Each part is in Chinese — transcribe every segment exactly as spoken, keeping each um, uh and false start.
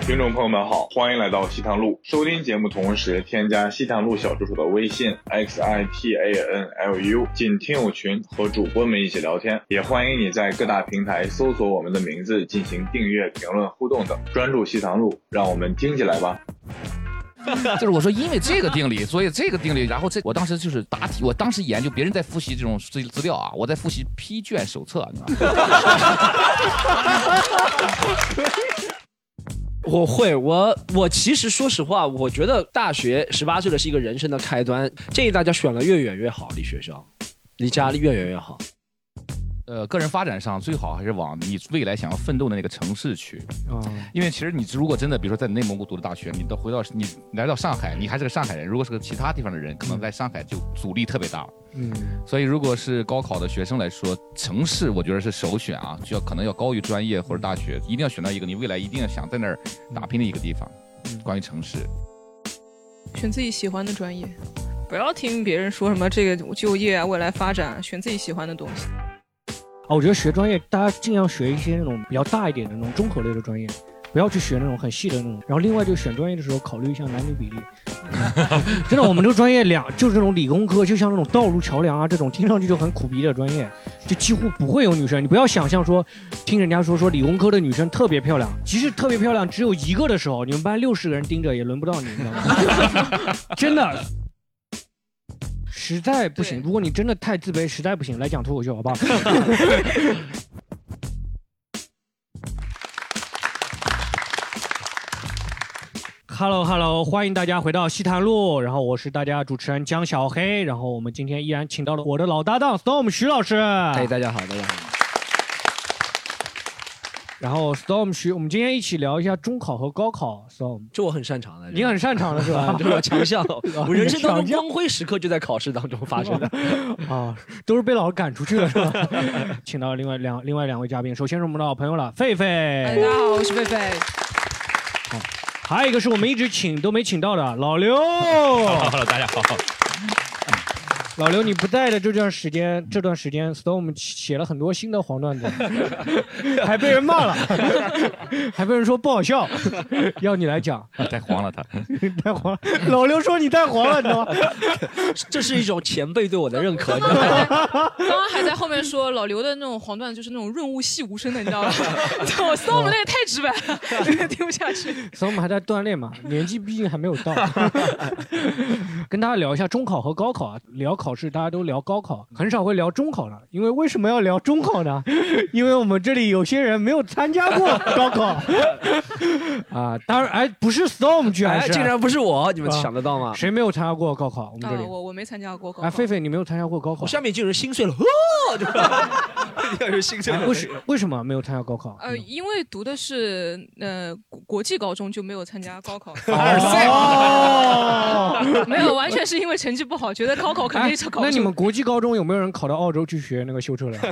听众朋友们好，欢迎来到西塘路。收听节目同时添加西塘路小助手的微信 X I T A N L U 进听友群和主播们一起聊天，也欢迎你在各大平台搜索我们的名字进行订阅、评论、互动等。专注西塘路，让我们听起来吧。 就是我说，因为这个定理，所以这个定理，然后这我当时就是答题，我当时研究别人在复习这种资资料啊，我在复习批卷手册，你知道吗？ 我会，我我其实说实话，我觉得大学十八岁的是一个人生的开端，建议大家选了越远越好，离学校，离家里越远越好。 呃，个人发展上最好还是往你未来想要奋斗的那个城市去， 哦， 因为其实你如果真的，比如说在内蒙古读的大学，你到回到你来到上海，你还是个上海人，如果是个其他地方的人，可能在上海就阻力特别大。 嗯， 所以如果是高考的学生来说，城市我觉得是首选啊，就要可能要高于专业或者大学，一定要选到一个你未来一定要想在那儿打拼的一个地方。关于城市， 选自己喜欢的专业，不要听别人说什么这个就业啊、未来发展，选自己喜欢的东西。 啊，我觉得学专业大家尽量学一些那种比较大一点的那种综合类的专业，不要去学那种很细的那种。然后另外就选专业的时候考虑一下男女比例。真的，我们这个专业两就是这种理工科，就像那种道路桥梁啊这种听上去就很苦逼的专业，就几乎不会有女生。你不要想象说听人家说说理工科的女生特别漂亮，即使特别漂亮只有一个的时候，你们班六十个人盯着也轮不到你，你知道吗？真的。实在不行，如果你真的太自卑，实在不行，来讲脱口秀好不好？Hello Hello， 欢迎大家回到西坛路，然后我是大家主持人江小黑，然后我们今天依然请到了我的老搭档 Storm 徐老师。 哎，大家好，大家好。 然后 Storm 徐，我们今天一起聊一下中考和高考。Storm， 这我很擅长的， 你很擅长的是吧？ 这是我强项，我人生当中光辉时刻就在考试当中发生的啊，都是被老师赶出去了是吧？请到另外两另外两位嘉宾，首先是我们的好朋友了，狒狒。 大家好，我是狒狒。 好，还有一个是我们一直请都没请到的老刘。 Hello， 大家好。 老刘，你不在的这段时间，这段时间 ，Storm 写了很多新的黄段子，还被人骂了，还被人说不好笑，要你来讲。 太黄了他， 太黄了。老刘说你太黄了，你知道吗？ 这是一种前辈对我的认可。 刚刚还在后面说老刘的那种黄段就是那种润物细无声的，你知道吗？我 Storm 那个太直白了，听不下去。 Storm 还在锻炼嘛，年纪毕竟还没有到。跟大家聊一下中考和高考啊，聊考试大家都聊高考，很少会聊中考的，因为为什么要聊中考呢？因为我们这里有些人没有参加过高考啊，当然哎，不是 Storm 居然是、 哎，竟然不是我，你们想得到吗？ 啊、谁没有参加过高考？我们这里、 呃、我我没参加过高考。 哎，狒狒你没有参加过高考？ 我下面就有人心碎了，哦，对吧？有人心碎了。 为什为什么没有参加高考？ 呃，因为读的是呃国际高中，就没有参加高考。 哦， 没有，完全是因为成绩不好，觉得高考肯定是考不、 哎。那你们国际高中有没有人考到澳洲去学那个修车的？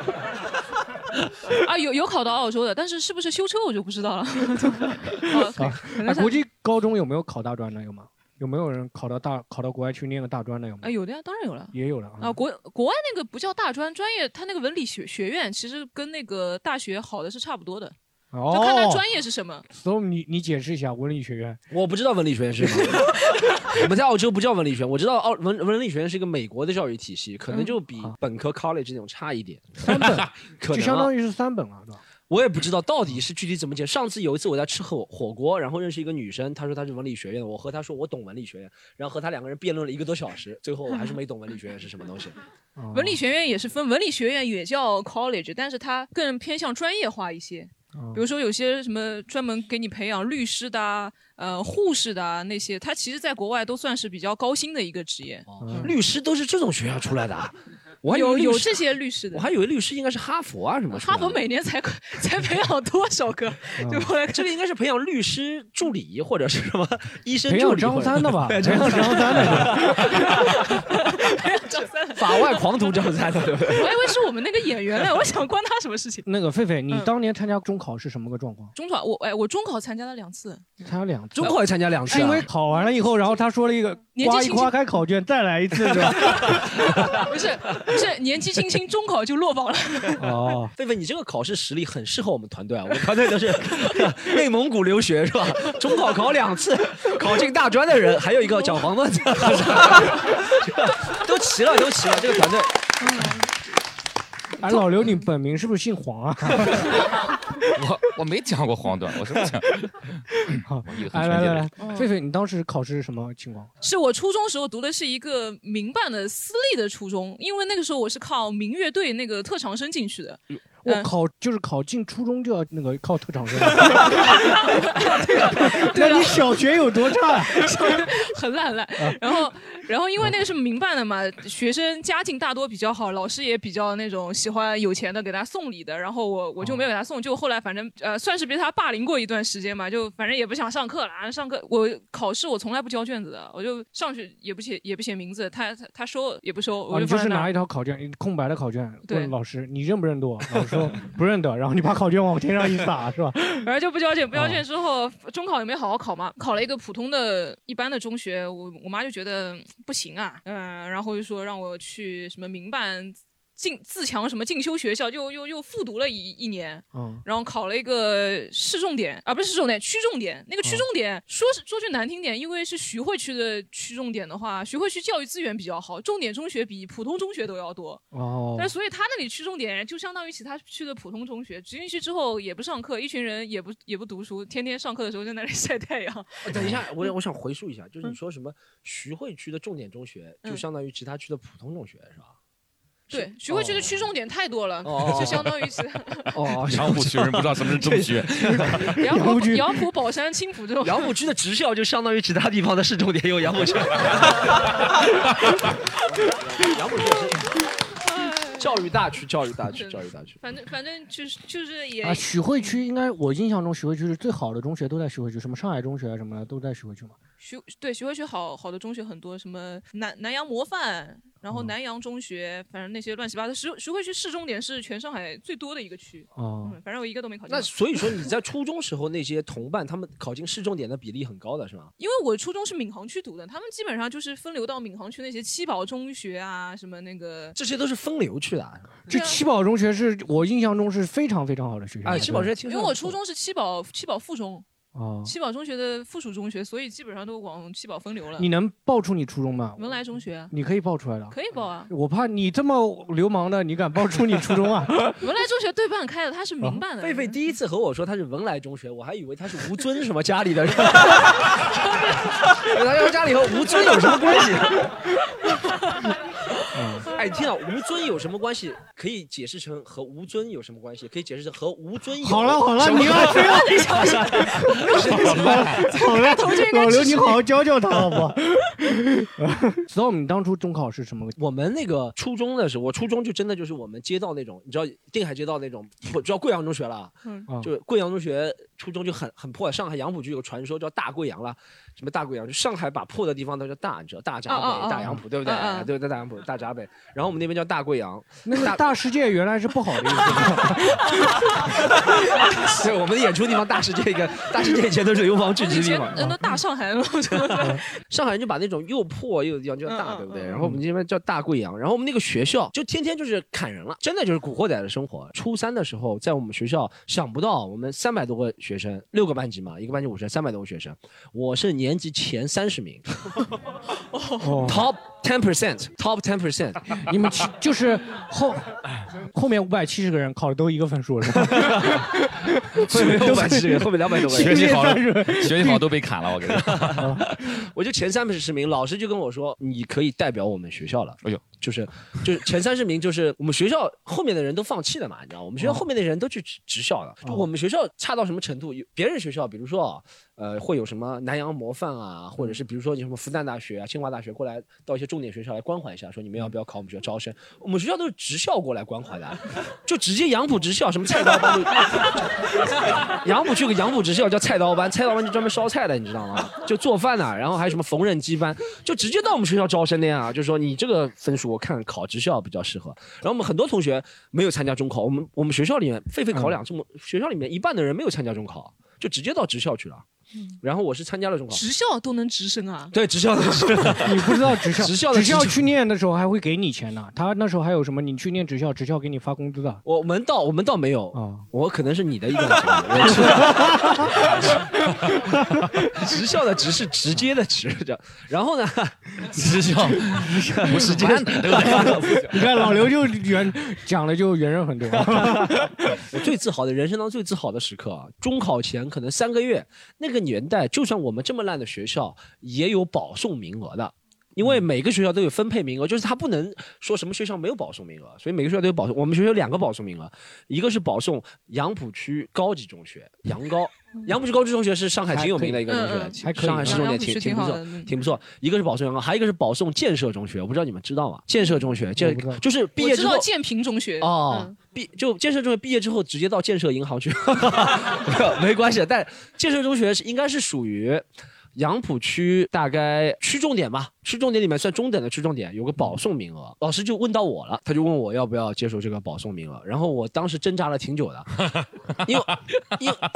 啊，有有考到澳洲的，但是是不是修车我就不知道了。 啊，哎，国际高中有没有考大专的？有吗？有没有人考到大考到国外去念个大专的？有吗？ 啊，有的呀，当然有了， 也有了啊。国国外那个不叫大专专业，它那个文理学学院其实跟那个大学好的是差不多的。 哦， 就看他专业是什么。 所以你你解释一下文理学院。 我不知道文理学院是什么。我们在澳洲不叫文理学院，我知道澳文文理学院是一个美国的教育体系，可能就比本科 college 那种差一点。 三本， 可能、啊、 就相当于是三本了，对吧？ 我也不知道到底是具体怎么解。上次有一次我在吃火火锅，然后认识一个女生，她说她是文理学院的，我和她说我懂文理学院，然后和她两个人辩论了一个多小时，最后我还是没懂文理学院是什么东西。 文理学院也是分，文理学院也叫 college， 但是它更偏向专业化一些。比如说有些什么专门给你培养律师的啊、呃护士的啊那些，它其实在国外都算是比较高薪的一个职业。 哦嗯、律师都是这种学校出来的啊？我还有有这些律师的， 我还以为律师应该是哈佛啊什么。 哈佛每年才才培养多少个？ 嗯、 就后来这个应该是培养律师助理或者是什么医生助理。 培养张三的吧？培养张三的。 培养张三的。 法外狂徒张三的，对不对？ 我还以为是我们那个演员呢，我想关他什么事情？ 那个狒狒，你当年参加中考是什么个状况？ 中考我哎，我中考参加了两次。 参加两次。 中考也参加两次、啊。 是因为考完了以后，然后他说了一个刮一刮开考卷再来一次，是吧？ 不是， 这年纪轻轻中考就落榜了。 哦，狒狒，你这个考试实力很适合我们团队啊！我们团队都是内蒙古留学是吧？中考考两次，考进大专的人，还有一个讲黄段子，都齐了，都齐了，这个团队。 哎，老刘，你本名是不是姓黄啊？ 我我没讲过黄段，我是不讲。 好，来来来来，狒狒，你当时考试是什么情况？ 是我初中时候读的是一个民办的私立的初中，因为那个时候我是靠民乐队那个特长生进去的。 我考就是考进初中就要那个靠特长生。那你小学有多差？ 很烂很烂。然后然后因为那个是民办的嘛，学生家境大多比较好，老师也比较那种喜欢有钱的给他送礼的。然后我我就没有给他送，就后来反正呃算是被他霸凌过一段时间嘛，就反正也不想上课了。上课我考试我从来不交卷子的，我就上去也不写也不写名字，他他他收也不收，我就就、啊、就是拿一套考卷，空白的考卷问老师你认不认得我？老师说不认得，然后你把考卷往天上一撒，是吧？ 反正就不交卷，不交卷之后，哦、中考也没好好考嘛，考了一个普通的一般的中学，我我妈就觉得不行啊，嗯、呃，然后就说让我去什么民办进自强什么进修学校，就又又复读了一一年，嗯，然后考了一个市重点啊，不是市重点，区重点。那个区重点、嗯、说是说句难听点，因为是徐汇区的区重点的话，徐汇区教育资源比较好，重点中学比普通中学都要多哦。但所以他那里区重点就相当于其他区的普通中学，直进去之后也不上课，一群人也不也不读书，天天上课的时候在那里晒太阳。 等一下，我我想回溯一下，就是你说什么徐汇区的重点中学，就相当于其他区的普通中学，是吧？ 对，徐汇区的区重点太多了，哦、就相当于是哦，杨浦区人不知道什么是中学， 杨浦、杨浦、宝山、青浦这种， 杨浦区的职校就相当于其他地方的市重点有杨浦区，杨浦区是教育大区，教育大区，教育大区。 反正反正就是就是也啊，徐汇区应该我印象中徐汇区是最好的中学都在徐汇区，什么上海中学什么的都在徐汇区嘛。 徐对徐汇区好好的中学很多，什么南南洋模范。然后南洋中学，反正那些乱七八糟，徐徐汇区市重点是全上海最多的一个区。哦、嗯，反正我一个都没考进。 那所以说你在初中时候那些同伴，他们考进市重点的比例很高的是吗？ 因为我初中是闵行区读的，他们基本上就是分流到闵行区那些七宝中学啊，什么那个， 这些都是分流去的、啊。 这七宝中学是我印象中是非常非常好的学校。 啊，七宝中学听说。 因为我初中是七宝七宝附中。哦，七宝中学的附属中学，所以基本上都往七宝分流了。 你能报出你初中吗？ 文莱中学， 你可以报出来的。 可以报啊， 我怕你这么流氓的，你敢报出你初中啊？ 文莱中学对半开的，他是民办的。 狒狒第一次和我说他是文莱中学，我还以为他是吴尊什么家里的人。他说家里和吴尊有什么关系？哎，听到吴尊有什么关系？可以解释成和吴尊有什么关系？可以解释成和吴尊有。 好了好了，你要非要你想想。好了好了，老刘你好好教教他好不好？Storm， 你当初中考是什么？ 我们那个初中的时候，我初中就真的就是我们街道那种，你知道定海街道那种，不知道贵阳中学了，嗯，就贵阳中学初中就很很破。上海杨浦区有个传说叫大贵阳了，什么大贵阳？就上海把破的地方都叫大，你知道大闸北、哦哦、大杨浦，对不对？哦哦、对对，大杨浦、大闸北。然后我们那边叫大贵阳。 那个大世界原来是不好的意思。 对，我们的演出地方大世界一个大世界以前都是流氓聚集地嘛。 人都大上海了， 上海人就把那种又破又地方叫大，对不对？然后我们这边叫大贵阳。然后我们那个学校就天天就是砍人了，真的就是古惑仔的生活。初三的时候，在我们学校想不到，我们三百多个学生，六个班级嘛，一个班级五十人，三百多个学生，我是年级前三十名。Top ten percent, top ten percent， 你们就是后后面五百七十个人考的都一个分数是吧？ 后面六百七十个人，后面两百多个人， 学习好学习好都被砍了，我跟你说。 我就前三十名，老师就跟我说，你可以代表我们学校了。哎呦，就是就是前三十名，就是我们学校后面的人都放弃了嘛，你知道，我们学校后面的人都去职校了。就我们学校差到什么程度？别人学校，比如说呃，会有什么南洋模范啊，或者是比如说你什么复旦大学啊、清华大学过来到一些重点学校来关怀一下，说你们要不要考我们学校招生？我们学校都是职校过来关怀的，就直接杨浦职校什么菜刀班，杨浦去个杨浦职校叫菜刀班，菜刀班就专门烧菜的，你知道吗？就做饭的、啊，然后还有什么缝纫机班，就直接到我们学校招生的呀。就是说你这个分数我看考职校比较适合。然后我们很多同学没有参加中考，我们我们学校里面狒狒考两次，我们学校里面一半的人没有参加中考，就直接到职校去了。 然后我是参加了中考， 职校都能直升啊？ 对，职校的职， 你不知道职校， 职校的职校去念的时候还会给你钱呢。他那时候还有什么？你去念职校，职校给你发工资的。 我们倒我们倒没有啊、哦，我可能是你的一种情况。职校的职是直接的职，然后呢， 职校不是这样的，对吧？ 你看老刘就圆讲的就圆润很多。 我最自豪的人生当中最自豪的时刻啊，中考前可能三个月，那个年代就算我们这么烂的学校也有保送名额的。因为每个学校都有分配名额，就是他不能说什么学校没有保送名额，所以每个学校都有保送。我们学校有两个保送名额，一个是保送杨浦区高级中学，杨高。杨浦区高级中学是上海挺有名的一个中学， 嗯、 上海市重点挺挺不错，挺不错。一个是保送杨高，还有一个是保送建设中学，我不知道你们知道吗？建设中学，建就是毕业之后， 我知道建平中学哦，毕、嗯、就建设中学毕业之后直接到建设银行去，没关系。但建设中学是应该是属于。杨浦区大概区重点吧，区重点里面算中等的区重点，有个保送名额。老师就问到我了，他就问我要不要接受这个保送名额，然后我当时挣扎了挺久的，因为因为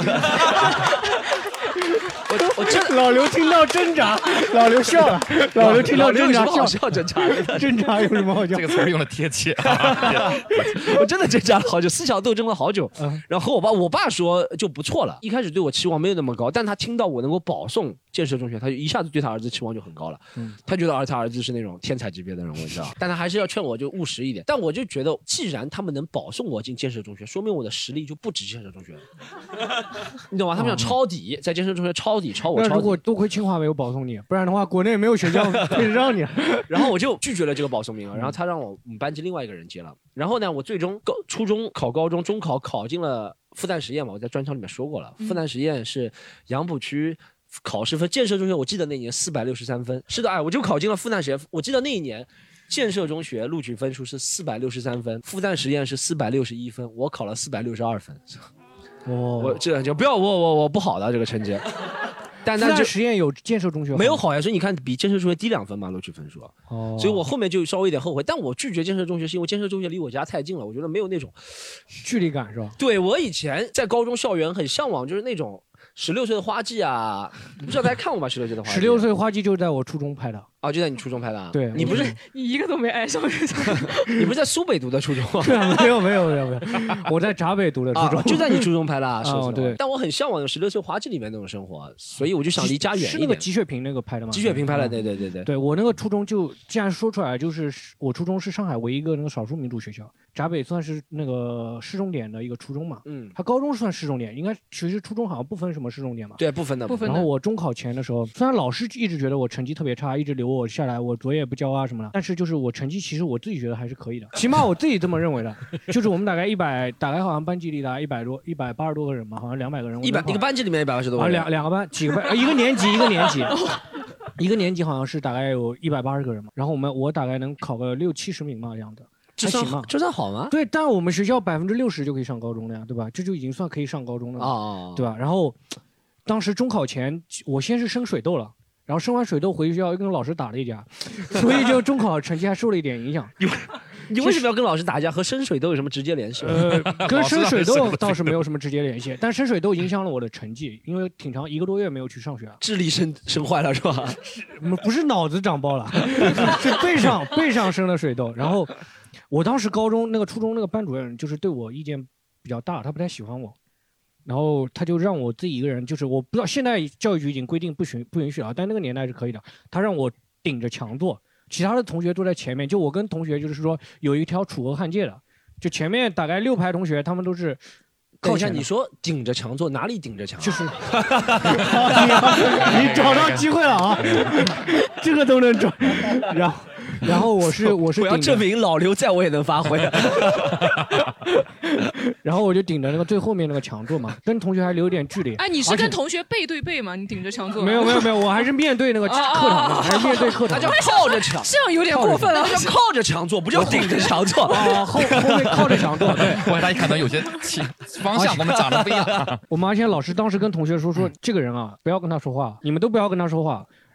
我我真老刘听到挣扎，老刘笑了，老刘听到挣扎笑笑挣扎， 挣扎有什么好笑？ 这个词儿用的贴切， 我真的挣扎了好久，思想斗争了好久。嗯、然后我爸我爸说就不错了，一开始对我期望没有那么高，但他听到我能够保送建设中学，他就一下子对他儿子期望就很高了。嗯、他觉得儿他儿子是那种天才级别的人物，你知道，但他还是要劝我就务实一点。但我就觉得，既然他们能保送我进建设中学，说明我的实力就不止建设中学了，你懂吗？他们想抄底，在建设中学抄底，抄我抄底。 那如果多亏清华没有保送你，不然的话，国内没有学校可以让你。 然后我就拒绝了这个保送名额，然后他让我我们班级另外一个人接了。然后呢，我最终高初中考高中，中考考进了复旦实验嘛，我在专场里面说过了，复旦实验是杨浦区。考试分建设中学，我记得那年四百六十三分，是的，哎，我就考进了复旦实验。我记得那一年建设中学录取分数是四百六十三分，复旦实验是四百六十一分，我考了四百六十二分。哦，我这就不要我我我不好的这个成绩。但那就实验有建设中学没有好呀，所以你看比建设中学低两分嘛，录取分数。哦，所以我后面就稍微有点后悔，但我拒绝建设中学是因为建设中学离我家太近了，我觉得没有那种距离感，是吧？ 对，我以前在高中校园很向往，就是那种。十六岁的花季啊，你不知道大家看过吗？十六岁的花季。 十六岁花季就是在我初中拍的。 啊，就在你初中拍的啊？ 对， 你不是你一个都没挨上， 你不是在苏北读的初中吗？ 对啊，没有没有没有没有，我在闸北读的初中， 啊、就在你初中拍的啊？ 哦，对。 但我很向往十六岁花季里面那种生活，所以我就想离家远一点。 是那个吉雪萍那个拍的吗？ 吉雪萍拍的，对对对对。 对我那个初中就既然说出来，就是我初中是上海唯一一个那个少数民族学校，闸北算是那个市重点的一个初中嘛。嗯。他高中算市重点，应该其实初中好像不分什么市重点嘛。 对，不分的。 不分的。 然后我中考前的时候，虽然老师一直觉得我成绩特别差，一直留我下来，我作业不交啊什么的，但是就是我成绩其实我自己觉得还是可以的，起码我自己这么认为的。就是我们大概一百，大概好像班级里大概一百多、一百八十多个人嘛，好像两百个人。 一百一个班级里面一百二十多个人。 啊，两两个班，几个班，一个年级一个年级，一个年级好像是大概有一百八十个人嘛。然后我们我大概能考个六七十名嘛这样的。 这算吗？这算好吗？ 对，但我们学校百分之六十就可以上高中了呀，对吧？这就已经算可以上高中了啊，对吧？然后当时中考前，我先是生水痘了。然后生完水痘回学校又跟老师打了一架，所以就中考成绩还受了一点影响。 你为什么要跟老师打架？和生水痘有什么直接联系？ 呃，跟生水痘倒是没有什么直接联系，但生水痘影响了我的成绩，因为挺长一个多月没有去上学了， 智力生生坏了是吧？ 不是脑子长包了，是背上背上生了水痘。然后我当时高中那个初中那个班主任就是对我意见比较大，他不太喜欢我。然后他就让我自己一个人，就是我不知道现在教育局已经规定不允不允许了，但那个年代是可以的。他让我顶着墙坐，其他的同学坐在前面，就我跟同学就是说有一条楚河汉界的，就前面大概六排同学他们都是靠前。 你说顶着墙坐，哪里顶着墙？ 就是你, 你找到机会了啊，这个都能找。然后然后我是我是我要证明老刘在我也能发挥。 然后我就顶着那个最后面那个墙坐嘛，跟同学还留点距离。 哎，你是跟同学背对背吗？你顶着墙坐？ 没有没有没有，我还是面对那个课堂的，还是面对课堂。 那叫靠着墙， 这样有点过分了。 那叫靠着墙坐，不叫顶着墙坐。 啊，后后面靠着墙坐。对， 我大家可能有些方向我们长得不一样。 我们而且老师当时跟同学说说，这个人啊，不要跟他说话，你们都不要跟他说话。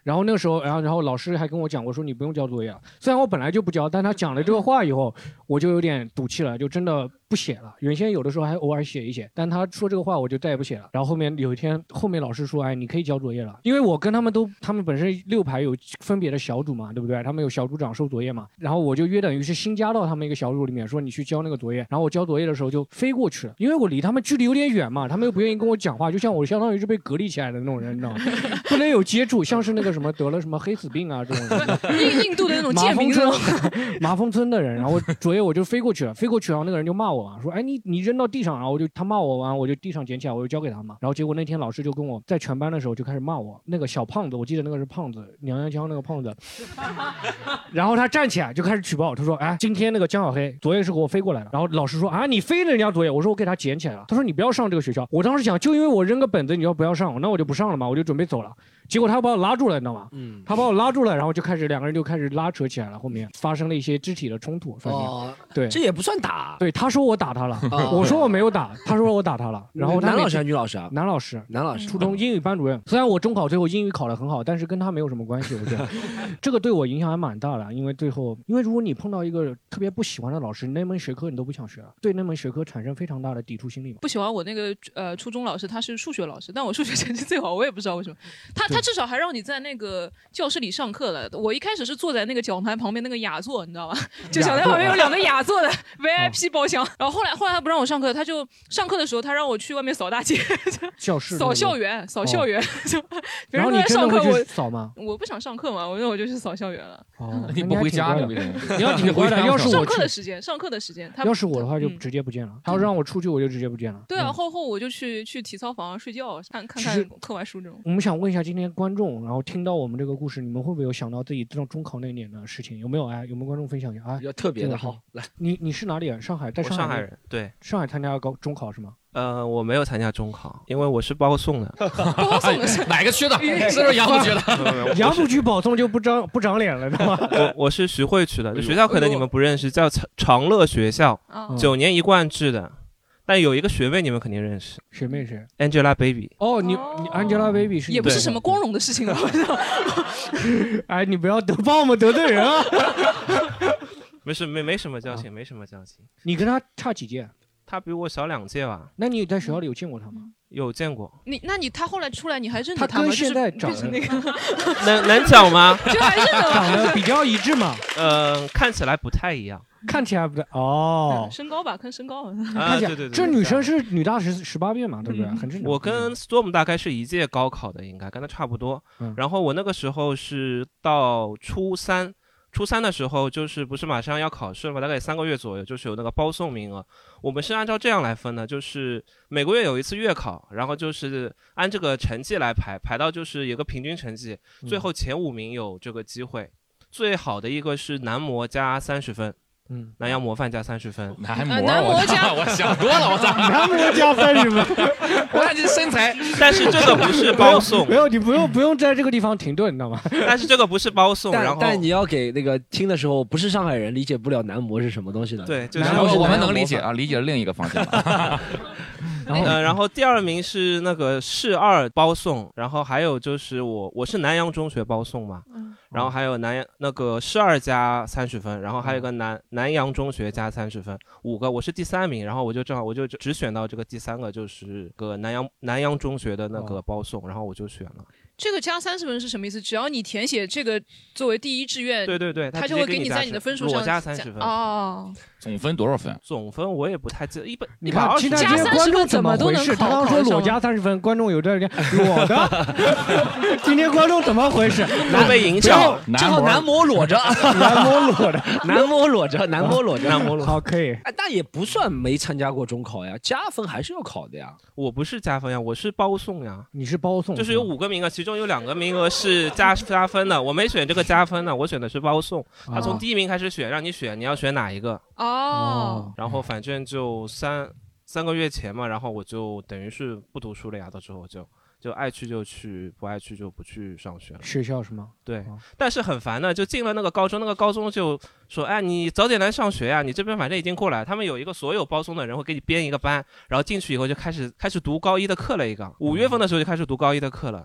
然后那个时候，然后然后老师还跟我讲过说你不用交作业了。虽然我本来就不交，但他讲了这个话以后，我就有点赌气了，就真的不写了。原先有的时候还偶尔写一写，但他说这个话我就再也不写了。然后后面有一天，后面老师说，哎，你可以交作业了，因为我跟他们都，他们本身六排有分别的小组嘛，对不对？他们有小组长收作业嘛，然后我就约等于是新加到他们一个小组里面，说你去交那个作业。然后我交作业的时候就飞过去了，因为我离他们距离有点远嘛，他们又不愿意跟我讲话，就像我相当于是被隔离起来的那种人，你知道吗？不能有接触，像是那个什么得了什么黑死病啊这种人， 印印度的那种贱民那种麻风村的人。然后作业我就飞过去了，飞过去，然后那个人就骂我嘛，说哎你你扔到地上，然后我就他骂我完，我就地上捡起来，我就交给他嘛。然后结果那天老师就跟我在全班的时候就开始骂我，那个小胖子，我记得那个是胖子，娘娘腔那个胖子，然后他站起来就开始举报，他说哎今天那个江小黑作业是给我飞过来的。然后老师说啊你飞了人家作业，我说我给他捡起来了。他说你不要上这个学校。我当时想就因为我扔个本子你要不要上，那我就不上了嘛，我就准备走了。结果他把我拉住了，你知道吗？嗯，他把我拉住了，然后就开始两个人就开始拉扯起来了，后面发生了一些肢体的冲突。哦，对， 这也不算打。 对，他说我打他了，哦、我说我没有打，他说我打他了。然后他男老师还是女老师啊？ 男老师， 男老师， 初中英语班主任。虽然我中考最后英语考得很好，但是跟他没有什么关系，我觉得这个对我影响还蛮大的。因为最后，因为如果你碰到一个特别不喜欢的老师，那门学科你都不想学了，对那门学科产生非常大的抵触心理嘛。 不喜欢我那个呃初中老师，他是数学老师，但我数学成绩最好，我也不知道为什么。他他至少还让你在那个教室里上课了。我一开始是坐在那个讲台旁边那个雅座，你知道吗？就讲台旁边有两个雅座的 V I P 包厢。然后后来后来他不让我上课，他就上课的时候他让我去外面扫大街， 教室扫校园，扫校园。就别人都在上课，我扫吗？ 我不想上课嘛，我那我就去扫校园了。 哦，你不回家的？ 你要挺乖的。要是我上课的时间，上课的时间， 要是我的话就直接不见了。他要让我出去，我就直接不见了。 对啊，后后我就去去体操房睡觉，看看看课外书这种。 我们想问一下今天观众，然后听到我们这个故事，你们会不会有想到自己这种中考那年的事情？有没有？哎，有没有观众分享一下啊？ 要特别的好，来， 你你是哪里人？上海，在上海。 上海人，对， 上海参加高中考是吗？ 呃，我没有参加中考，因为我是包送的。 包送的是哪个区的？是不是杨浦区的？ 杨浦区保送就不长不长脸了，对吧？ 我我是徐汇区的，这学校可能你们不认识，叫长乐学校，九年一贯制的。但有一个学妹你们肯定认识， 学妹谁 ？Angelababy。 哦，你你 Angelababy 是也不是什么光荣的事情啊。 哎，你不要得帮我们得罪人啊！ 没事，没没什么交情，没什么交情。 你跟他差几届？ 他比我小两届吧。 那你在学校里有见过他吗？ 有见过。 你那你他后来出来你还认得他吗？他跟现在长得那个能能讲吗？ 就还认得长得比较一致嘛。 呃，看起来不太一样。 看起来不太哦， 身高吧，看身高。 啊，对对对， 这女生是女大十十八变嘛，对不对？很正常。 我跟 Storm 大概是一届高考的，应该跟他差不多。然后我那个时候是到初三。初三的时候，就是不是马上要考试了嘛？大概三个月左右，就是有那个包送名额。我们是按照这样来分的，就是每个月有一次月考，然后就是按这个成绩来排，排到就是有个平均成绩，最后前五名有这个机会。嗯、最好的一个是男模加三十分。嗯，南洋模范加三十分， 男模， 男模加， 我想多了，我操， 男模加三十分， 我看这身材， 但是这个不是包送， 没有，你不用不用在这个地方停顿，你知道吗？ 但是这个不是包送，然后但你要给那个听的时候不是上海人理解不了男模是什么东西的， 对，就是我们能理解啊，理解另一个方向。 然后，呃，然后第二名是那个市二包送，然后还有就是我我是南洋中学包送嘛，嗯、然后还有南那个市二加三十分，然后还有一个南、嗯、南洋中学加三十分，五个我是第三名，然后我就正好我就只选到这个第三个，就是个南洋南洋中学的那个包送，然后我就选了。 这个加三十分是什么意思？只要你填写这个作为第一志愿， 对对对， 他就会给你在你的分数上加三十分哦。 总分多少分？ 总分我也不太记得，一般你看现在这些观众怎么回事？他刚说裸加三十分，观众有这点裸的。今天观众怎么回事？ 都被影响， 正好男模裸着， 男模裸着， 男模裸着，男模裸着， 男模裸。 好，可以。 哎，但也不算没参加过中考呀，加分还是要考的呀。 我不是加分呀，我是包送呀。 你是包送， 就是有五个名额，其中有两个名额是加加分的，我没选这个加分的，我选的是包送。他从第一名开始选，让你选，你要选哪一个？ 哦。 然后反正就三三个月前嘛，然后我就等于是不读书了呀，到时候就就爱去就去，不爱去就不去上学了。 学校是吗？ 对，哦、但是很烦的，就进了那个高中，那个高中就说，哎，你早点来上学呀，你这边反正已经过来，他们有一个所有包送的人会给你编一个班，然后进去以后就开始开始读高一的课了，一个五月份的时候就开始读高一的课了。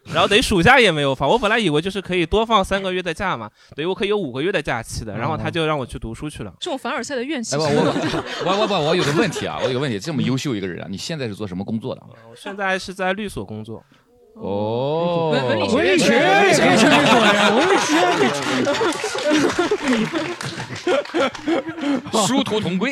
然后等于暑假也没有放。我本来以为就是可以多放三个月的假嘛，等于我可以有五个月的假期的。然后他就让我去读书去了。 这种凡尔赛的怨气。 我我我我我有个问题啊，我有个问题，这么优秀一个人啊，你现在是做什么工作的？ 我现在是在律所工作。 哦， 文理文理学院也可以去律所呀，文理学院殊途同归。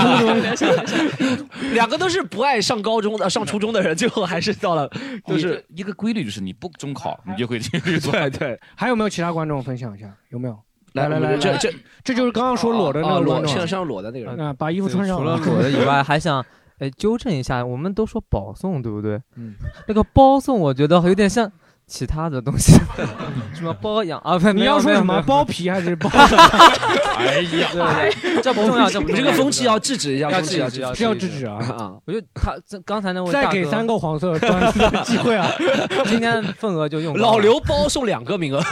两个都是不爱上高中的、上初中的人，最后还是到了，就是一个规律，就是你不中考，你就会去律所。 对对， 还有没有其他观众分享一下？有没有？来来来， 这这这就是刚刚说裸的那个裸，现在上裸的那个人， 啊，把衣服穿上。 除了裸的以外，还想。哎，纠正一下，我们都说保送，对不对？嗯，那个包送，我觉得有点像其他的东西，什么包养啊？不， 你要说什么包皮还是包？ 哎呀， 这不重要，这不你这个风气要制止一下， 要制止， 是要制止啊！ 啊， 我觉得他这刚才那位再给三个黄色专辑的机会啊！ 今天份额就用老刘包送两个名额。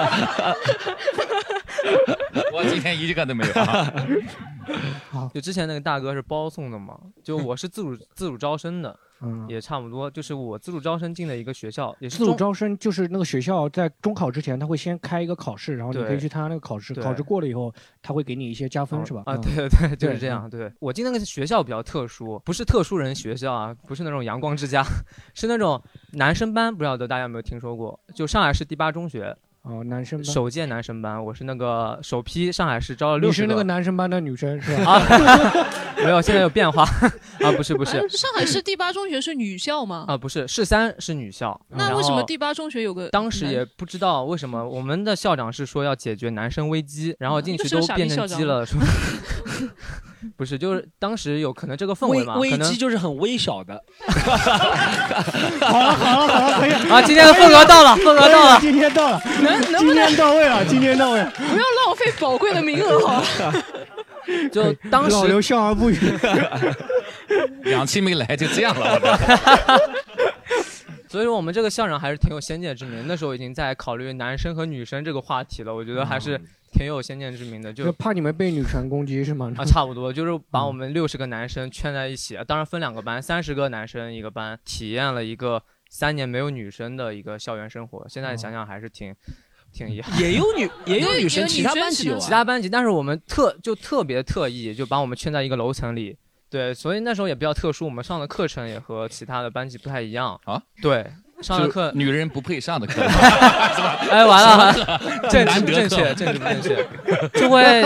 我今天一个都没有啊。 就之前那个大哥是包送的嘛，就我是自主自主招生的，嗯，也差不多，就是我自主招生进了一个学校，也是自主招生，就是那个学校在中考之前，他会先开一个考试，然后你可以去参加那个考试，考试过了以后，他会给你一些加分，是吧？ 啊，对对对，就是这样。对我进那个学校比较特殊，不是特殊人学校啊，不是那种阳光之家，是那种男生班，不知道大家有没有听说过？就上海市第八中学。 哦，男生班， 首届男生班，我是那个首批上海市招了六十个。 你是那个男生班的女生是吧？ 啊，没有，现在有变化啊，不是不是。 上海市第八中学是女校吗？ 啊，不是，市三是女校。 那为什么第八中学有个？ 当时也不知道为什么，我们的校长是说要解决男生危机，然后进去都变成鸡了，说。不是，就是当时有可能这个氛围嘛， 危机就是很微小的。 好了好了好了，可以啊！今天的份额到了，份额到了， 今天到了， 能能今天到位了，今天到位了， 不要浪费宝贵的名额好了。 就当时老刘笑而不语， 两期没来就这样了，我所以说我们这个校长还是挺有先见之明，那时候已经在考虑男生和女生这个话题了，我觉得还是挺有先见之明的。就怕你们被女权攻击是吗？ 啊，差不多，就是把我们六十个男生圈在一起，当然分两个班，三十个男生一个班，体验了一个三年没有女生的一个校园生活。现在想想还是挺。挺遗憾， 也有女也有女生，其他班级有、啊， 其他班级，但是我们特就特别特意就把我们圈在一个楼层里，对，所以那时候也比较特殊，我们上的课程也和其他的班级不太一样啊，对，上的课女人不配上的课， 哎，完了，完了，政治不正确，政治不正确，就会。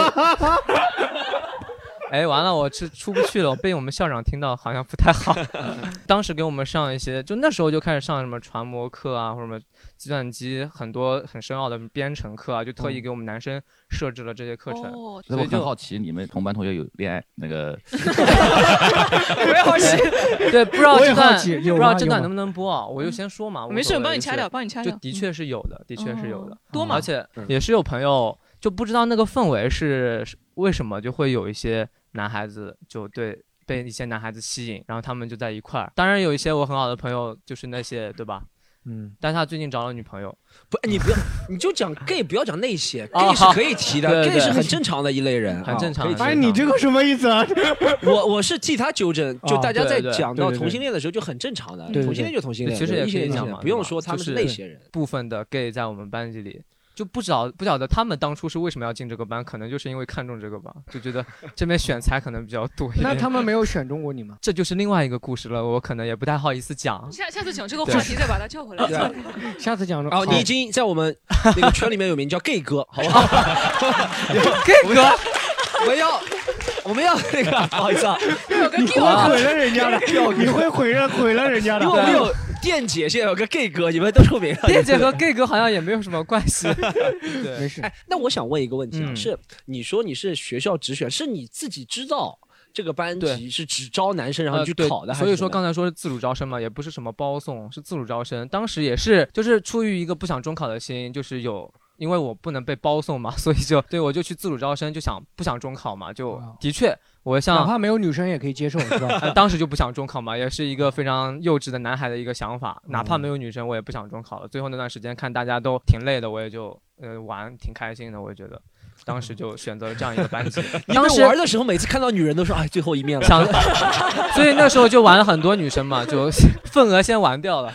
哎，完了，我是出不去了，我被我们校长听到，好像不太好。当时给我们上一些，就那时候就开始上什么传模课啊，或者什么计算机很多很深奥的编程课啊，就特意给我们男生设置了这些课程。 哦， 所以我很好奇，你们同班同学有恋爱那个？ 我也好奇。 对，不知道这段不知道这段能不能播啊？我就先说嘛。 没事，我帮你掐掉，帮你掐掉。 就的确是有的，的确是有的， 多吗？ 而且也是有朋友就不知道那个氛围是为什么就会有一些。男孩子就对被一些男孩子吸引，然后他们就在一块儿。当然有一些我很好的朋友，就是那些对吧？嗯，但是他最近找了女朋友。 不，你不要，你就讲 gay， 不要讲那些、哦、，gay 是可以提的 ，gay 是很正常的一类人， 很正常。 哎，你这个什么意思啊？ 我我是替他纠正，就大家在讲到同性恋的时候就很正常的，同性恋就同性恋， 其实也可以讲嘛， 不用说他们是那些人。 部分的 gay 在我们班级里。就不知道不晓得他们当初是为什么要进这个班，可能就是因为看中这个吧，就觉得这边选材可能比较多。 那他们没有选中过你吗？ 这就是另外一个故事了，我可能也不太好意思讲。 下下次讲这个话题再把他叫回来。 下次讲哦，你已经在我们那个圈里面有名叫 gay 哥，好不好 ？gay 哥， 我们要。我们要那个，不好意思啊， 你会毁了人家的，你会毁了毁了人家的。 因为我们有电姐，现在有个 gay 哥，你们都出名了。 电姐和 gay 哥好像也没有什么关系。 对，没事。 哎，那我想问一个问题啊，是你说你是学校直选，是你自己知道这个班级是只招男生，然后你去考的？ 所以说刚才说是自主招生嘛，也不是什么包送，是自主招生。当时也是就是出于一个不想中考的心，就是有。因为我不能被包送嘛，所以就对我就去自主招生，就想不想中考嘛，就的确我像哪怕没有女生也可以接受，是吧？ 呃、当时就不想中考嘛，也是一个非常幼稚的男孩的一个想法。哪怕没有女生，我也不想中考了。最后那段时间看大家都挺累的，我也就呃玩挺开心的，我也觉得。当时就选择了这样一个班级。 当时玩的时候，每次看到女人都说：“哎，最后一面了。” 想，所以那时候就玩了很多女生嘛，就份额先玩掉了。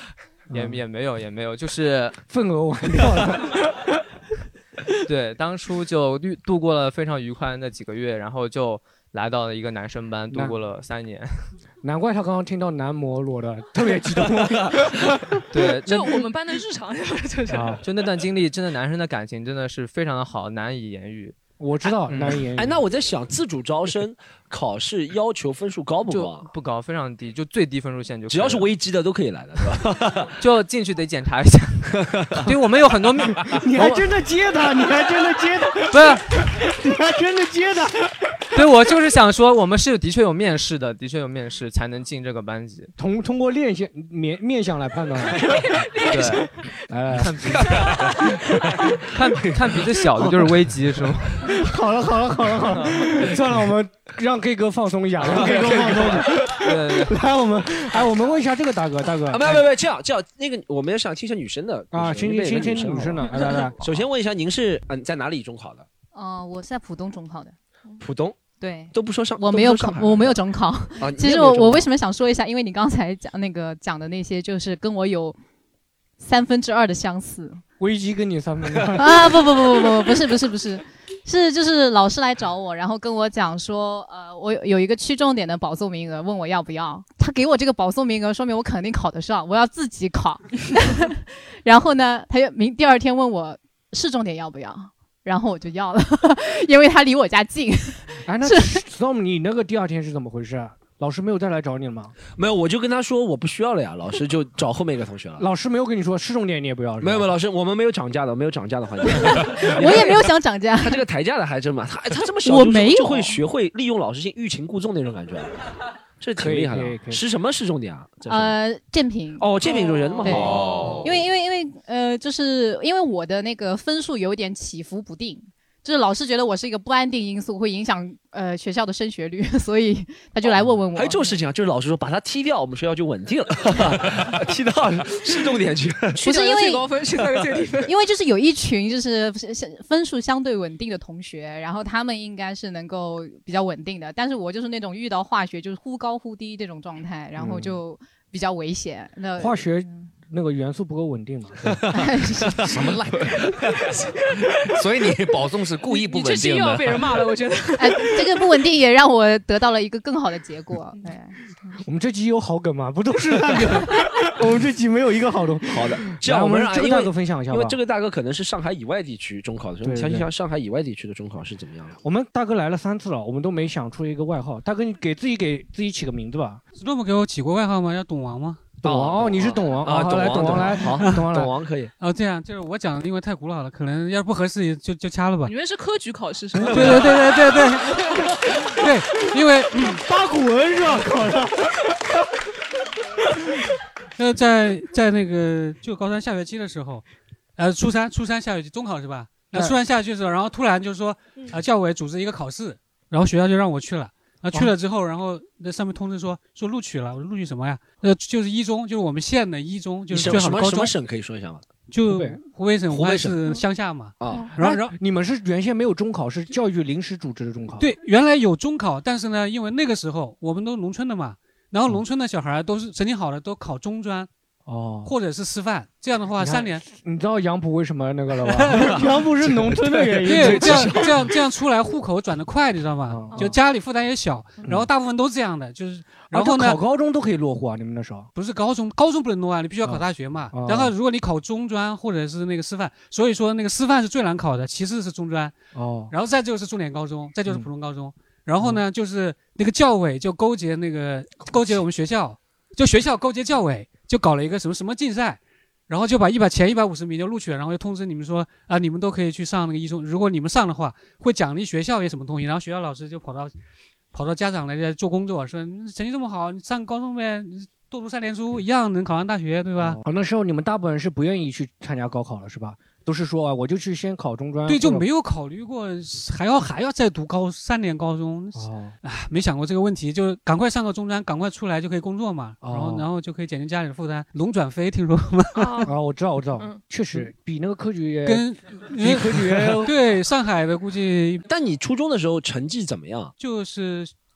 也也没有也没有，就是份额完掉了。 对，当初就度过了非常愉快的那几个月，然后就来到了一个男生班，度过了三年。 难怪他刚刚听到男模裸的特别激动。 对， 就我们班的日常就是、 啊，就那段经历，真的男生的感情真的是非常的好，难以言喻。 我知道难以言喻。 哎，那我在想，自主招生考试要求分数高不高、啊？ 不高，非常低，就最低分数线就。 只要是危机的都可以来的，是吧？ 就进去得检查一下。对，我们有很多面。 你还真的接他，你还真的接他， 不是， 你还真的接他。 对，我就是想说，我们是的确有面试的，的确有面试才能进这个班级。 通通过面相面面相来判断。 对，哎，看鼻子，看看鼻子小的就是危机，是吗？ 好了好了好了好了，算了，我们让 K 哥放松一下，让 K 哥放松一下。 对对对， 来我们，哎，我们问一下这个大哥，大哥， 啊，没有没有没有，这样这样，那个我们要想听一下女生的啊，听听听听女生的，来来来， 首先问一下，您是嗯、呃、在哪里中考的？ 嗯、呃，我是在浦东中考的。 浦东。 对， 都不说上， 我没有考，我没有中考。 啊、 其实我我为什么想说一下，因为你刚才讲那个讲的那些，就是跟我有三分之二的相似。 危机跟你三分之二啊？不不不不不，不是不是不是，是就是老师来找我，然后跟我讲说，呃，我有一个区重点的保送名额，问我要不要。他给我这个保送名额，说明我肯定考得上，我要自己考。然后呢，他又明第二天问我市重点要不要。然后我就要了，因为他离我家近。 哎，那 Storm 你那个第二天是怎么回事？老师没有再来找你了吗？ 没有，我就跟他说我不需要了呀，老师就找后面一个同学了。 老师没有跟你说市重点你也不要？ 没有没有，老师我们没有涨价的，没有涨价的环节。 我也没有想涨价。 他这个抬价的还真嘛，他他这么小我没有就会学会利用老师性欲擒故纵那种感觉。这挺厉害的，是什么市重点啊？ 呃，建平。 哦，建平人那么好。因为因为因为呃，就是因为我的那个分数有点起伏不定。就是老师觉得我是一个不安定因素，会影响呃学校的升学率，所以他就来问问我。 还有这种事情啊，就是老师说把他踢掉，我们学校就稳定了，踢到市重点去。 不是因为最高分是那个最低分， 因为就是有一群就是分数相对稳定的同学，然后他们应该是能够比较稳定的，但是我就是那种遇到化学就是忽高忽低这种状态，然后就比较危险。嗯、那化学。那个元素不够稳定嘛？ 什么烂？所以你保送是故意不稳定的。 你这期又要被人骂了，我觉得。 哎，这个不稳定也让我得到了一个更好的结果。哎， 我们这集有好梗吗？不都是烂梗？我们这集没有一个好的。 好的，这样我们让这个大哥分享一下吧。 因为这个大哥可能是上海以外地区中考的，所以我们想想上海以外地区的中考是怎么样的。 我们大哥来了三次了，我们都没想出一个外号。大哥，你给自己给自己起个名字吧。 Storm给我起过外号吗？叫董王吗？ 董王哦，你是董王啊， 来董王来， 好， 董王来， 董王可以。 哦，这样就是我讲，因为太古老了，可能要是不合适就就掐了吧。 你们是科举考试是吗？ 对对对对对对对，因为八股文是吧？考上。 呃，在在那个就高三下学期的时候，呃，初三初三下学期中考是吧？呃，初三下学期的时候，然后突然就说，呃，教委组织一个考试，然后学校就让我去了。啊，去了之后，然后那上面通知说说录取了，我说录取什么呀？呃，就是一中，就是我们县的一中，就是最好的高中。 什么省可以说一下吗？ 就湖北省， 湖北省乡下嘛。 啊， 然后然后你们是原先没有中考，是教育临时组织的中考。 对，原来有中考，但是呢，因为那个时候我们都农村的嘛，然后农村的小孩都是成绩好的都考中专。哦，或者是师范，这样的话三年， 你知道杨浦为什么那个了吧？杨浦是农村的原因， 对，这样这样这样出来户口转得快，你知道吗？ 哦、 就家里负担也小，然后大部分都这样的，就是，然后呢， 考高中都可以落户啊，你们那时候不是高中，高中不能落啊，你必须要考大学嘛。哦、然后如果你考中专或者是那个师范，所以说那个师范是最难考的，其次是中专，哦，然后再就是重点高中，再就是普通高中，嗯、然后呢就是那个教委就勾结那个勾结我们学校，就学校勾结教委。就搞了一个什么什么竞赛，然后就把一百前一百五十名就录取了，然后就通知你们说啊，你们都可以去上那个一中，如果你们上的话，会奖励学校也什么东西。然后学校老师就跑到跑到家长来做工作，说成绩这么好，你上高中呗，多读三年书一样能考上大学，对吧？ 哦，那时候你们大部分人是不愿意去参加高考了，是吧？都是说啊，我就去先考中专。 对，就没有考虑过还要还要再读高三年高中。哦，啊，没想过这个问题，就赶快上个中专，赶快出来就可以工作嘛。哦、然后然后就可以减轻家里的负担。龙转飞听说吗？ 啊，我知道我知道，嗯、确实比那个科举跟比科举对上海的估计。 但你初中的时候成绩怎么样？ 就是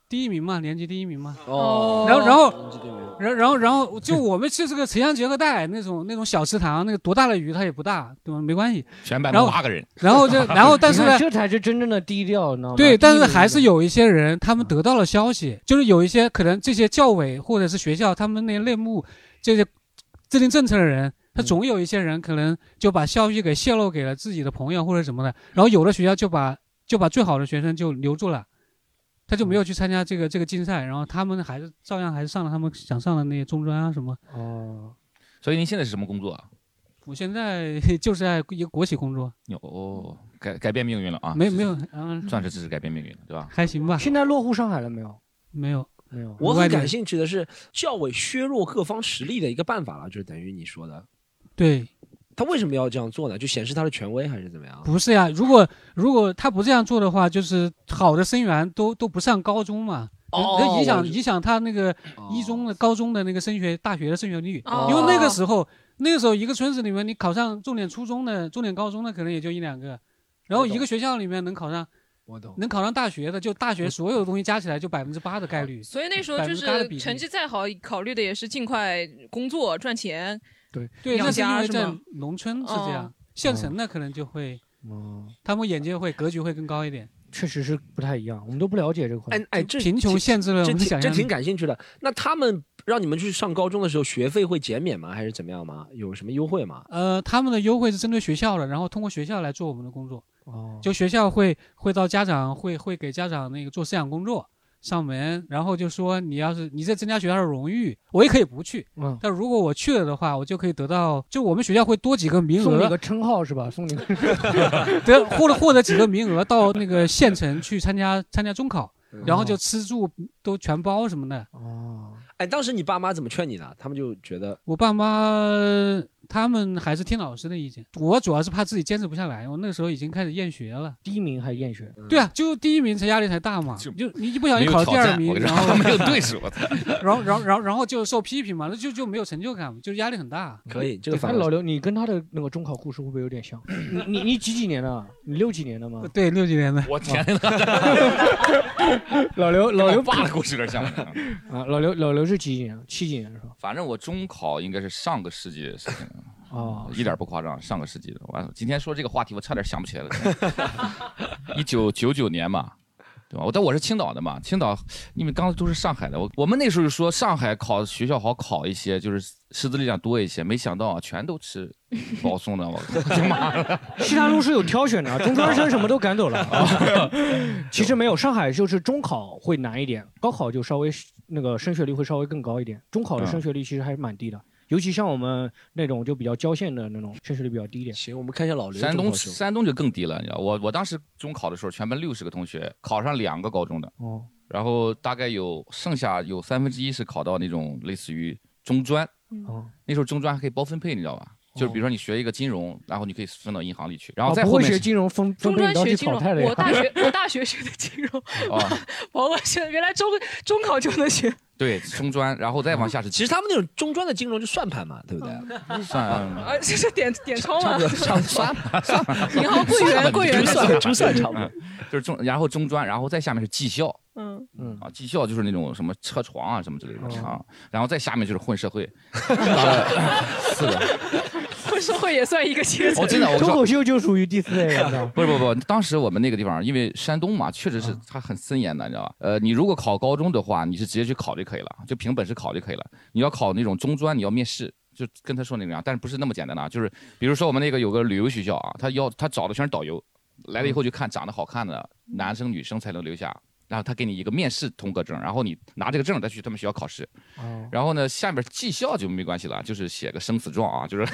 第一名嘛，年级第一名嘛。 哦。 然后然后然后然后然后就我们是这个城乡结合带那种那种小池塘，那个多大的鱼它也不大，对吧？没关系。 全班然后八个人。 然后就然后但是呢， 这才是真正的低调，你知道吗？ 对，但是还是有一些人他们得到了消息，就是有一些可能这些教委或者是学校他们那些内幕这些制定政策的人。他总有一些人可能就把消息给泄露给了自己的朋友或者什么的，然后有的学校就把就把最好的学生就留住了，他就没有去参加这个这个竞赛，然后他们还是照样还是上了他们想上的那些中专啊什么。 哦， 所以您现在是什么工作啊？ 我现在就是在一个国企工作。 有改改变命运了啊？ 没没有，嗯， 算是只是改变命运了，对吧？ 还行吧。 现在落户上海了没有？ 没有。 没有。 我很感兴趣的是教委削弱各方实力的一个办法了，就是等于你说的。 对， 他为什么要这样做呢？就显示他的权威还是怎么样？ 不是呀，如果如果他不这样做的话，就是好的生源都都不上高中嘛， 哦， 影响影响他那个一中的、高中的那个升学、大学的升学率。 哦、 因为那个时候，那个时候一个村子里面，你考上重点初中的、重点高中的可能也就一两个，然后一个学校里面能考上。 我懂， 能考上大学的，就大学所有的东西加起来就百分之八的概率。 所以那时候就是成绩再好，考虑的也是尽快工作赚钱。 对对， 养家是在农村是这样， 哦、 县城的可能就会，哦，他们眼界会格局会更高一点。 确实是不太一样，我们都不了解这块。 哎哎，这贫穷限制了我们的想象力。 这挺感兴趣的。那他们让你们去上高中的时候，学费会减免吗？还是怎么样吗？有什么优惠吗？ 呃，他们的优惠是针对学校的，然后通过学校来做我们的工作。 哦， 就学校会会到家长会会给家长那个做思想工作。上门，然后就说你要是你在增加学校的荣誉，我也可以不去。嗯，但如果我去了的话，我就可以得到，就我们学校会多几个名额， 送你个称号是吧？送你个得获得获得几个名额到那个县城去参加参加中考，然后就吃住都全包什么的。 哦，哎，当时你爸妈怎么劝你的？他们就觉得我爸妈他们还是听老师的意见，我主要是怕自己坚持不下来，我那个时候已经开始厌学了。 第一名还厌学？ 对啊，就第一名才压力才大嘛，就就你一不小心考第二名，然后没有对手， 然后然后然后然后就受批评嘛，那就就没有成就感，就压力很大。 可以，这个反正老刘，你跟他的那个中考故事会不会有点像？你你你几几年的？你六几年的吗？ 对，六几年的。 我天哪！ 老刘老刘爸的故事有点像啊。老刘老刘是几几年？七几年是吧？ 反正我中考应该是上个世纪的事情。 哦， 一点不夸张，上个世纪的。完了，今天说这个话题，我差点想不起来了。一九九九年嘛，对吧？但我是青岛的嘛，青岛你们刚刚都是上海的，我我们那时候就说上海考学校好考一些，就是师资力量多一些，没想到啊，全都吃保送的，我妈了。 西南路是有挑选的，中专生什么都赶走了。其实没有，上海就是中考会难一点，高考就稍微那个升学率会稍微更高一点，中考的升学率其实还是蛮低的。尤其像我们那种就比较郊县的那种，升学率比较低一点。 行，我们看一下老刘。 山东山东就更低了，你知道，我我当时中考的时候，全班六十个同学考上两个高中的， 哦， 然后大概有剩下有三分之一是考到那种类似于中专， 哦， 那时候中专还可以包分配，你知道吧？就是比如说你学一个金融，然后你可以分到银行里去，然后再后面、 哦、不会学金融分分配到去淘汰的呀。 我大学我大学学的金融，哦，我学原来中中考就能学。 对，中专，然后再往下是， 其实他们那种中专的金融就算盘嘛，对不对？ 算啊，这是点点钞嘛， 算算算盘， 银行柜员柜员算珠算差不多， 就是中，然后中专，然后再下面是技校， 嗯嗯啊，技校就是那种什么车床啊什么之类的啊，然后再下面就是混社会，四个。 混社会也算一个阶层。 哦，真的， 脱口秀就属于第四类的。 不是不不，当时我们那个地方，因为山东嘛，确实是它很森严的，你知道吧？呃，你如果考高中的话，你是直接去考就可以了，就凭本事考就可以了。你要考那种中专，你要面试，就跟他说那个样，但是不是那么简单的啊？就是比如说我们那个有个旅游学校啊，他要他找的全是导游，来了以后就看长得好看的男生女生才能留下。然后他给你一个面试通过证，然后你拿这个证再去他们学校考试。哦、然后呢，下面技校就没关系了，就是写个生死状啊，就是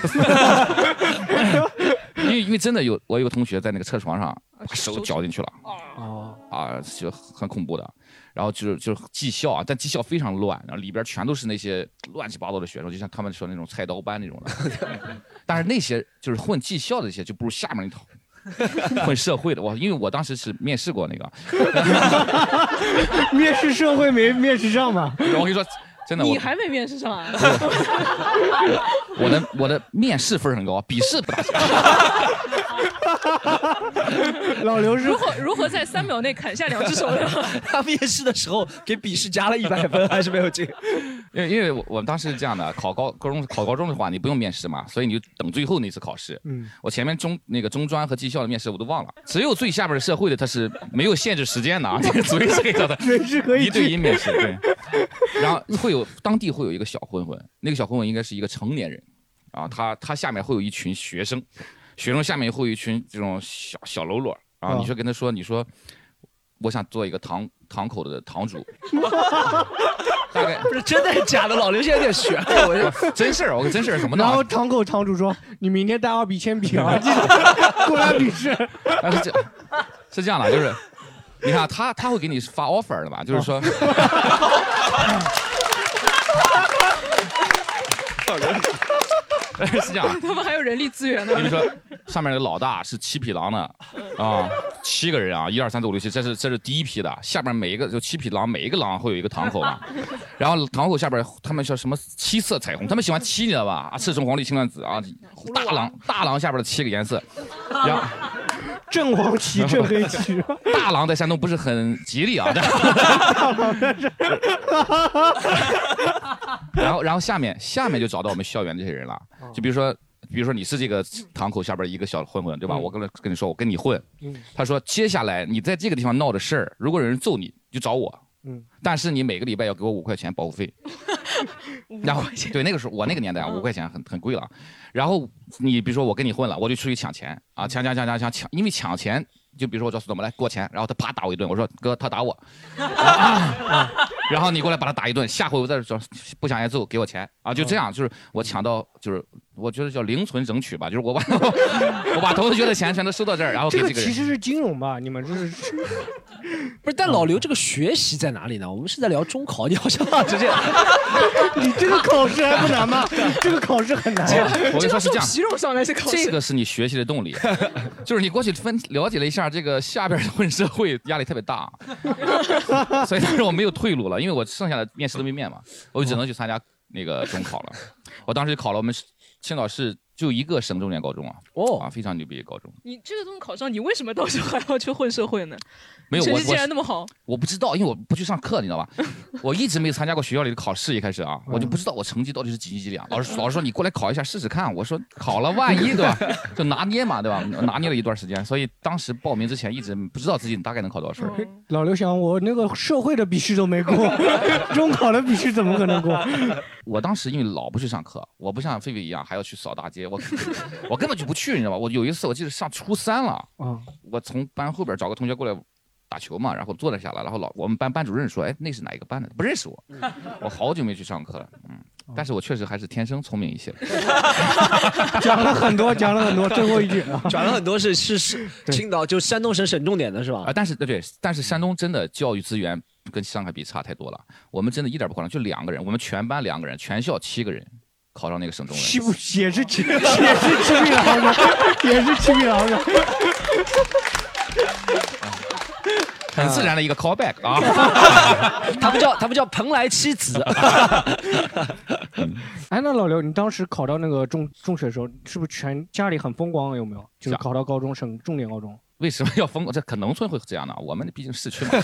因为因为真的有我有个同学在那个车床上把手绞进去了，哦啊，就很恐怖的。然后就是就是技校啊，但技校非常乱，然后里边全都是那些乱七八糟的学生，就像他们说那种菜刀班那种的。但是那些就是混技校的那些，就不如下面那套。混社会的我，因为我当时是面试过那个， 面试社会没面试上嘛？ 我跟你说，真的， 你还没面试上啊？ 我的我的面试分很高，笔试不大行。 老刘是如何如何在三秒内砍下两只手的？ 他面试的时候给笔试加了一百分，还是没有进。 因为因为我我们当时是这样的，考高高中考高中的话，你不用面试嘛，所以你就等最后那次考试。嗯，我前面中那个中专和技校的面试我都忘了，只有最下边的社会的它是没有限制时间的啊，这个随时可以找到， 随时可以一对一面试。对，然后会有当地会有一个小混混，那个小混混应该是一个成年人，啊，他他下面会有一群学生，学生下面会有一群这种小小喽啰啊，你说跟他说，你说我想做一个堂堂口的堂主。大概不是真的假的，老刘现在有点悬了。 我真事儿，我真事儿什么的。 然后堂口堂主说：“你明天带二笔铅笔啊，记得过来笔试。” 啊，是这，是这样的，就是，你看他他会给你发 offer 的吧？就是说，是这样。 他们还有人力资源呢。 比如说，上面的老大是七匹狼的啊，七个人啊，一二三四五六七，这是这是第一批的。下边每一个就七匹狼，每一个狼会有一个堂口嘛。然后堂口下边他们叫什么七色彩虹，他们喜欢七，你知道吧？啊，赤橙黄绿青蓝紫啊，大狼大狼下边的七个颜色，然后正黄旗正黑旗。 大狼在山东不是很吉利啊。然后然后下面下面就找到我们校园这些人了，就比如说。比如说你是这个堂口下边一个小混混，对吧？嗯、我跟跟你说，我跟你混。嗯、他说接下来你在这个地方闹的事儿，如果有人揍你，就找我。嗯、但是你每个礼拜要给我五块钱保护费。然后对那个时候我那个年代啊，五块钱很很贵了。然后你比如说我跟你混了，我就出去抢钱啊，抢抢抢抢抢抢，因为抢钱。就比如说我叫苏怎么来给我钱，然后他啪打我一顿，我说哥他打我，啊、然后你过来把他打一顿，下回我再说不想挨揍给我钱啊，就这样，就是我抢到就是我觉得叫零存整取吧，就是我把我把同学的钱全都收到这儿，然后给这个人。 这个其实是金融吧，你们这是不是？但老刘这个学习在哪里呢？我们是在聊中考，你好像直接你这个考试还不难吗？这个考试很难。 我跟你说是这样， 皮肉上来是考试， 这个是你学习的动力，就是你过去分了解了一下。这个下边混社会压力特别大，所以当时我没有退路了，因为我剩下的面试都没面嘛，我就只能去参加那个中考了。我当时考了我们青岛市就一个省重点高中啊，哦啊，非常牛逼的高中。 你这个东西考上，你为什么到时候还要去混社会呢？ 没有， 成绩竟然那么好我， 我不知道，因为我不去上课，你知道吧？我一直没参加过学校里的考试，一开始啊，我就不知道我成绩到底是几斤几两。老师老师说你过来考一下试试看，我说考了万一对吧？就拿捏嘛对吧？拿捏了一段时间，所以当时报名之前一直不知道自己大概能考多少分。 老刘想，我那个社会的笔试都没过，中考的笔试怎么可能过？ 我当时因为老不去上课，我不像狒狒一样还要去扫大街，我我根本就不去，你知道吧？我有一次我记得上初三了，嗯、我从班后边找个同学过来打球嘛，然后坐了下来，然后老我们班班主任说，哎，那是哪一个班的？不认识我，我好久没去上课了，嗯，但是我确实还是天生聪明一些。 讲了很多，讲了很多，最后一句讲了很多是是是青岛就山东省省重点的是吧？ 啊，但是对对，但是山东真的教育资源跟上海比差太多了，我们真的一点不夸张，就两个人，我们全班两个人，全校七个人。考上那个省重点， 也是七，也是七匹狼的，也是七匹狼的， 很自然的一个 callback 啊。 他们叫他们叫蓬莱七子。 哎，那老刘，你当时考到那个中中学的时候，是不是全家里很风光？有没有？就是考到高中省重点高中。 为什么要疯？这可农村会这样的，我们毕竟市区嘛。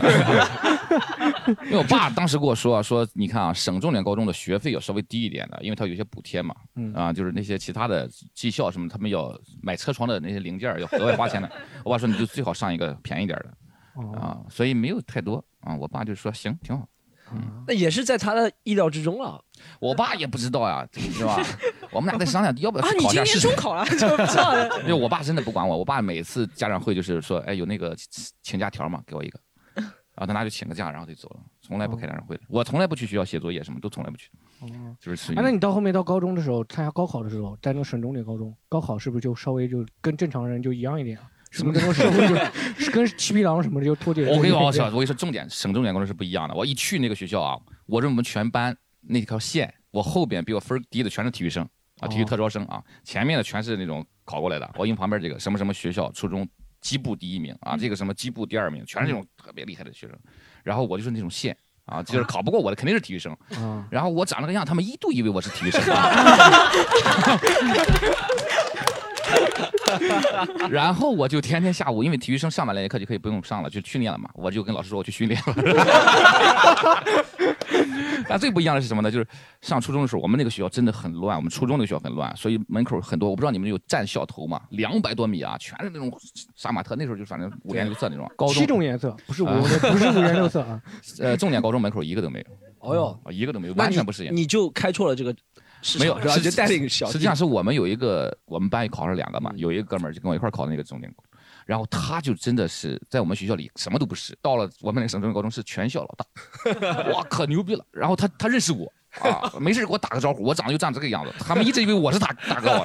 因为我爸当时跟我说说，你看啊，省重点高中的学费要稍微低一点的，因为它有些补贴嘛，嗯、啊，就是那些其他的技校什么，他们要买车床的那些零件要额外花钱的。我爸说你就最好上一个便宜点的，哦、啊，所以没有太多啊。我爸就说行，挺好。 嗯，那也是在他的意料之中了。 我爸也不知道呀，是吧？我们俩在商量要不要去考一下试试。 啊，你今年中考了就不知道了。 因为我爸真的不管我，我爸每次家长会就是说，哎，有那个请假条嘛，给我一个，啊，他拿就请个假，然后就走了，从来不开家长会的。我从来不去学校写作业，什么都从来不去。哦，就是。 啊，那你到后面到高中的时候，参加高考的时候，在那省重点高中，高考是不是就稍微就跟正常人就一样一点啊？什么跟社会就是跟七匹狼什么的就脱节。 我跟你说，我跟你说，重点省重点高中是不一样的。我一去那个学校啊，我认为我们全班那条线，我后边比我分低的全是体育生啊，体育特招生啊，前面的全是那种考过来的。我因为旁边这个什么什么学校初中机部第一名啊，这个什么机部第二名，全是这种特别厉害的学生。然后我就是那种线。啊，就是考不过我的肯定是体育生，啊、然后我长了个样，他们一度以为我是体育生。啊、 然后我就天天下午，因为体育生上完两节课就可以不用上了，就训练了嘛，我就跟老师说我去训练了。但最不一样的是什么呢？就是上初中的时候，我们那个学校真的很乱，我们初中那个学校很乱，所以门口很多，我不知道你们有站校头嘛，两百多米啊，全是那种杀马特，那时候就反正五颜六色那种。高中七种颜色，不是五、呃、不是五颜六色啊。 呃，重点高中门口一个都没有。 哦哟， 一个都没有，完全不是。 你就开错了这个。 没有， 就带领小。 实际上是我们有一个，我们班考上两个嘛，有一个哥们儿就跟我一块考的那个重点，然后他就真的是在我们学校里什么都不是，到了我们那个省重点高中是全校老大，哇，可牛逼了。然后他他认识我啊，没事给我打个招呼，我长得就长这个样子，他们一直以为我是他大哥。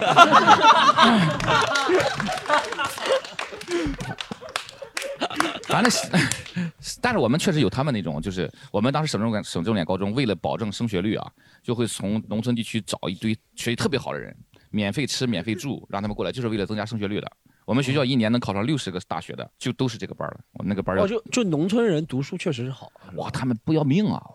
反正，但是我们确实有他们那种，就是我们当时省重点省重点高中为了保证升学率啊，就会从农村地区找一堆学习特别好的人，免费吃免费住，让他们过来，就是为了增加升学率的。我们学校一年能考上六十个大学的，就都是这个班的。我们那个班哦，就就农村人读书确实是好， 哇，他们不要命啊！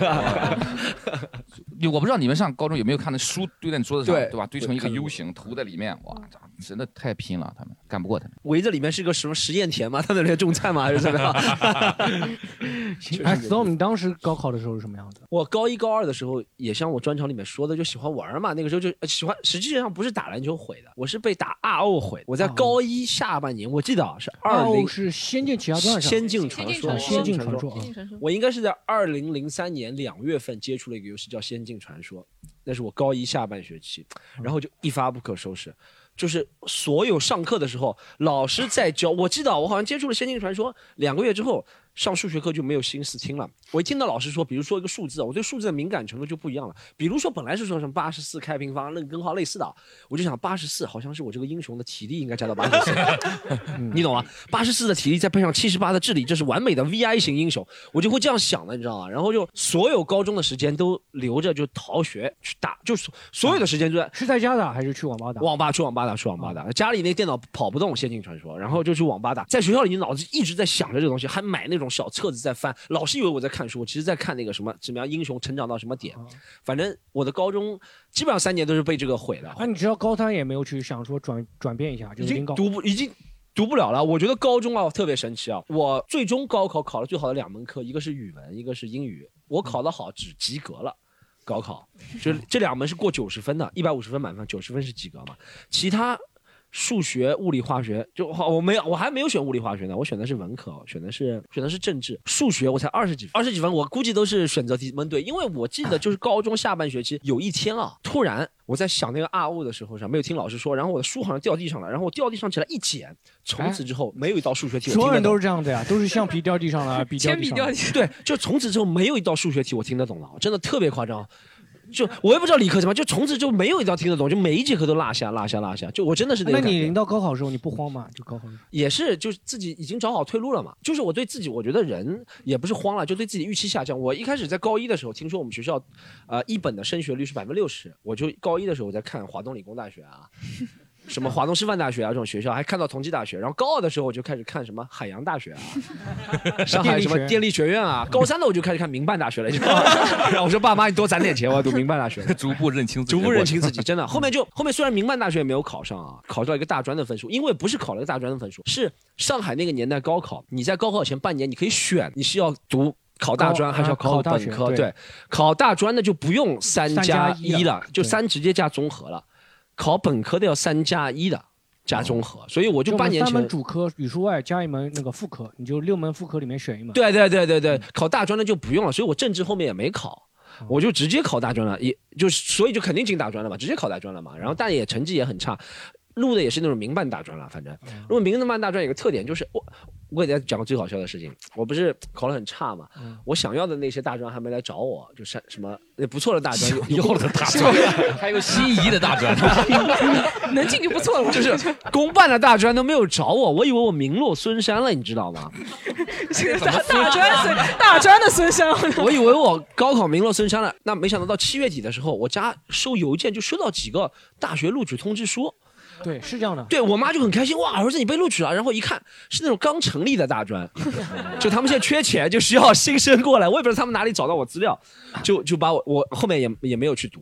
我不知道你们上高中有没有看那书堆在你桌子上，对, 对吧？堆成一个 U 型，涂在里面，哇，真的太拼了，他们干不过他们。 围着里面是个什么实验田吗？他们在种菜吗？还是怎么样？ 哎 ，Storm， 你当时高考的时候是什么样子？ 我高一高二的时候也像我专场里面说的，就喜欢玩嘛。那个时候就喜欢，实际上不是打篮球毁的，我是被打 R O 毁。我在高一下半年，我记得啊是二零是《仙剑奇侠传》上， 仙境传说， 仙境传说。 我应该是在二零零三年两月份接触了一个游戏叫《仙境传说》，那是我高一下半学期，然后就一发不可收拾。就是所有上课的时候，老师在教。我记得我好像接触了《仙境传说》两个月之后，上数学课就没有心思听了。我一听到老师说，比如说一个数字，我对数字的敏感程度就不一样了。比如说本来是说什么八十四开平方、任根号类似的，我就想八十四好像是我这个英雄的体力应该加到八十四，你懂吗？八十四的体力再配上七十八的智力，这是完美的 V I 型英雄，我就会这样想的，你知道吗？然后就所有高中的时间都留着就逃学去打，就所有的时间就在是在家打还是去网吧打？ 网吧去网吧打去网吧打，家里那电脑跑不动《仙境传说》，然后就去网吧打。在学校里，脑子一直在想着这个东西，还买那种小册子在翻。老师以为我在看书，其实在看那个什么怎么样英雄成长到什么点。反正我的高中基本上三年都是被这个毁的。 那、啊、你知道高三也没有去想说转转变一下，就已经读不已经读不了了。我觉得高中啊特别神奇啊，我最终高考考了最好的两门课，一个是语文，一个是英语。我考得好，只及格了。高考就这两门是过九十分的，一百五十分满分，九十分是及格嘛。其他数学、物理、化学就我没有，我还没有选物理化学呢，我选的是文科，选的是选的是政治。数学我才二十几分，二十几分我估计都是选择题蒙对，因为我记得就是高中下半学期有一天啊，突然我在想那个 R O 的时候上没有听老师说，然后我的书好像掉地上了，然后我掉地上起来一捡，从此之后没有一道数学题我听得懂。 所有人都是这样的呀，都是橡皮掉地上了，笔掉地上了。 对，就从此之后没有一道数学题我听得懂了，真的特别夸张。就我也不知道理科怎么，就从此就没有一道听得懂，就每一节课都落下落下落下。就我真的是那个。 那你临到高考的时候你不慌吗？就高考也是，就是自己已经找好退路了嘛。就是我对自己，我觉得人也不是慌了，就对自己预期下降。我一开始在高一的时候，听说我们学校，呃，一本的升学率是百分之六十，我就高一的时候我在看华东理工大学啊。什么华东师范大学啊这种学校，还看到同济大学，然后高二的时候我就开始看什么海洋大学啊，上海什么电力学院啊，高三的我就开始看民办大学了，然后我说爸妈你多攒点钱，我要读民办大学， 逐步认清自己， 逐步认清自己，真的。后面就后面虽然民办大学也没有考上啊，考到一个大专的分数，因为不是考了一个大专的分数，是上海那个年代高考，你在高考前半年你可以选你是要读。考大专还是要考本科？对, 对，考大专的就不用三加一了，就三直接加综合了。考本科的要三加一的加综合，所以我就半年前三门主科语数外加一门那个副科，你就六门副科里面选一门。 对对对对对，考大专的就不用了，所以我政治后面也没考，我就直接考大专了，也就是所以就肯定进大专了嘛，直接考大专了嘛。然后但也成绩也很差，录的也是那种民办大专了，反正。如果民办大专有个特点就是我。我给大家讲个最好笑的事情，我不是考得很差嘛，嗯、我想要的那些大专还没来找我，就是什么不错的大专， 有的大专，还有心仪的大专， 能进就不错了。 就是公办的大专都没有找我，我以为我名落孙山了，你知道吗？ 大大专大专的孙山， 我以为我高考名落孙山了，那没想到到七月底的时候，我家收邮件就收到几个大学录取通知书。 对，是这样的。 对我妈就很开心，哇，儿子你被录取了。然后一看是那种刚成立的大专，就他们现在缺钱，就需要新生过来。我也不知道他们哪里找到我资料，就就把我我后面也也没有去读，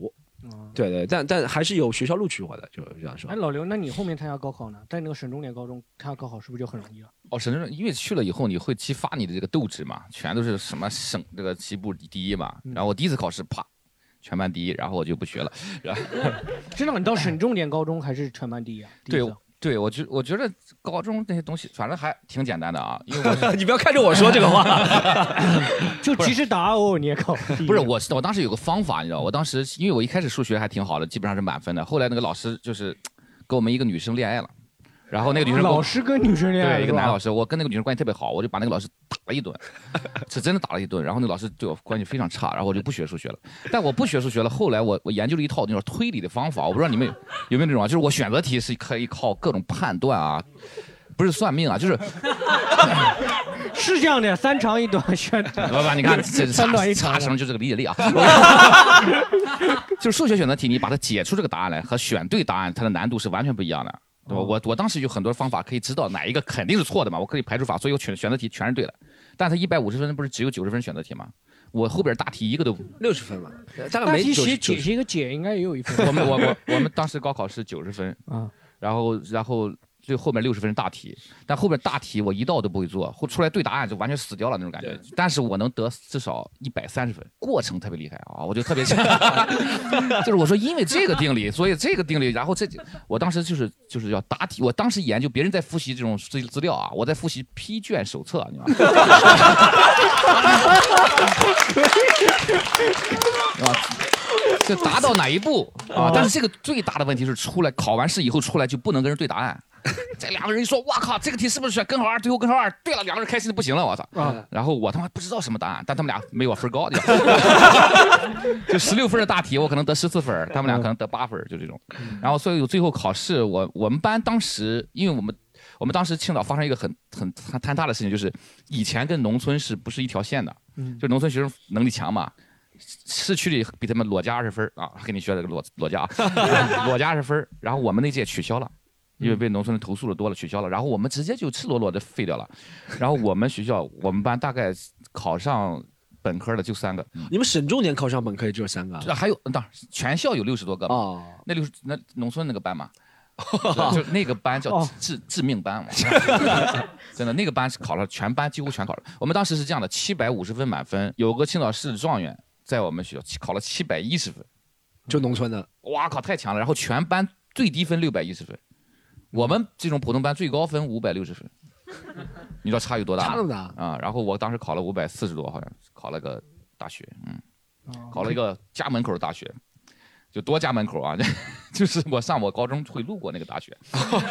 对对，但但还是有学校录取我的，就这样说。 哎，老刘，那你后面参加高考呢？在那个省重点高中参加高考是不是就很容易了？ 哦，省重点，因为去了以后你会激发你的这个斗志嘛，全都是什么省这个起步第一嘛。然后我第一次考试，啪，全班第一，然后我就不学了。然后真的，你到省重点高中还是全班第一啊？ 对。对，我觉我觉得高中那些东西反正还挺简单的啊，因为我你不要看着我说这个话， 就即使打哦你也考不是我我当时有个方法，你知道，我当时因为我一开始数学还挺好的，基本上是满分的，后来那个老师就是跟我们一个女生恋爱了。然后那个女生老师跟女生恋爱， 对，一个男老师，我跟那个女生关系特别好，我就把那个老师打了一顿，是真的打了一顿。然后那个老师对我关系非常差，然后我就不学数学了。但我不学数学了，后来我我研究了一套那种推理的方法，我不知道你们有有没有那种啊，就是我选择题是可以靠各种判断啊，不是算命啊，就是是这样的，三长一短选。 老板，你看这三短一长， 差生就这个理解力啊。就是数学选择题，你把它解出这个答案来和选对答案，它的难度是完全不一样的。对吧？我我当时有很多方法可以知道哪一个肯定是错的嘛，我可以排除法，所以我选选择题全是对的。但他一百五十分不是只有九十分选择题吗？我后边大题一个都六十分嘛， 大题写解析一个解应该也有一分。 我们我我我们当时高考是九十分啊，然后然后最后面六十分是大题，但后面大题我一道都不会做，后出来对答案就完全死掉了那种感觉。但是我能得至少一百三十分，过程特别厉害啊，我就特别就是我说因为这个定理，所以这个定理，然后这我当时就是就是要答题，我当时研究别人在复习这种资资料啊，我在复习批卷手册，你知道吗？啊，就达到哪一步啊？但是这个最大的问题是出来考完试以后出来就不能跟人对答案。这两个人一说，哇靠，这个题是不是选根号二？最后根号二对了，两个人开心的不行了，我操！啊、然后我他妈不知道什么答案，但他们俩没我分高，就十六分的大题，我可能得十四分，他们俩可能得八分，就这种。然后所以最后考试，我我们班当时，因为我们我们当时青岛发生一个很很很坍塌的事情，就是以前跟农村是不是一条线的？嗯，就农村学生能力强嘛。市区里比他们裸加二十分啊，给你学这个裸裸加，裸加二十分，然后我们那届取消了。因为被农村的投诉的多了，取消了，然后我们直接就赤裸裸的废掉了。然后我们学校，我们班大概考上本科的就三个。 你们省重点考上本科也只有三个？ 还有，当然全校有六十多个嘛。哦，那六十那农村那个班嘛，就那个班叫致致命班嘛。真的，那个班是考了全班几乎全考了。我们当时是这样的，七百五十分满分，有个青岛市状元在我们学校考了七百一十分， 就农村的。 哇靠，太强了！然后全班最低分六百一十分。我们这种普通班最高分五百六十分，你知道差有多大吗？ 差那么大啊！然后我当时考了五百四十多，好像考了个大学，嗯，考了一个家门口的大学，就多家门口啊，就是我上我高中会路过那个大学，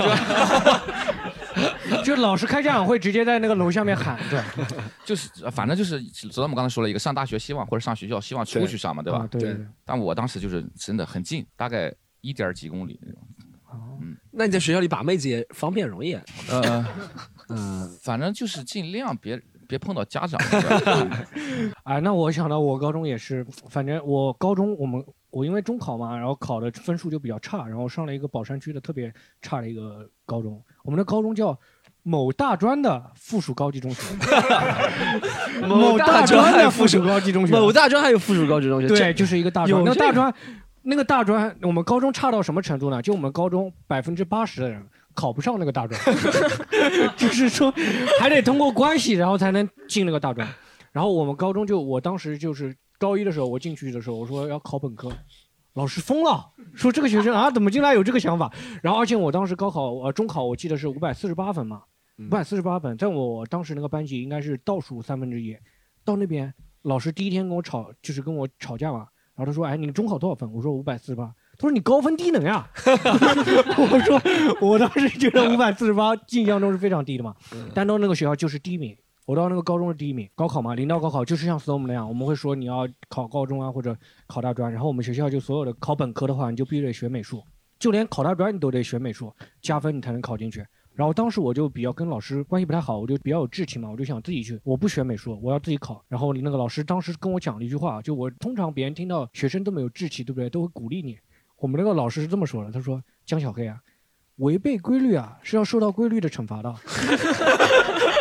就老师开家长会直接在那个楼下面喊，对， 就是反正就是知道我们刚才说了一个上大学希望或者上学校希望出去上嘛，对吧？ 对。 但我当时就是真的很近，大概一点几公里那种。 嗯，那你在学校里把妹子也方便容易啊？ 呃，嗯，反正就是尽量别别碰到家长。 哎，那我想到我高中也是，反正我高中我们我因为中考嘛，然后考的分数就比较差，然后上了一个宝山区的特别差的一个高中，我们的高中叫某大专的附属高级中学。某大专的附属高级中学， 某大专还有附属高级中学， 对，就是一个大专。那大专。那个大专，我们高中差到什么程度呢？就我们高中百分之八十的人考不上那个大专，就是说还得通过关系，然后才能进那个大专。然后我们高中就，我当时就是高一的时候，我进去的时候，我说要考本科，老师疯了，说这个学生啊怎么进来有这个想法？然后而且我当时高考呃中考我记得是五百四十八分嘛，五百四十八分，在我当时那个班级应该是倒数三分之一。到那边老师第一天跟我吵，就是跟我吵架嘛。然后他说：“哎，你中考多少分？”我说：“五百四十八。”他说：“你高分低能呀！”我说：“我当时觉得五百四十八印象中是非常低的嘛。但到那个学校就是第一名，我到那个高中是第一名。高考嘛，临到高考就是像 Storm 那样，我们会说你要考高中啊或者考大专。然后我们学校就所有的考本科的话，你就必须得学美术，就连考大专你都得学美术，加分你才能考进去。然后当时我就比较跟老师关系不太好，我就比较有志气嘛，我就想自己去，我不学美术，我要自己考。然后那个老师当时跟我讲了一句话，就我通常别人听到学生这么有志气，对不对，都会鼓励你。我们那个老师是这么说的，他说：“江小黑啊，违背规律啊是要受到规律的惩罚的。”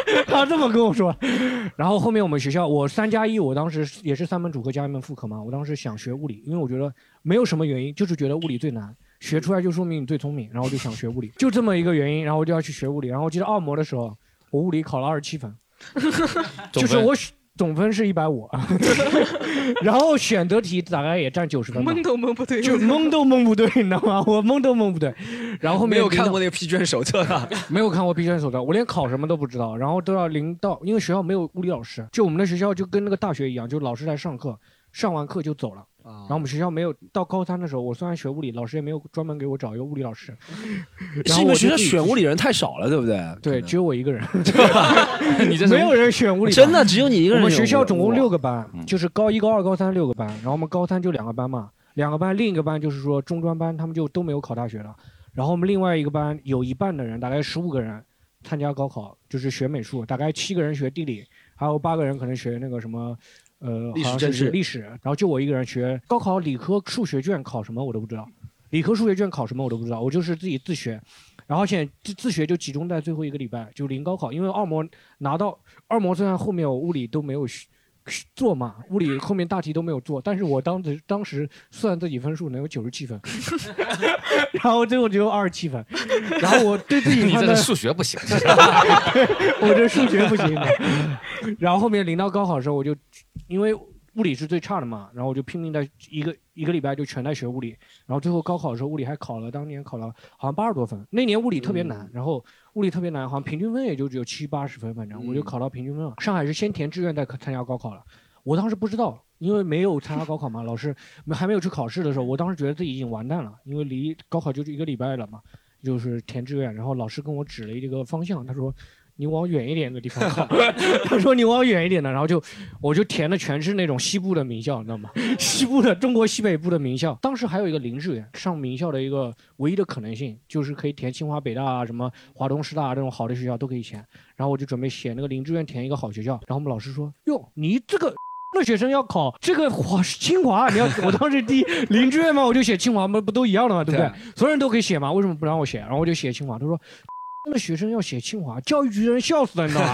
他这么跟我说。然后后面我们学校，我三加一，我当时也是三门主课加一门副课嘛。我当时想学物理，因为我觉得没有什么原因，就是觉得物理最难，学出来就说明你最聪明，然后我就想学物理，就这么一个原因，然后我就要去学物理。然后我记得二模的时候，我物理考了二十七分，就是我总分是一百五，然后选择题大概也占九十分， 蒙都蒙不对， 就蒙都蒙不对，你知道吗？我蒙都蒙不对。然后后面没有看过那个批卷手册啊， 没有看过批卷手册，我连考什么都不知道，然后都要临到，因为学校没有物理老师，就我们的学校就跟那个大学一样，就老师来上课，上完课就走了。然后我们学校没有到高三的时候，我虽然学物理，老师也没有专门给我找一个物理老师。 是你们学校选物理人太少了，对不对？ 对，只有我一个人， 你这没有人选物理， 真的只有你一个人。 我们学校总共六个班，就是高一、高二、高三六个班，然后我们高三就两个班嘛，两个班，另一个班就是说中专班，他们就都没有考大学了。然后我们另外一个班有一半的人，大概十五个人参加高考，就是学美术，大概七个人学地理，还有八个人可能学那个什么。呃， 历史政治历史，然后就我一个人学高考理科数学卷考什么我都不知道，理科数学卷考什么我都不知道，我就是自己自学，然后现在自自学就集中在最后一个礼拜，就临高考，因为二模拿到二模虽然后面我物理都没有做嘛，物理后面大题都没有做，但是我当时当时算自己分数能有九十七分，然后最后只有二十七分，然后我对自己你这数学不行， 我这数学不行的，然后后面临到高考的时候，我就因为物理是最差的嘛，然后我就拼命在一个一个礼拜就全在学物理，然后最后高考的时候物理还考了，当年考了好像八十多分，那年物理特别难，嗯、然后物理特别难，好像平均分也就只有七八十分，反正我就考到平均分了。上海是先填志愿再参加高考了，我当时不知道，因为没有参加高考嘛，老师还没有去考试的时候，我当时觉得自己已经完蛋了，因为离高考就是一个礼拜了嘛，就是填志愿，然后老师跟我指了一个方向，他说。你往远一点的地方靠，他说你往远一点的，然后就我就填的全是那种西部的名校，你知道吗？西部的中国西北部的名校。当时还有一个零志愿，上名校的一个唯一的可能性就是可以填清华北大啊、什么华东师大这种好的学校都可以填。然后我就准备写那个零志愿填一个好学校，然后我们老师说：“哟，你这个。”那学生要考这个华清华，你要我当时第一零志愿嘛，我就写清华，不不都一样的嘛，对不对？所有人都可以写嘛，为什么不让我写？然后我就写清华，他说。那学生要写清华，教育局的人笑死了，你知道吗？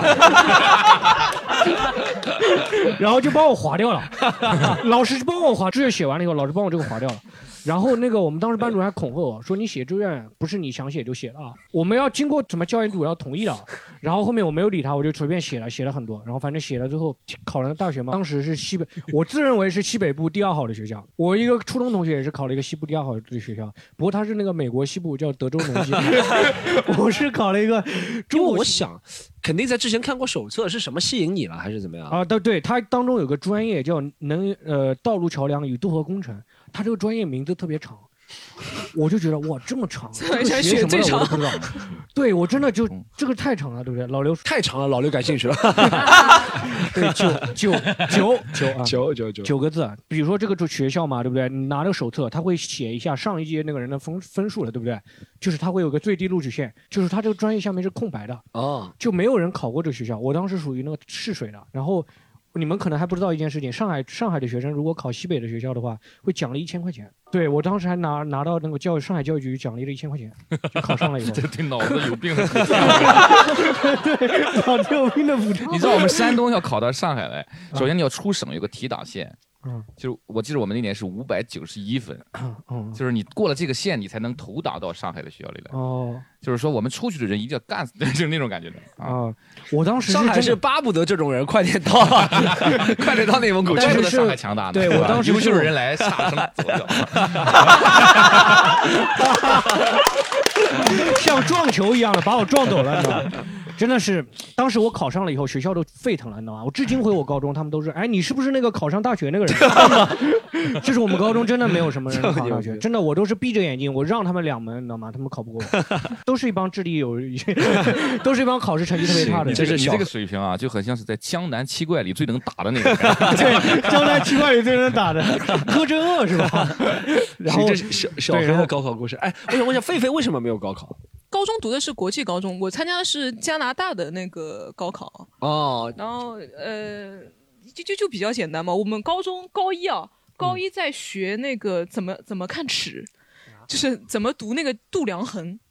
然后就帮我划掉了，老师就帮我划，志愿写完了以后，老师帮我这个划掉了。然后那个我们当时班主任还恐吓我说：“你写志愿不是你想写就写的啊，我们要经过什么教研组要同意的。”然后后面我没有理他，我就随便写了，写了很多。然后反正写了之后考了大学嘛，当时是西北，我自认为是西北部第二好的学校。我一个初中同学也是考了一个西部第二好的学校，不过他是那个美国西部叫德州农技，我是考了一个中国。 我想肯定在之前看过手册，是什么吸引你了，还是怎么样？ 啊，对对，它当中有个专业叫能呃道路桥梁与渡河工程。他这个专业名字特别长，我就觉得哇这么长，这个写什么的我都不知道。对我真的就这个太长了，对不对？老刘太长了，老刘感兴趣了。 对，九九九九啊， 九九九九个字。比如说这个学校嘛，对不对？你拿着手册，他会写一下上一届那个人的分分数了，对不对？就是他会有个最低录取线，就是他这个专业下面是空白的哦， 就没有人考过这个学校。我当时属于那个试水的，然后。你们可能还不知道一件事情，上海上海的学生如果考西北的学校的话，会奖励一千块钱。对我当时还拿拿到那个教育上海教育局奖励了一千块钱，就考上了以后。 这对脑子有病的补偿。对，脑子有病的补偿。 你知道我们山东要考到上海来，首先你要出省有个提档线。 嗯， 就是我记得我们那年是五百九十一分，嗯，就是你过了这个线，你才能投档到上海的学校里来。 哦， 就是说我们出去的人一定要干死，就是那种感觉的啊。 我当时上海是巴不得这种人快点到，快点到内蒙古， 怪不得上海强大呢。 对我当时优秀的人来，差生走掉。 像撞球一样的把我撞走了，你知道吗？真的是，当时我考上了以后，学校都沸腾了，你知道吗？我至今回我高中，他们都是，哎，你是不是那个考上大学那个人？就是我们高中真的没有什么人考上大学，真的，我都是闭着眼睛，我让他们两门，你知道吗？他们考不过我，都是一帮智力有，都是一帮考试成绩特别差的。 你这个你这个水平啊，就很像是在江南七怪里最能打的那个。 对，江南七怪里最能打的柯镇恶是吧？然后这是小小黑的高考故事。哎，我想问一下，狒狒为什么没有高考？ 高中读的是国际高中，我参加的是加拿大的那个高考哦， 然后呃，就就就比较简单嘛。我们高中高一啊，高一在学那个怎么怎么看尺，就是怎么读那个度量衡。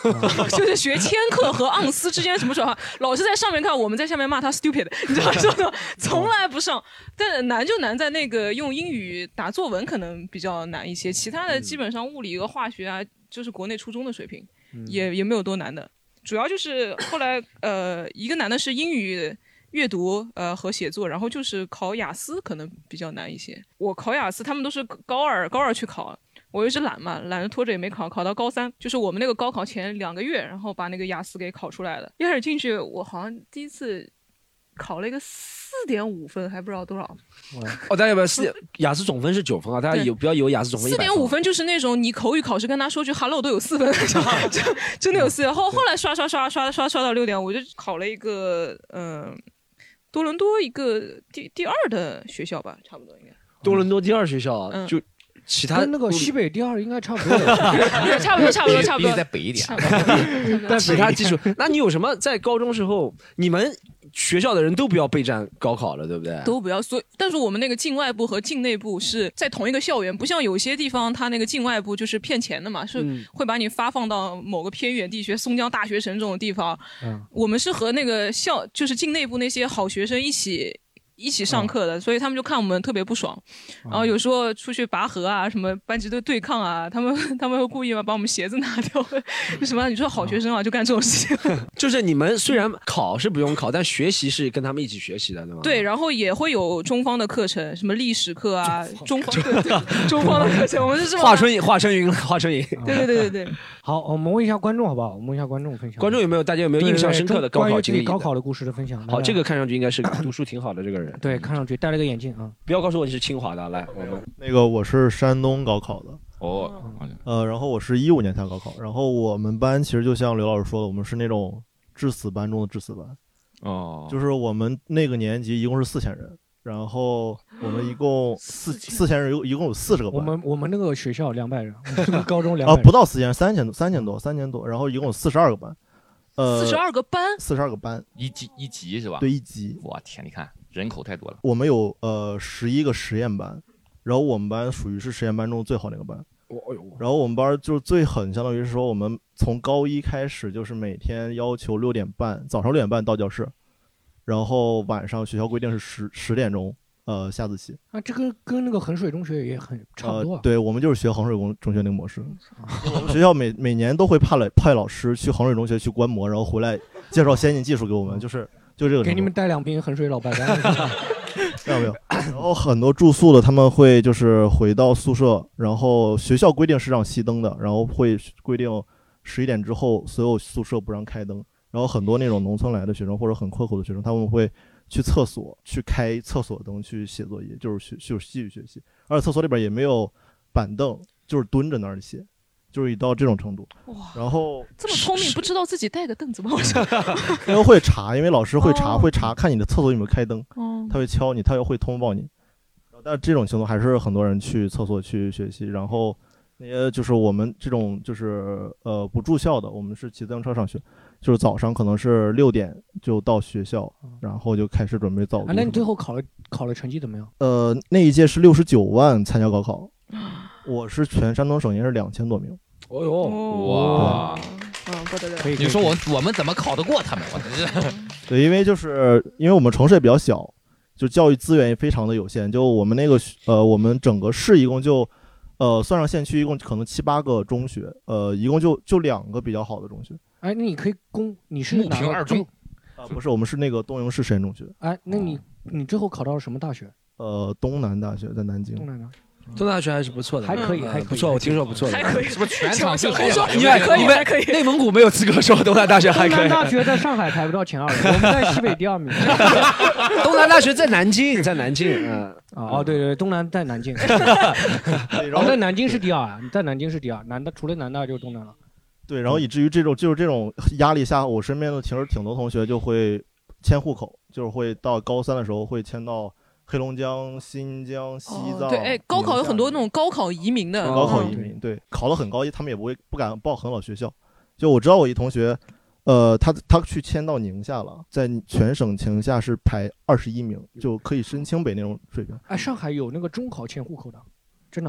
就是学千克和盎司之间什么转换，老师在上面看，我们在下面骂他 stupid， 你知道吗？从来不上。但难就难在那个用英语打作文可能比较难一些，其他的基本上物理和化学啊，就是国内初中的水平，嗯、也也没有多难的。主要就是后来呃，一个难的是英语阅读呃和写作，然后就是考雅思可能比较难一些。我考雅思，他们都是高二高二去考。我一直懒嘛，懒着拖着也没考，考到高三，就是我们那个高考前两个月，然后把那个雅思给考出来了。一开始进去，我好像第一次考了一个四点五分，还不知道多少。 哦，大家不要四雅思总分是九分啊，大家有不要以为雅思总分四点五分就是那种你口语考试跟他说句 hello 都有四分，就真的有四分。后后来刷刷刷刷刷刷到六点五，我就考了一个嗯、呃、多伦多一个第第二的学校吧，差不多应该。 多伦多第二学校啊，嗯、就。其他跟那个西北第二应该差不多， 差不多，差不多，差不多， 必须再北一点。 但其他基础，那你有什么在高中时候，你们学校的人都不要备战高考了，对不对？ 都不要。所以，但是我们那个境外部和境内部是在同一个校园，不像有些地方，它那个境外部就是骗钱的嘛，是会把你发放到某个偏远地区，松江大学城这种地方。嗯，我们是和那个校，就是境内部那些好学生一起。一起上课的，所以他们就看我们特别不爽，然后有时候出去拔河啊，什么班级队对抗啊，他们他们会故意把我们鞋子拿掉，什么？你说好学生啊，就干这种事情。 就是你们虽然考是不用考，但学习是跟他们一起学习的，对吗？ 对，然后也会有中方的课程，什么历史课啊，中方对对中方的课程，我们是这么。 华春莹，华春莹，华春莹。 对对对对对。 好，我们问一下观众好不好？我们问一下观众分享。 观众有没有大家有没有印象深刻的高考经历？ 高考的故事的分享。 好，这个看上去应该是读书挺好的这个人。 对，看上去戴了个眼镜啊。 不要告诉我你是清华的，来，我们那个我是山东高考的。 哦。 呃，然后我是一五年才高考，然后我们班其实就像刘老师说的，我们是那种致死班中的致死班。 哦。 就是我们那个年级一共是四千人。然后我们一共四四千人，一共有四十个班。 我们我们那个学校两百人，这个高中两百啊，不到四千，三千多，三千多，三千多。然后一共有四十二个班，呃， 四十二个班， 四十二个班， 一级一级是吧？ 对，一级。 我天，你看人口太多了。 我们有呃十一个实验班，然后我们班属于是实验班中最好那个班。然后我们班就是最狠，相当于是说我们从高一开始就是每天要求六点半，早上六点半到教室。然后晚上学校规定是十十点钟，呃，下自习。 啊，这个跟那个衡水中学也很差不多、啊呃。对，我们就是学衡水中中学那个模式。我们学校每每年都会派来派老师去衡水中学去观摩，然后回来介绍先进技术给我们，就是就这个。 给你们带两瓶衡水老白干。 没有没有。然后很多住宿的他们会就是回到宿舍，然后学校规定是让熄灯的，然后会规定十一点之后所有宿舍不让开灯。然后很多那种农村来的学生或者很刻苦的学生，他们会去厕所去开厕所灯去写作业，就是学就是继续学习，而且厕所里边也没有板凳，就是蹲着那儿写，就是已到这种程度。 哇！ 然后这么聪明，不知道自己带个凳子吗？ 因为会查，因为老师会查，哦、会查看你的厕所有没有开灯， 哦、 他会敲你，他又会通报你。但这种情况还是很多人去厕所去学习，然后那些就是我们这种就是呃不住校的，我们是骑自行车上学。就是早上可能是六点就到学校，然后就开始准备早读。 啊，那你最后考了考了成绩怎么样？ 呃，那一届是六十九万参加高考，我是全山东省也是两千多名。 哦呦， 哇， 嗯，不得了。 你说我我们怎么考得过他们？我真是。 对，因为就是因为我们城市也比较小，就教育资源也非常的有限。就我们那个呃，我们整个市一共就呃算上县区一共可能七八个中学，呃，一共就就两个比较好的中学。 哎，那你可以公，你是哪个二中？ 啊，不是，我们是那个东营市实验中学。 哎，那你你最后考到了什么大学？ 呃，东南大学在南京。 东南大学， 东南大学还是不错的， 还可以，还不错，我听说不错的， 还可以， 是不是全场最好的？ 你们你们内蒙古没有资格说东南大学还可以。 东南大学在上海排不到前二，我们在西北第二名。 东南大学在南京，在南京，嗯。 哦，对对，东南在南京。然后在南京是第二啊，在南京是第二，南的除了南大就是东南了。 对，然后以至于这种就是这种压力下，我身边的其实挺多同学就会迁户口，就是会到高三的时候会迁到黑龙江、新疆、西藏。 哦、对，哎，高考有很多那种高考移民的。 高考移民，对，考得很高，他们也不会不敢报很好学校。就我知道我一同学，呃，他他去迁到宁夏了，在全省情下是排二十一名，就可以申清北那种水平。 哎，上海有那个中考迁户口的，真的。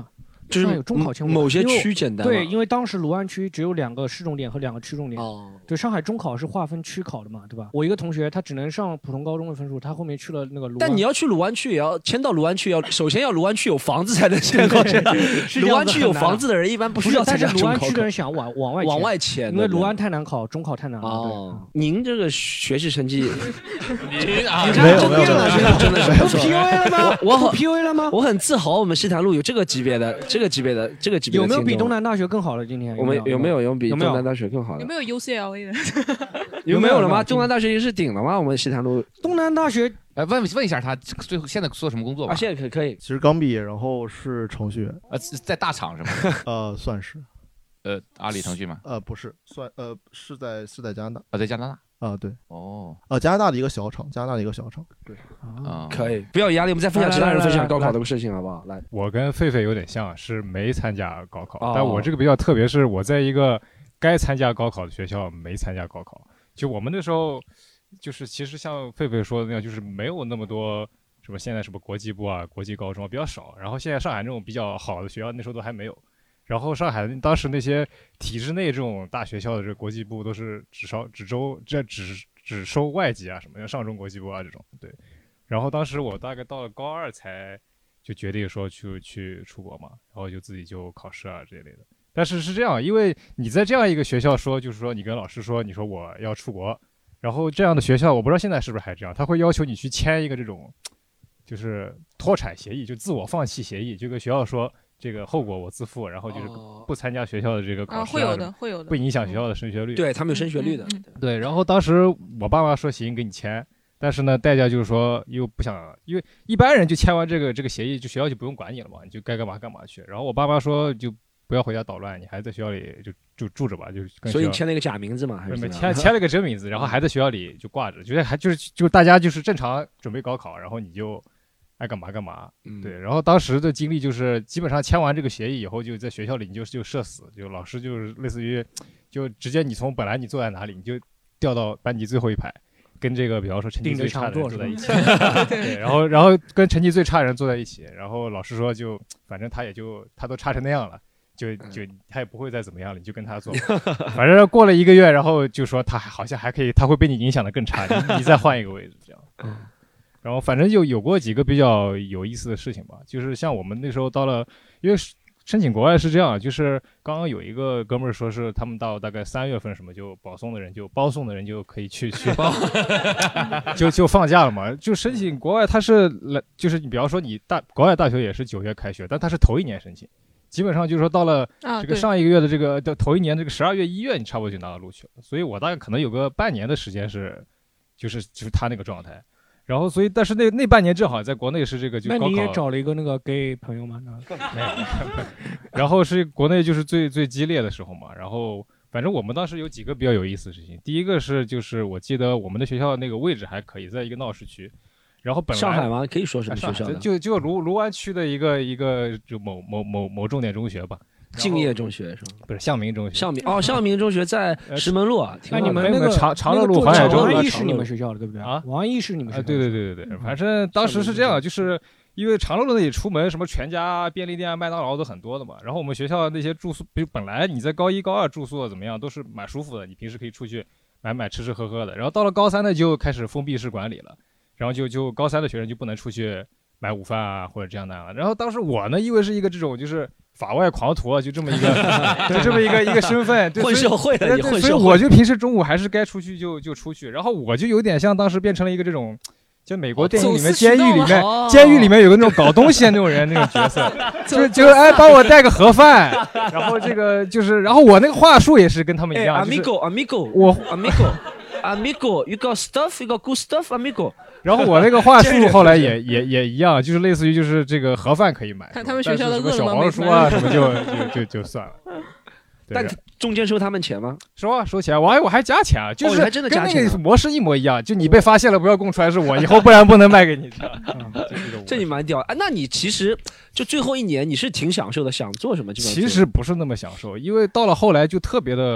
就是有中考前五某些区简单。 对，因为当时卢湾区只有两个市重点和两个区重点。哦，对，上海中考是划分区考的嘛，对吧？我一个同学他只能上普通高中的分数，他后面去了那个卢湾。 但你要去卢湾区，也要迁到卢湾区，要首先要卢湾区有房子才能迁过去。卢湾区有房子的人一般不需要参加中考。 但是卢湾区的人想往往外往外迁， 因为卢湾太难考，中考太难了。哦， 您这个学习成绩， 您啊， 没有没有， 真的是不错。 P U A 了吗？ 我很 P U A 了吗？ 我很自豪，我们西坛路有这个级别的、这个级别的、这个级别的。 有没有比东南大学更好的？今天我们有没有有比东南大学更好的？ 有没有 U C L A 的？ 有没有了吗？东南大学已经是顶了吗？我们西坛路东南大学， 哎，问问一下他最后现在做什么工作吧？ 啊，现在可可以。 其实刚毕业，然后是程序员。 呃，在大厂是吗？ 呃，算是。 呃，阿里、腾讯吗？ 呃，不是，算呃是在是在加拿大。 啊，在加拿大。 啊，对。 哦。 呃，加拿大的一个小厂，加拿大的一个小厂。对。 啊，可以，不要有压力，我们再分享其他人分享高考的事情，好不好？来， 我跟狒狒有点像，是没参加高考，但我这个比较特别，是我在一个该参加高考的学校没参加高考。就我们那时候，就是其实像狒狒说的那样，就是没有那么多什么现在什么国际部啊、国际高中比较少。然后现在上海那种比较好的学校，那时候都还没有。然后上海当时那些体制内这种大学校的这个国际部都是只收只收这只只收外籍啊什么，像上中国际部啊这种。对。然后当时我大概到了高二才就决定说去去出国嘛，然后就自己就考试啊这一类的。但是是这样，因为你在这样一个学校说，就是说你跟老师说，你说我要出国，然后这样的学校我不知道现在是不是还这样，他会要求你去签一个这种就是脱产协议，就自我放弃协议，就跟学校说这个后果我自负，然后就是不参加学校的这个考试、啊啊，会有的，会有的， 不影响学校的升学率。 对他们有升学率的。 嗯嗯、 对，然后当时我爸妈说行，给你签，但是呢，代价就是说又不想，因为一般人就签完这个这个协议，就学校就不用管你了嘛，你就该干嘛干嘛去。然后我爸妈说就不要回家捣乱，你还在学校里就就住着吧，就跟所以你签了一个假名字嘛，还是签签了个真名字，然后还在学校里就挂着，就是还就是就大家就是正常准备高考，然后你就爱干嘛干嘛。嗯、对，然后当时的经历就是基本上签完这个协议以后，就在学校里你就就社死，就老师就是类似于就直接你从本来你坐在哪里，你就调到班级最后一排。跟这个比方说成绩最差的人坐在一起，对，然后然后跟成绩最差的人坐在一起，然后老师说就反正他也就他都差成那样了，就就他也不会再怎么样了，你就跟他做，反正过了一个月，然后就说他好像还可以，他会被你影响的更差，你你再换一个位置这样，然后反正就有过几个比较有意思的事情吧，就是像我们那时候到了，因为申请国外是这样，就是刚刚有一个哥们儿说是他们到大概三月份什么就保送的人就包送的人就可以去去报，就就放假了嘛。就申请国外，他是来就是你比方说你大国外大学也是九月开学，但他是头一年申请，基本上就是说到了这个上一个月的这个的头一年这个十二月一月，你差不多就拿到录取了。所以我大概可能有个半年的时间是，就是就是他那个状态。然后，所以，但是那那半年正好在国内是这个就高考。 那你也找了一个那个 gay 朋友吗？ 没有。然后是国内就是最最激烈的时候嘛。然后，反正我们当时有几个比较有意思的事情。第一个是，就是我记得我们的学校那个位置还可以，在一个闹市区。然后本来上海吗？可以说什么学校的？ 就就卢卢湾区的一个一个就某某某某重点中学吧。 敬业中学是吧？ 不是向明中学。 向明哦，向明中学在石门路啊。 那你们那个长长乐路、环海中王安忆是你们学校的对不对啊？ 王安忆是你们学校的。 对对对对对，反正当时是这样，就是因为长乐路那里出门什么全家、便利店、麦当劳都很多的嘛。然后我们学校那些住宿，比如本来你在高一、高二住宿怎么样，都是蛮舒服的，你平时可以出去买买吃吃喝喝的。然后到了高三呢，就开始封闭式管理了，然后就就高三的学生就不能出去买午饭啊或者这样那样了。然后当时我呢，因为是一个这种就是法外狂徒啊，就这么一个就这么一个一个身份， 混社会的， 对，所以我就平时中午还是该出去就就出去。然后我就有点像当时变成了一个这种，就美国电影里面监狱里面监狱里面有个那种搞东西的那种人那种角色，就就哎帮我带个盒饭，然后这个就是，然后我那个话术也是跟他们一样。 Amigo Amigo， 我 Amigo Amigo，you got stuff，you got good stuff，Amigo。 然后我那个话术后来也也也一样，就是类似于就是这个盒饭可以买， 看他们学校的什么小黄书啊什么就就就就算了。 但中间收他们钱吗？ 收啊，收钱，我还我还加钱啊，就是跟那个模式一模一样，就你被发现了不要供出来是我，以后不然不能卖给你。 这你蛮屌啊！那你其实就最后一年你是挺享受的，想做什么就其实不是那么享受，因为到了后来就特别的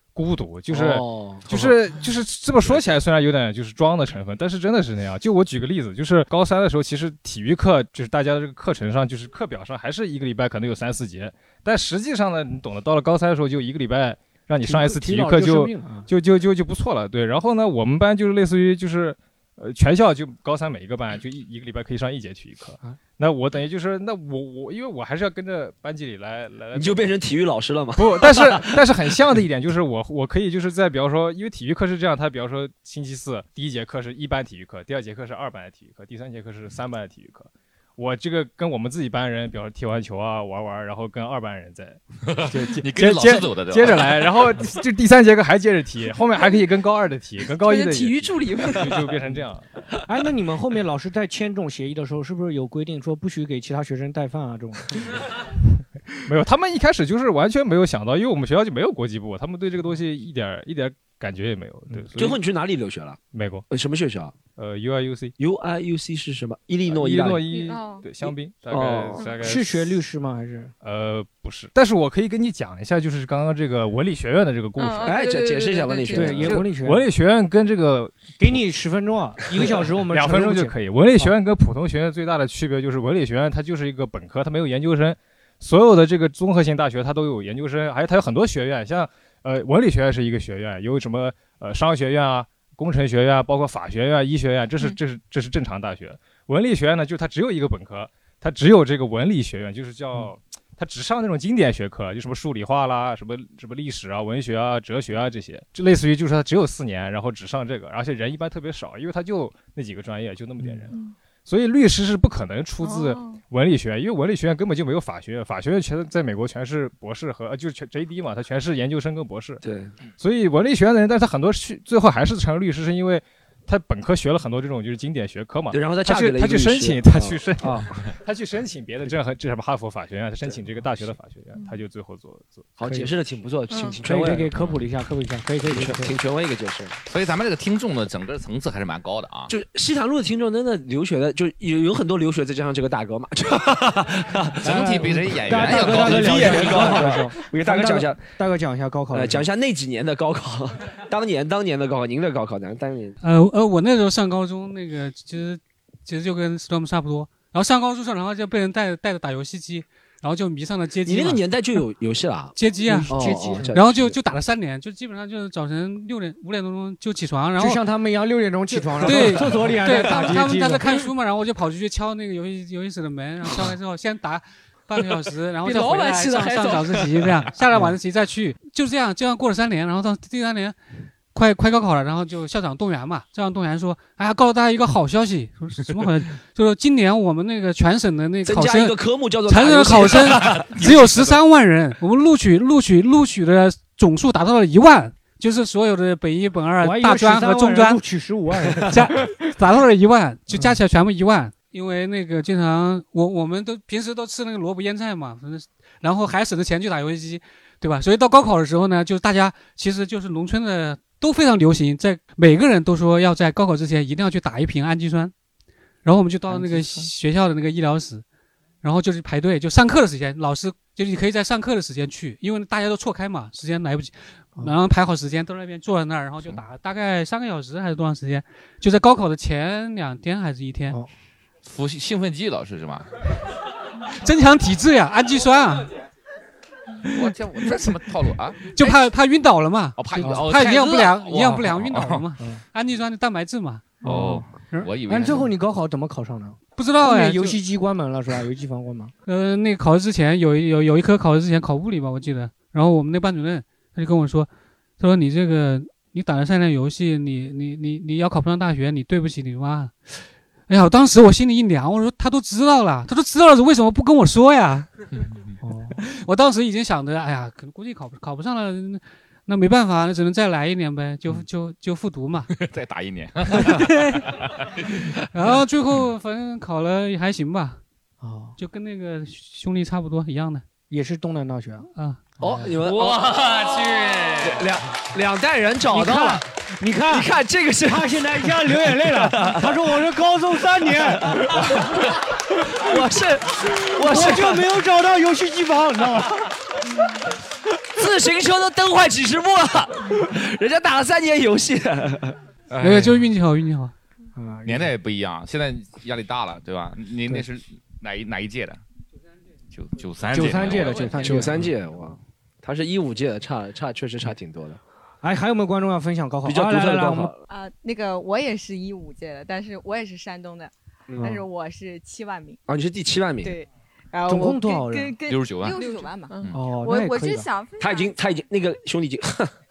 孤独，就是、 哦、 就是就是这么说起来，虽然有点就是装的成分，但是真的是那样。就我举个例子，就是高三的时候，其实体育课就是大家的这个课程上，就是课表上还是一个礼拜可能有三四节，但实际上呢，你懂得，到了高三的时候，就一个礼拜让你上一次体育课就就就就就不错了。对，然后呢，我们班就是类似于就是。呃，全校就高三每一个班就一一个礼拜可以上一节体育课，啊、那我等于就是那我我因为我还是要跟着班级里来来， 你就变成体育老师了吗？ 不，但是但是很像的一点就是我我可以就是在比方说，因为体育课是这样，他比方说星期四第一节课是一班体育课，第二节课是二班的体育课，第三节课是三班的体育课。我这个跟我们自己班人，比如说踢完球啊玩玩，然后跟二班人在就你跟着老师走的， 接着来，然后就第三节课还接着踢，后面还可以跟高二的踢，跟高一的体育助理就就变成这样。 哎，那你们后面老师在签这种协议的时候，是不是有规定说不许给其他学生带饭啊？这种没有，他们一开始就是完全没有想到，因为我们学校就没有国际部，他们对这个东西一点一点感觉也没有。对， 最后你去哪里留学了？ 美国。 呃，什么学校？ 呃 ，U I U C。U I U C 是什么？伊利诺伊。 伊利诺伊，对，香槟。大概、 哦、 大概是学律师吗？还是？ 呃，不是。但是我可以跟你讲一下，就是刚刚这个文理学院的这个故事。 嗯、哎，解解释一下文理学院。 对，也文理学院。 文理学院跟这个， 给你十分钟啊，一个小时我们两分钟就可以。文理学院跟普通学院最大的区别就是，文理学院它就是一个本科，它没有研究生。所有的这个综合性大学它都有研究生，还有它有很多学院，像呃文理学院是一个学院，有什么呃商学院啊、工程学院，包括法学院、医学院，这是这是这是正常大学。文理学院呢，就它只有一个本科，它只有这个文理学院，就是叫它只上那种经典学科，就什么数理化啦、什么什么历史啊、文学啊、哲学啊这些，就类似于就是它只有四年，然后只上这个，而且人一般特别少，因为它就那几个专业，就那么点人。嗯，所以律师是不可能出自文理学院，因为文理学院根本就没有法学院，法学院全在美国全是博士和呃就是全 J D 嘛，它全是研究生跟博士。 对， 所以文理学院的人，但是他很多去最后还是成了律师，是因为他本科学了很多这种就是经典学科嘛。 对，然后他他去他去申请，他去申啊，他去申请别的这和这什么哈佛法学院，他申请这个大学的法学院，他就最后做做。 好，解释的挺不错，挺挺权威，可以给科普一下，科普一下，可以可以挺权威一个解释。 所以咱们这个听众的整个层次还是蛮高的啊。 就西塘路的听众真的留学的，就有有很多留学，再加上这个大哥嘛， 整体比人演员要高， 比演员高。我给大哥讲一下， 大哥讲一下高考， 呃，讲一下那几年的高考，当年当年的高考，您的高考呢？当年呃呃，我那时候上高中，那个其实其实就跟 Storm 差不多。然后上高中上，然后就被人带带着打游戏机，然后就迷上了街机。 你那个年代就有游戏了？ 街机啊， 街机。 然后就就打了三年，就基本上就是早晨六点五点多钟就起床，然后就像他们一样六点钟起床， 对， 厕所里还在打街机。 他们他在看书嘛，然后我就跑出去敲那个游戏游戏室的门，然后敲完之后先打半个小时，然后再回来上上早自习，这样下了晚自习再去，就这样这样过了三年，然后到第三年。快快高考了，然后就校长动员嘛，校长动员说，哎呀，告诉大家一个好消息，说什么好消息？就说今年我们那个全省的那个考生， 增加一个科目叫做全省的考生只有十三万人，我们录取录取录取的总数达到了一万，就是所有的本一本二大专和中专录取十五万人， 加达到了一万，就加起来全部一万。因为那个经常我我们都平时都吃那个萝卜腌菜嘛，然后还省着钱去打游戏机，对吧？所以到高考的时候呢，就是大家其实就是农村的。都非常流行，在每个人都说要在高考之前一定要去打一瓶氨基酸，然后我们就到那个学校的那个医疗室，然后就是排队，就上课的时间，老师就是你可以在上课的时间去，因为大家都错开嘛，时间来不及，然后排好时间都在那边坐在那儿，然后就打，大概三个小时还是多长时间？就在高考的前两天还是一天？ 服兴奋剂老师是吗？ 增强体质呀，氨基酸啊。 我这我这什么套路啊？ 就怕怕晕倒了嘛， 哦，怕怕营养不良，营养不良晕倒了嘛，氨基酸的蛋白质嘛。 哦，我以为。 那最后你高考怎么考上的？ 不知道哎， 游戏机关门了是吧？游戏房关门。 呃，那个考试之前有有有一科考试之前考物理吧，我记得。然后我们那班主任他就跟我说，他说你这个你打了三年游戏，你你你你要考不上大学，你对不起你妈。哎呀，当时我心里一凉，我说他都知道了，他都知道了，为什么不跟我说呀？哦，我当时已经想着，哎呀，可能估计考不考不上了，那, 那没办法，那只能再来一年呗，就就就复读嘛， 再打一年。 然后最后反正考了也还行吧，哦，就跟那个兄弟差不多一样的， 也是东南大学啊。 哦，你们我去， 两两代人找到了。 你看， 你看，这个是他现在一下流眼泪了。他说：“我是高中三年， 我是我是就没有找到游戏机房，你知道吗？ 自行车都蹬坏几十部了，人家打了三年游戏。 哎呀，就是运气好，运气好。 啊，年代也不一样，现在压力大了，对吧？你那是哪一哪一届的？九九三九三届的，九三九三届哇，他是一五届的，差差确实差挺多的。 哎，还有没有观众要分享高考？ 比较独特的高考啊、呃，那个我也是一五届的，但是我也是山东的， 嗯、 但是我是七万名。 啊，你是第七万名？ 对。然后总共多少人？ 六十九万。 六十九万嘛。 嗯、哦， 我我就想， 他已经他已经那个兄弟已经。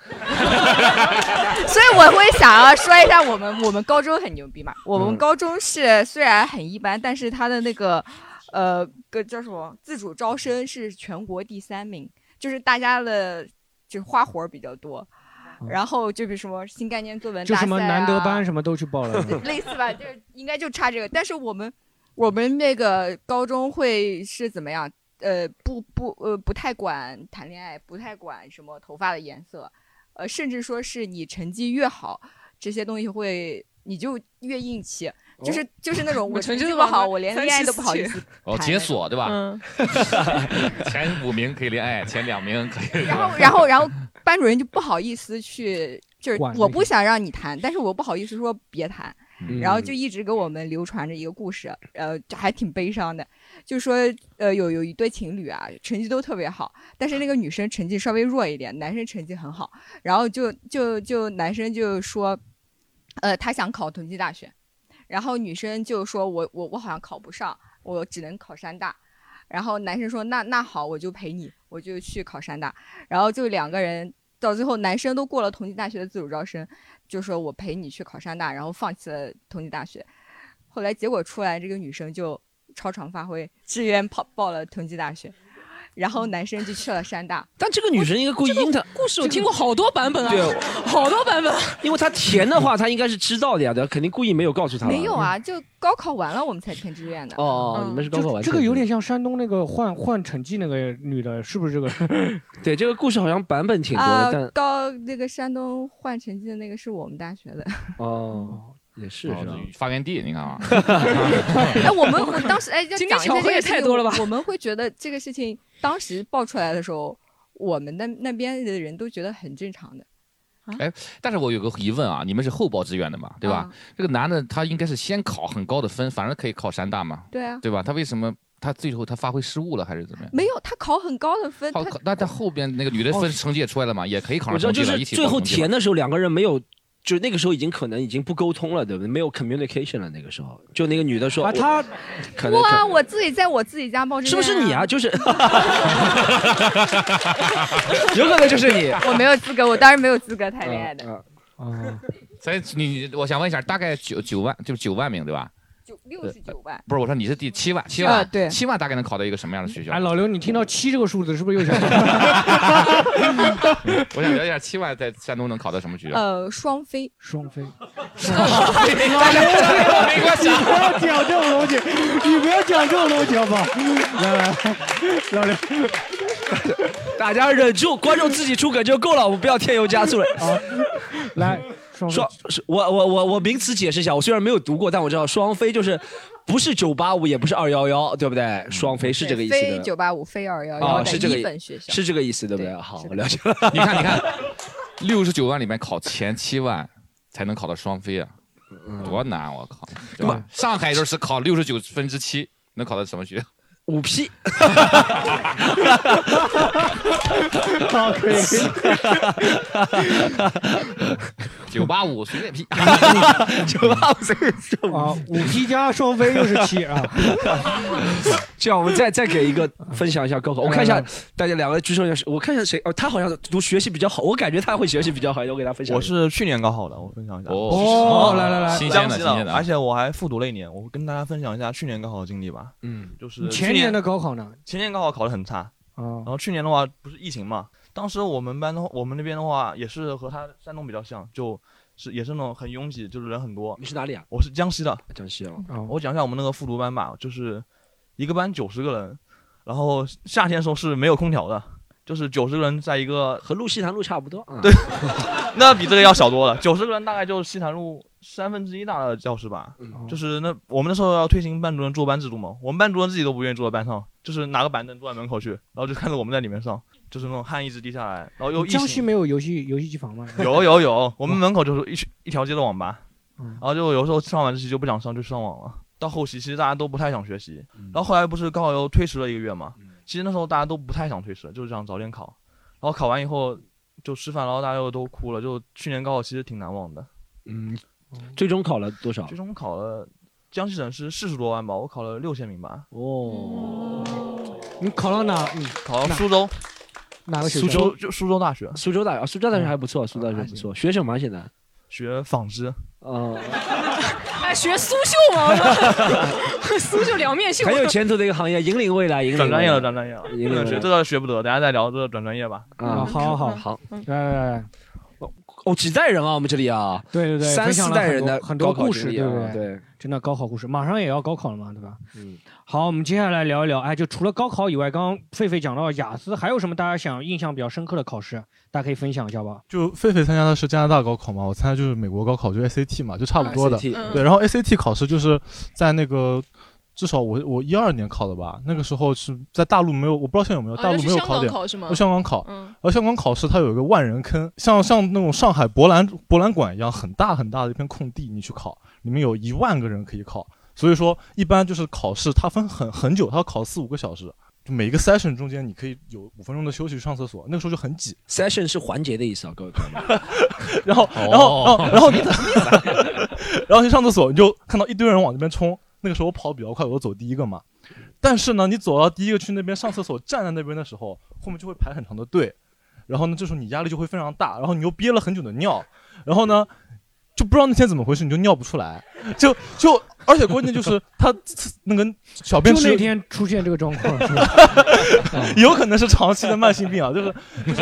所以我会想要说一下我们我们高中很牛逼嘛。我们高中是虽然很一般，但是他的那个呃个叫什么自主招生是全国第三名，就是大家的就花活比较多。然后就比如什么新概念作文大赛、啊， 就什么难得班什么都去报了， 类似吧，就是应该就差这个。但是我们我们那个高中会是怎么样？呃，不不呃不太管谈恋爱，不太管什么头发的颜色，呃，甚至说是你成绩越好，这些东西会你就越硬气。就是就是那种我成绩不好，我连恋爱都不好意思。 哦，解锁对吧？ 嗯。 前五名可以恋爱，前两名可以。 然后然后然后班主任就不好意思去，就是我不想让你谈，但是我不好意思说别谈， 嗯、 然后就一直给我们流传着一个故事，呃，还挺悲伤的，就说呃有有一对情侣啊，成绩都特别好，但是那个女生成绩稍微弱一点，男生成绩很好，然后就就就男生就说，呃，他想考同济大学。然后女生就说我我我好像考不上，我只能考山大。然后男生说那那好，我就陪你，我就去考山大。然后就两个人到最后，男生都过了同济大学的自主招生，就说我陪你去考山大，然后放弃了同济大学。后来结果出来，这个女生就超常发挥，志愿跑报了同济大学。然后男生就去了山大， 但这个女生应该故意阴他。 故事我听过好多版本啊， 对， 好多版本。 因为他填的话，他应该是知道的呀，对，肯定故意没有告诉他。 没有啊，就高考完了我们才填志愿的。 哦，嗯、你们是高考完。 这个有点像山东那个换换成绩那个女的，是不是这个？ 对，这个故事好像版本挺多的， 呃、 但高那个山东换成绩的那个是我们大学的。 哦。也是是吧？ 发源地，你看啊。 哎，我们当时哎，要讲一下这个也太多了吧？ 我们会觉得这个事情当时爆出来的时候，我们的那边的人都觉得很正常的。 哎，但是我有个疑问啊，你们是后报志愿的嘛，对吧？ 啊、 这个男的他应该是先考很高的分，反正可以考山大嘛。 对啊。 对吧？他为什么他最后他发挥失误了，还是怎么样？ 没有，他考很高的分。 好，那他后边那个女的分成绩也出来了嘛，哦、也可以考上成绩了，一起最后填的时候两个人没有。就那个时候已经可能已经不沟通了，对不对？没有 communication 了。那个时候，就那个女的说啊， 她可能哇，我自己在我自己家报志愿、啊， 是不是你啊？就是，有可能就是你。 我没有资格，我当然没有资格谈恋爱的。 啊、嗯嗯，所以你，我想问一下，大概九九万，就是九万名，对吧？ 九六十九万， 不是，我说你是第七万，七万， 啊、对， 七万大概能考到一个什么样的学校？ 哎，老刘，你听到七这个数字是不是又想？ 我想了解一下，七万在山东能考到什么学校？ 呃，双非， 双非。 老刘，没关系， 你不要讲这种东西，你不要讲这种东西好不好？来来，老刘， 大家忍住，观众自己出梗就够了，我们不要添油加醋了。 好，来。 双，我我我我名词解释一下，我虽然没有读过，但我知道双非就是不是九八五，也不是二幺幺，对不对？双非是这个意思的。 非九八五，非二幺幺的一本学校， 是这个意思，对不对？好，我了解了。 你看，你看，六十九万里面考前七万才能考到双非啊，多难！我靠，对吧？上海就是考六十九分之七，能考到什么学校？ 五批， 好，可以， 九八五随便批， 九八五随便批啊，五批加双非又是七啊。 这样，我们再再给一个分享一下高考，我看一下大家两个举手一下，我看一下谁哦，他好像读学习比较好，我感觉他会学习比较好，我给他分享。 我是去年高考的，我分享一下。 哦， 来来来， 新鲜的，新鲜的， 而且我还复读了一年，我跟大家分享一下去年高考的经历吧。 嗯， 就是前年的高考呢？ 前年高考考得很差，然后去年的话不是疫情嘛，当时我们班的我们那边的话也是和他山东比较像，就是也是那种很拥挤，就是人很多。 你是哪里啊？ 我是江西的。 江西啊。 我讲一下我们那个复读班吧，就是一个班九十个人，然后夏天的时候是没有空调的，就是九十个人在一个和路西坛路差不多。 对，那比这个要小多了。九十个人大概就是西坛路三分之一大的教室吧。嗯、就是那我们那时候要推行班主任坐班制度嘛，我们班主任自己都不愿意坐在班上，就是拿个板凳坐在门口去，然后就看着我们在里面上。 就是那种汗一直滴下来，然后又江西没有游戏游戏机房吗？ 有有有，我们门口就是一一条街的网吧，然后就有时候上晚自习就不想上就上网了。到后期其实大家都不太想学习，然后后来不是高考又推迟了一个月嘛，其实那时候大家都不太想推迟，就是想早点考，然后考完以后就吃饭，然后大家又都哭了，就去年高考其实挺难忘的。 嗯，最终考了多少？ 最终考了江西省是四十多万吧，我考了六千名吧。 哦， 你考到哪？你考到苏州。 哪个学校？ 苏州就苏州大学。 苏州大学，苏州大学还不错，苏州大学不错。学什么现在？ 学纺织。 哦。 哎，学苏绣嘛，苏绣两面绣， 很有前途的一个行业，引领未来，引领。 转专业了，转专业了。 引领学这个学不得，等下再聊这个转专业吧。 啊，好好好， 来来来。 哦，几代人啊，我们这里啊， 对对对， 三四代人的很多故事，对不对？ 对， 真的高考故事，马上也要高考了嘛，对吧？嗯，好，我们接下来聊一聊，哎，就除了高考以外，刚刚狒狒讲到雅思，还有什么大家想印象比较深刻的考试，大家可以分享一下吧？ 就狒狒参加的是加拿大高考嘛，我参加就是美国高考，就 A C T 嘛，就差不多的。 A C T 嗯、 对，然后 A C T 考试就是在那个。至少我我一二年考的吧，那个时候是在大陆没有，我不知道现在有没有，大陆没有考点， 要香港考， 嗯， 而香港考试它有一个万人坑，像像那种上海博览博览馆一样很大很大的一片空地，你去考，里面有一万个人可以考，所以说一般就是考试它分很很久，它要考四五个小时，就每一个 session 中间你可以有五分钟的休息去上厕所，那个时候就很挤。 session 是环节的意思啊，各位朋友们。 然后然后然后然后你然后去上厕所，你就看到一堆人往那边冲。那个时候我跑比较快，我走第一个嘛。但是呢，你走到第一个去那边上厕所，站在那边的时候，后面就会排很长的队。然后呢，这时候你压力就会非常大，然后你又憋了很久的尿，然后呢，就不知道那天怎么回事，你就尿不出来，就就，而且关键就是他那个小便池就那天出现这个状况，是吧？ 有可能是长期的慢性病啊，就是。就是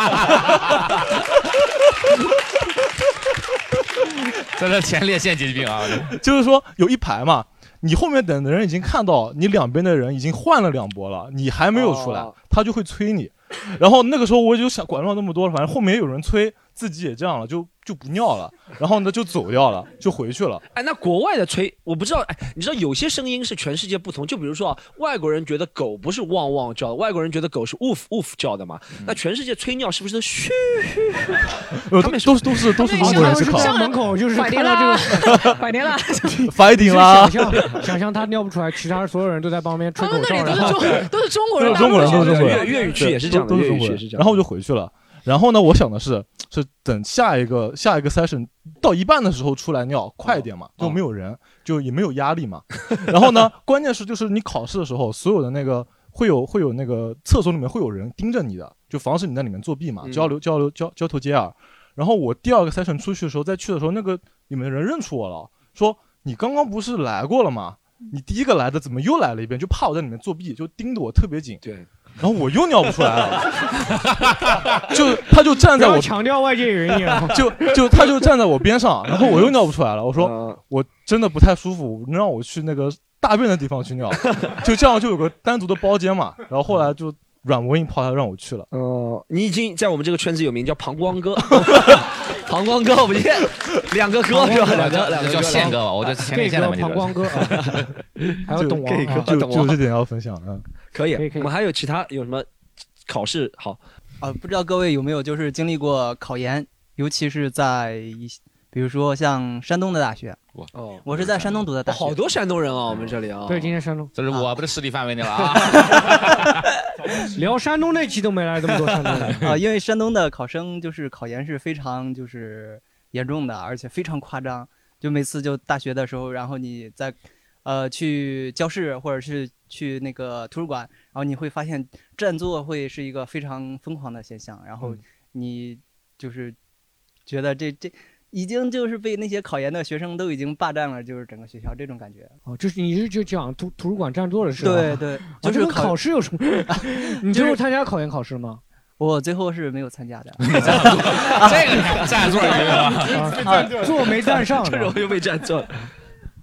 这是前列腺疾病啊！ 就是说有一排嘛，你后面等的人已经看到你两边的人已经换了两波了，你还没有出来，哦、他就会催你。然后那个时候我就想管不了那么多了，反正后面有人催，自己也这样了，就就不尿了，然后呢就走掉了，就回去了。 哎，那国外的催我不知道，哎，你知道有些声音是全世界不同，就比如说啊，外国人觉得狗不是汪汪叫的，外国人觉得狗是 woof woof 叫的嘛。嗯、那全世界催尿是不是都嘘嘘嘘？ 他们都是都是都是中国人去考。 校门口就是看到这个， 百年了， 发一顶啦。 想象想象他尿不出来，其他所有人都在旁边吹口哨， 然后都是中国人， 中国人都是中国人， 粤语区也是这样的， 都是中国人。然后我就回去了。然后呢，我想的是，是等下一个下一个 session 到一半的时候出来尿，快一点嘛，就没有人，就也没有压力嘛。然后呢，关键是就是你考试的时候，所有的那个会有会有那个厕所里面会有人盯着你的，就防止你在里面作弊嘛，交流交流交交头接耳。然后我第二个 session 出去的时候，再去的时候，那个里面的人认出我了，说你刚刚不是来过了吗？你第一个来的怎么又来了一遍？就怕我在里面作弊，就盯得我特别紧。 对。 然后我又尿不出来了，就他就站在我强调外界原因， 就就他就站在我边上，然后我又尿不出来了。我说、呃、我真的不太舒服，能让我去那个大便的地方去尿，就这样就有个单独的包间嘛。然后后来就软磨硬泡，他让我去了。 哦、呃，你已经在我们这个圈子有名，叫膀胱哥。膀胱哥，我们见两个哥是吧？两个两个叫宪哥吧，我就前列腺的嘛。 膀胱哥，还有董王， 就就这点要分享啊。 可以，我们还有其他有什么考试好啊？不知道各位有没有就是经历过考研，尤其是在一比如说像山东的大学。哦，我是在山东读的大学。 好多山东人啊，我们这里啊。 对，今天山东， 这是我不是势力范围内了啊。 聊山东那期都没来这么多山东人啊，因为山东的考生就是考研是非常就是严重的，而且非常夸张。就每次就大学的时候，然后你在。呃，去教室或者是去那个图书馆，然后你会发现占座会是一个非常疯狂的现象，然后你就是觉得这这已经就是被那些考研的学生都已经霸占了，就是整个学校这种感觉。 哦，就是你是就讲图图书馆占座的事。 对对，就是跟考试有什么？你最后参加考研考试吗？ 我最后是没有参加的。 这个占座一个啊，座没占上， 这种又被占座了。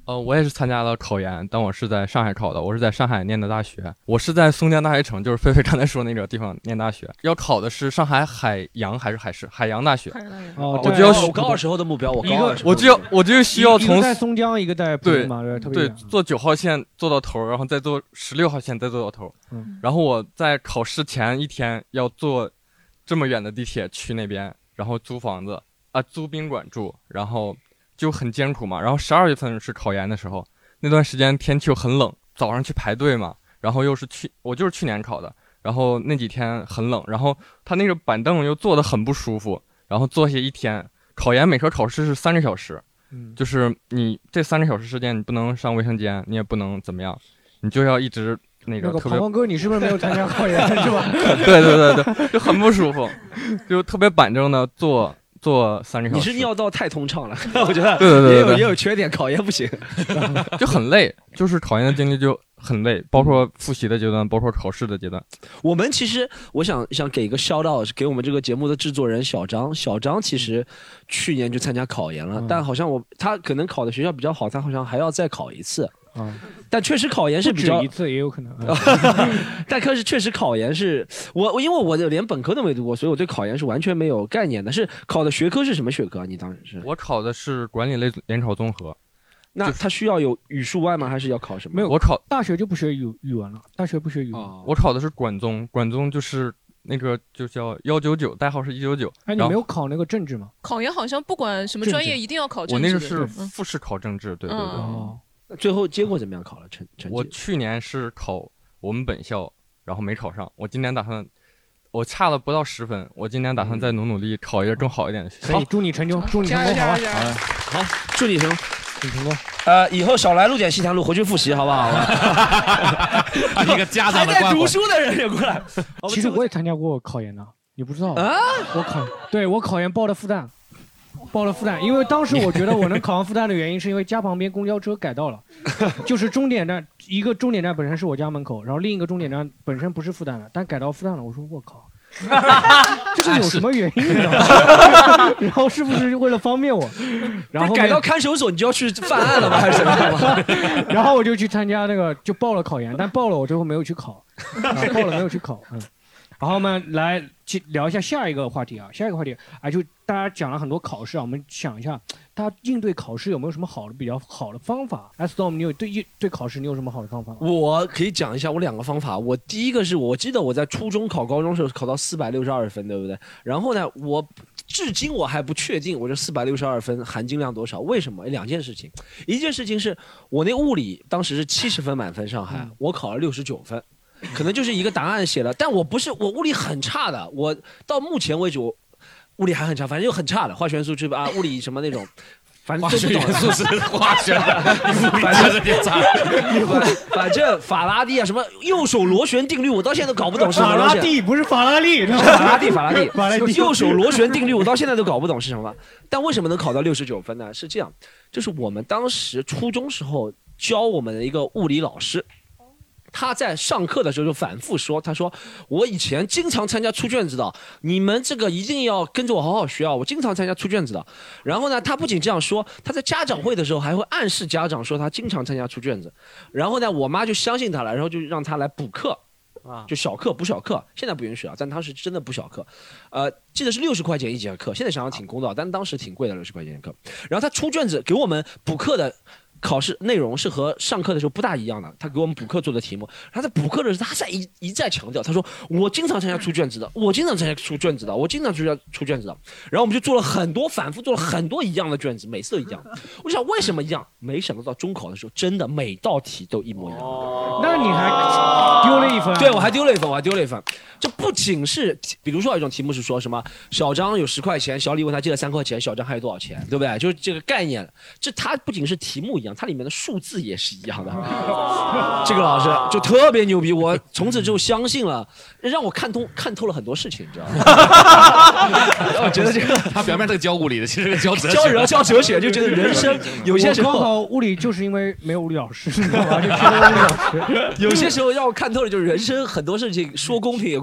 呃，我也是参加了考研，但我是在上海考的，我是在上海念的大学，我是在松江大学城，就是菲菲刚才说那个地方念大学，要考的是上海海洋还是海事海洋大学？ 哦， 我就要我高二时候的目标，我高二时候我就要我就需要从一个在松江，一个在对嘛，特别对远坐九号线坐到头，然后再坐十六号线再坐到头， 嗯然后我在考试前一天要坐这么远的地铁去那边，然后租房子啊租宾馆住，然后就很艰苦嘛。然后十二月份是考研的时候。那段时间天气又很冷，早上去排队嘛，然后又是去我就是去年考的，然后那几天很冷，然后他那个板凳又坐得很不舒服，然后坐下一天。考研每科考试是三个小时， 嗯， 就是你这三个小时时间你不能上卫生间，你也不能怎么样，你就要一直那个那个特别。 庞庞哥，你是不是没有参加考研是吧？ 对对对对，就很不舒服，就特别板正的坐。做三个小时， 你是尿道太通畅了，我觉得对对对对也有也有缺点，考研不行， 就很累，就是考研的经历就很累，包括复习的阶段，包括考试的阶段。 我们其实我想想给一个 shout out 给我们这个节目的制作人小张，小张其实去年就参加考研了， 嗯、 但好像我他可能考的学校比较好，他好像还要再考一次。 嗯， 但确实考研是比较不止一次也有可能。 但可是确实考研是我我因为我连本科都没读过，所以我对考研是完全没有概念的。是考的学科是什么学科？你当时是？ 我考的是管理类联考综合。 那他需要有语数外吗？还是要考什么？ 没有， 我考大学就不学语语文了，大学不学语文。 哦、 我考的是管综，管综就是那个就叫幺九九，代号是一九九。 哎，你没有考那个政治吗？ 考研好像不管什么专业一定要考政治。 我那个是复试考政治，对对对。 哦。最后结果怎么样？考了成成绩？ 我去年是考我们本校，然后没考上。我今年打算，我差了不到十分。我今年打算再努努力，考一个更好一点的学校。 可以，祝你成功，祝你成功，好吧？ 好，祝你成功， 你成功。 呃，以后少来录点西塘路，回去复习，好不好？ 一个家长的还在读书的人也过来。 其实我也参加过考研呢，你不知道啊？ 我考，对我考研报的复旦。报了复旦，因为当时我觉得我能考上复旦的原因，是因为家旁边公交车改道了，就是终点站一个终点站本身是我家门口，然后另一个终点站本身不是复旦的，但改到复旦了。我说我靠，这是有什么原因你知道吗？然后是不是为了方便我？然后改到看守所，你就要去犯案了吗？还是什么？ 然后我就去参加那个，就报了考研，但报了我最后没有去考，啊、报了没有去考，嗯。然后我们来聊一下下一个话题啊，下一个话题啊，就大家讲了很多考试啊，我们想一下，大家应对考试有没有什么好的、比较好的方法 ？Storm， 你有对对考试你有什么好的方法？ 我可以讲一下我两个方法。我第一个是我记得我在初中考高中时候考到四百六十二分，对不对？然后呢，我至今我还不确定我这四百六十二分含金量多少。为什么？两件事情，一件事情是我那物理当时是七十分满分，上海、嗯、我考了六十九分。可能就是一个答案写了，但我不是，我物理很差的，我到目前为止我物理还很差，反正就很差的，化学元素是吧？啊，物理什么那种，反正化学元素是化学的， 反正有点差。反正法拉第啊，什么右手螺旋定律，我到现在都搞不懂是什么。 法拉第不是法拉利， 法拉第，法拉第， 法拉第， 右手螺旋定律，我到现在都搞不懂是什么。但为什么能考到六十九分呢？是这样，就是我们当时初中时候教我们的一个物理老师。他在上课的时候就反复说，他说我以前经常参加出卷子的，你们这个一定要跟着我好好学啊，我经常参加出卷子的。然后呢，他不仅这样说，他在家长会的时候还会暗示家长说他经常参加出卷子。然后呢，我妈就相信他了，然后就让他来补课啊，就小课补小课，现在不允许啊，但当时真的补小课，呃，记得是六十块钱一节课，现在想想挺公道，但当时挺贵的，六十块钱一课。然后他出卷子给我们补课的。考试内容是和上课的时候不大一样的，他给我们补课做的题目，他在补课的时候，他在一一再强调，他说我经常参加出卷子的，我经常参加出卷子的，我经常出出卷子的，然后我们就做了很多，反复做了很多一样的卷子，每次都一样。我就想为什么一样？没想到到中考的时候，真的每道题都一模一样。 哦、那你还丢了一分？ 对，我还丢了一分，我还丢了一分。这不仅是，比如说有一种题目是说什么小张有十块钱，小李问他借了三块钱，小张还有多少钱，对不对？就是这个概念。这它不仅是题目一样，它里面的数字也是一样的。这个老师就特别牛逼，我从此之后相信了，让我看通看透了很多事情，你知道吗？我觉得这个他表面这个教物理的，其实是教哲学。 教人教哲学，就觉得人生有些时候高考物理就是因为没有物理老师，你知道吗？就缺了物理老师。 有些时候让我看透了，就是人生很多事情说公平也公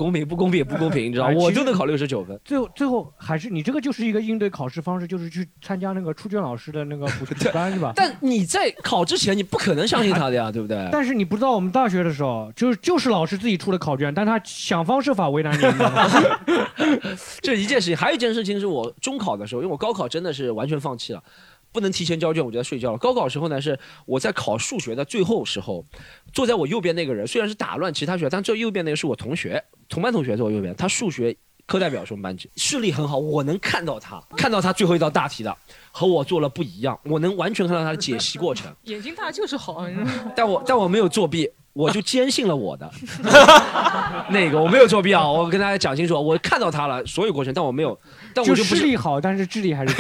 公平，不公平，不公平，你知道， 哎我就能考六十九分。 最后最后还是你这个就是一个应对考试方式，就是去参加那个出卷老师的那个补习班是吧？ 但你在考之前，你不可能相信他的呀，对不对？ 但是你不知道我们大学的时候，就是就是老师自己出的考卷，但他想方设法为难你。 这一件事情，还有一件事情是我中考的时候，因为我高考真的是完全放弃了。不能提前交卷，我就在睡觉了。高考时候呢，是我在考数学的最后时候，坐在我右边那个人虽然是打乱其他学，但这右边那个是我同学，同班同学坐我右边，他数学课代表是我们班级，视力很好，我能看到他，看到他最后一道大题的，和我做了不一样，我能完全看到他的解析过程。 眼睛大就是好， 但我但我没有作弊。我就坚信了我的那个，我没有作弊啊！我跟大家讲清楚，我看到他了所有过程，但我没有，但我就不视力好，但是智力还是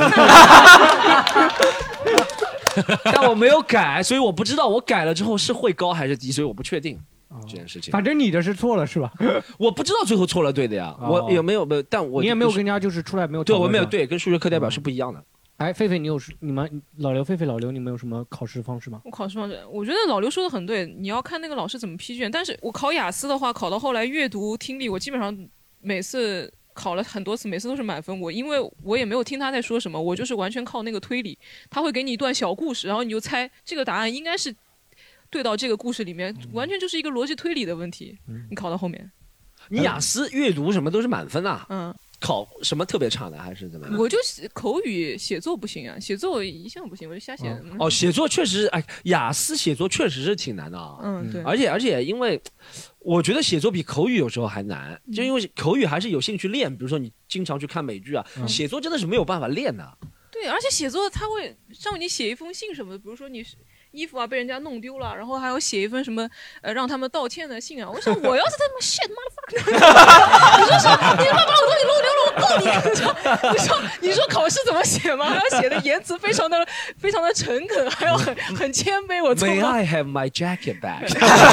但我没有改，所以我不知道我改了之后是会高还是低，所以我不确定这件事情。 反正你的是错了是吧？ 我不知道最后错了对的呀， 哦、 我也没有没有，但我你也没有跟人家就是出来没有对，我没有对，跟数学课代表是不一样的。 哎，狒狒，你有你们老刘、狒狒、老刘，你们有什么考试方式吗？ 我考试方式，我觉得老刘说的很对，你要看那个老师怎么批卷。但是我考雅思的话，考到后来阅读、听力，我基本上每次考了很多次，每次都是满分。我因为我也没有听他在说什么，我就是完全靠那个推理。他会给你一段小故事，然后你就猜这个答案应该是对到这个故事里面，完全就是一个逻辑推理的问题。你考到后面， 你雅思、阅读什么都是满分啊。 嗯。 考什么特别差的还是怎么样？ 我就口语写作不行啊，写作一向不行，我就瞎写。 嗯、哦，写作确实，哎，雅思写作确实是挺难的啊。 嗯，对。 而且而且，因为我觉得写作比口语有时候还难，就因为口语还是有兴趣练，比如说你经常去看美剧啊，嗯、写作真的是没有办法练的。 对，而且写作他会让你写一封信什么的，比如说你衣服啊被人家弄丢了，然后还要写一份什么呃让他们道歉的信啊。我想我要是他妈 shit motherfucker， 你说说你他妈把我东西弄丢了，我告你！你说你说你说考试怎么写吗？还要写的言辞非常的非常的诚恳，还要很很谦卑。我错吗 May I have my jacket back？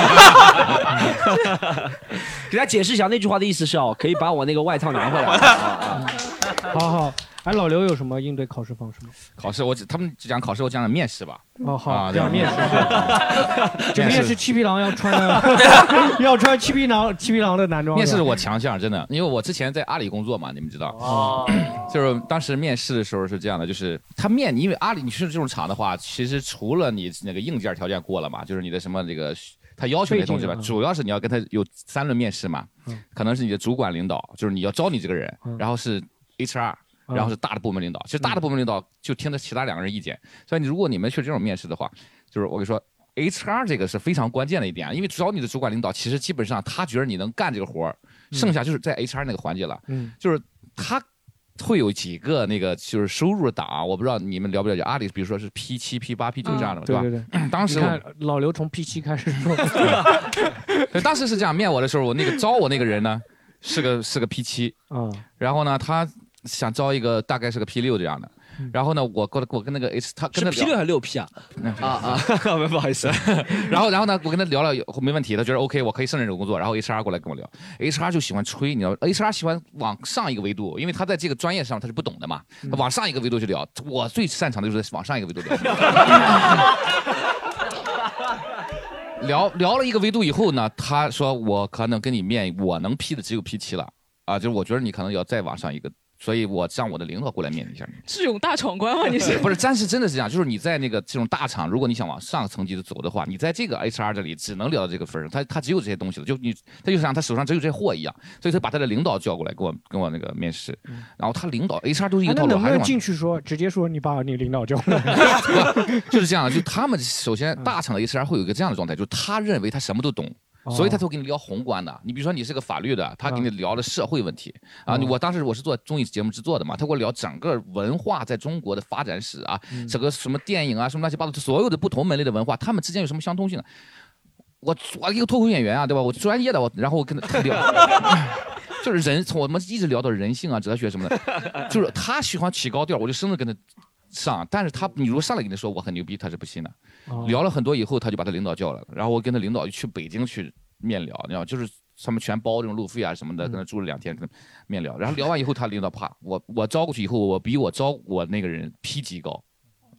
给他解释一下那句话的意思是哦，可以把我那个外套拿回来。 好好。哎，老刘有什么应对考试方式吗？ 考试我他们讲考试，我讲讲面试吧。 哦，好， 啊、 讲面试。这面试七匹狼要穿要穿七匹狼七匹狼的男装。 面试是我强项，真的，因为我之前在阿里工作嘛，你们知道。哦。就是当时面试的时候是这样的，就是他面，因为阿里你去这种厂的话，其实除了你那个硬件条件过了嘛，就是你的什么这个他要求那些东西吧，主要是你要跟他有三轮面试嘛，嗯、可能是你的主管领导，就是你要招你这个人，嗯、然后是 H R。然后是大的部门领导，其实大的部门领导就听着其他两个人意见，所以你如果你们去这种面试的话，就是我跟你说 ，H R 这个是非常关键的一点，因为找你的主管领导，其实基本上他觉得你能干这个活儿，剩下就是在 H R 那个环节了，嗯，就是他会有几个那个就是收入的档，我不知道你们了不了解阿里，比如说是 P 七、P 八、P 九这样的， 对吧？对对对。 当时老刘从 P 七开始说， 当时是这样，面我的时候，我那个招我那个人呢是个是个 P 七，嗯，然后呢他。想招一个大概是个 P 六这样的，然后呢，我跟我跟那个 H 他跟他是 P 六还是六 P 啊？啊啊，不好意思。 然后然后呢，我跟他聊了没问题，他觉得 OK， 我可以胜任这个工作。然后 H R 过来跟我聊 ，H R 就喜欢吹，你知道 ，H R 喜欢往上一个维度，因为他在这个专业上他是不懂的嘛，他往上一个维度去聊。我最擅长的就是往上一个维度聊。聊聊了一个维度以后呢，他说我可能跟你面，我能 P 的只有 P 七了啊，就是我觉得你可能要再往上一个。所以我让我的领导过来面一下。 智勇大闯关吗？你是不是？但是真的是这样，就是你在那个这种大厂，如果你想往上层级的走的话，你在这个 H R 这里只能聊到这个分儿，他他只有这些东西了，就你他就像他手上只有这些货一样，所以他把他的领导叫过来跟我跟我那个面试，然后他领导 H R 都是一个套路， 能不能进去说直接说你把你领导叫过来？ 就是这样，就他们首先大厂的 H R 会有一个这样的状态，就是他认为他什么都懂。所以他才会跟你聊宏观的。你比如说你是个法律的，他跟你聊的社会问题啊。我当时我是做综艺节目制作的嘛，他给我聊整个文化在中国的发展史啊，整个什么电影啊，什么乱七八糟，所有的不同门类的文化，他们之间有什么相通性？我我一个脱口演员啊，对吧？我专业的，我然后我跟他聊。就是人，从我们一直聊到人性啊、哲学什么的，就是他喜欢起高调，我就生着跟他上。但是他，你如果上来跟他说我很牛逼，他是不信的。哦、聊了很多以后，他就把他领导叫来了，然后我跟他领导去北京去面聊，你知道，就是他们全包这种路费啊什么的，跟他住了两天，跟他面聊。然后聊完以后，他领导啪，我我招过去以后，我比我招我那个人 P 级高。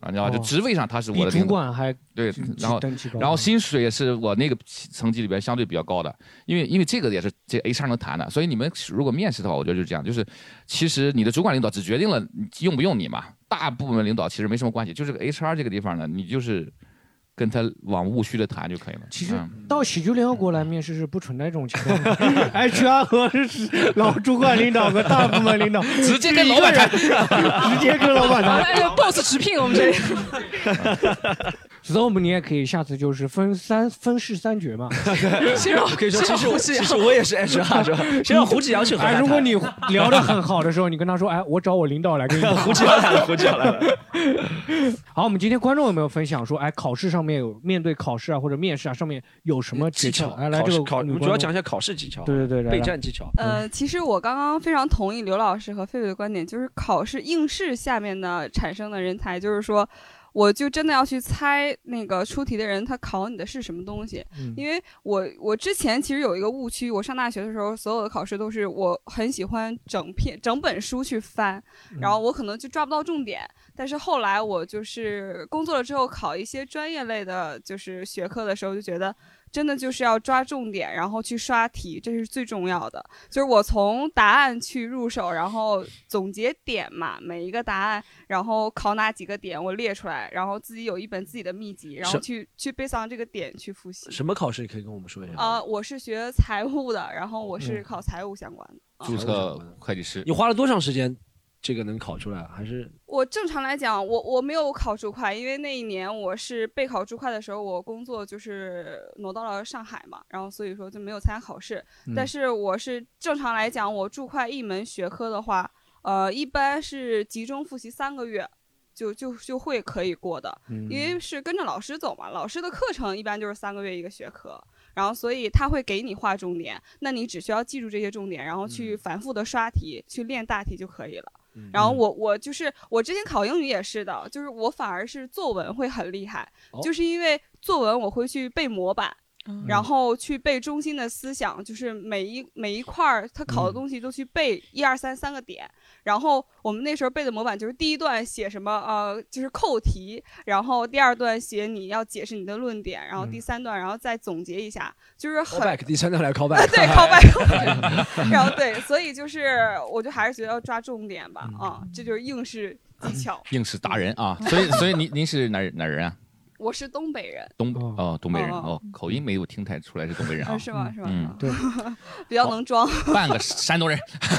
啊，你知道吧？就职位上他是我的比主管还对，然后然后薪水也是我那个层级里边相对比较高的，因为因为这个也是这 H R 能谈的，所以你们如果面试的话，我觉得就是这样，就是其实你的主管领导只决定了用不用你嘛，大部分领导其实没什么关系，就是个 H R 这个地方呢，你就是跟他往务虚的谈就可以了。 其实到喜剧联合国来面试是不存在这种情况的，H R 和老主管领导和大部门领导直接跟老板谈， 直接跟老板谈。 哎呀 ，boss 直聘我们这里。 所以我们你也可以下次就是分三分饰三角嘛。 先让可以说，其实我其实我也是 H R 是吧？先让胡志阳去和他谈。 如果你聊得很好的时候，你跟他说，哎，我找我领导来跟你胡志阳来了，胡志阳来了。 好，我们今天观众有没有分享说，哎，考试上面有面对考试啊或者面试啊上面有什么技巧？哎，来这个考，我们主要讲一下考试技巧。 对对对， 备战技巧。 呃，其实我刚刚非常同意刘老师和狒狒的观点，就是考试应试下面呢产生的人才，就是说。我就真的要去猜那个出题的人他考你的是什么东西，嗯、因为我我之前其实有一个误区，我上大学的时候所有的考试都是我很喜欢整篇整本书去翻，然后我可能就抓不到重点，但是后来我就是工作了之后考一些专业类的就是学科的时候就觉得。真的就是要抓重点，然后去刷题，这是最重要的。就是我从答案去入手，然后总结点嘛，每一个答案，然后考哪几个点我列出来，然后自己有一本自己的秘籍，然后去去背上这个点去复习。 什么考试你可以跟我们说一下？ 啊、呃，我是学财务的，然后我是考财务相关的， 注册会计师。 你花了多长时间？这个能考出来还是？ 我正常来讲，我我没有考注会，因为那一年我是备考注会的时候，我工作就是挪到了上海嘛，然后所以说就没有参加考试。嗯、但是我是正常来讲，我注会一门学科的话，呃，一般是集中复习三个月。就就就会可以过的，因为是跟着老师走嘛，老师的课程一般就是三个月一个学科，然后所以他会给你划重点，那你只需要记住这些重点，然后去反复的刷题，去练大题就可以了。然后我我就是我之前考英语也是的，就是我反而是作文会很厉害，就是因为作文我会去背模板。然后去背中心的思想，就是每一每一块儿他考的东西都去背一二三三个点。然后我们那时候背的模板就是第一段写什么呃就是扣题，然后第二段写你要解释你的论点，然后第三段然后再总结一下，就是很 call back 第三段来 call back 对 call back 然后对，所以就是我就还是觉得要抓重点吧啊、嗯，这就是应试技巧。 应试达人啊，所以所以您您是哪哪人啊？ 我是东北人， 东哦，东北人哦，口音没有听太出来是东北人啊， 是吗？是吗？ 嗯， 对， 比较能装， 半个山东人。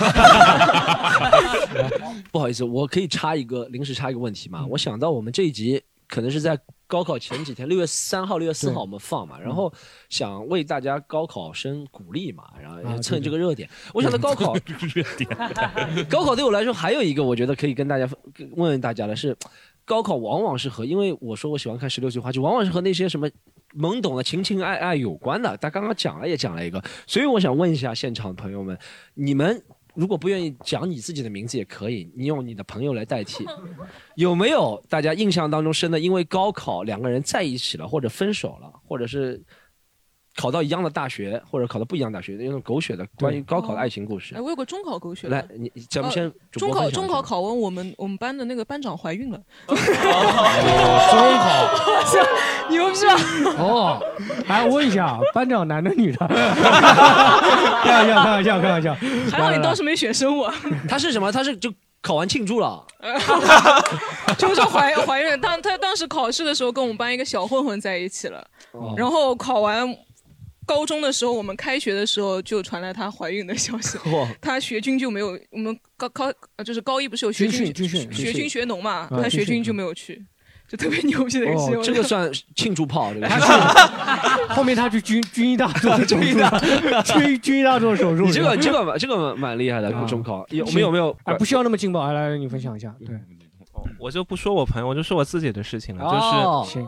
不好意思，我可以插一个临时插一个问题吗？我想到我们这一集可能是在高考前几天，六月三号、六月四号我们放嘛，然后想为大家高考生鼓励嘛，然后趁这个热点，我想到高考热点， 高考对我来说还有一个我觉得可以跟大家问问大家的是。高考往往是和，因为我说我喜欢看十六岁话剧，往往是和那些什么懵懂的情情爱爱有关的。他刚刚讲了也讲了一个，所以我想问一下现场的朋友们，你们如果不愿意讲你自己的名字也可以，你用你的朋友来代替。有没有大家印象当中深的，因为高考两个人在一起了，或者分手了，或者是考到一样的大学，或者考到不一样的大学，那种狗血的关于高考的爱情故事。 哎，我有个中考狗血的。 来，你咱们先、呃、 中考中考考完，我们我们班的那个班长怀孕了。 哦、中考，你们是吧？ 哦，来问一下，班长男的女的？开玩笑，开玩笑，开玩笑。 还好你当时没选生我。 他是什么？他是就考完庆祝了。 就是怀怀孕，当他当时考试的时候跟我们班一个小混混在一起了，哦、然后考完。高中的时候，我们开学的时候就传来她怀孕的消息。她学军就没有，我们高高就是高一不是有学军军训学军学农嘛，她学军就没有去，就特别牛逼的一个新闻。 哦，这个算庆祝炮，这个。 后面他去军军医大做手术，军军医大做手术。 你这个这个这个蛮厉害的，中考有没有没有？ 哎，不需要那么劲爆，来来，你分享一下。对， 我就不说我朋友，我就说我自己的事情了，就是。 行。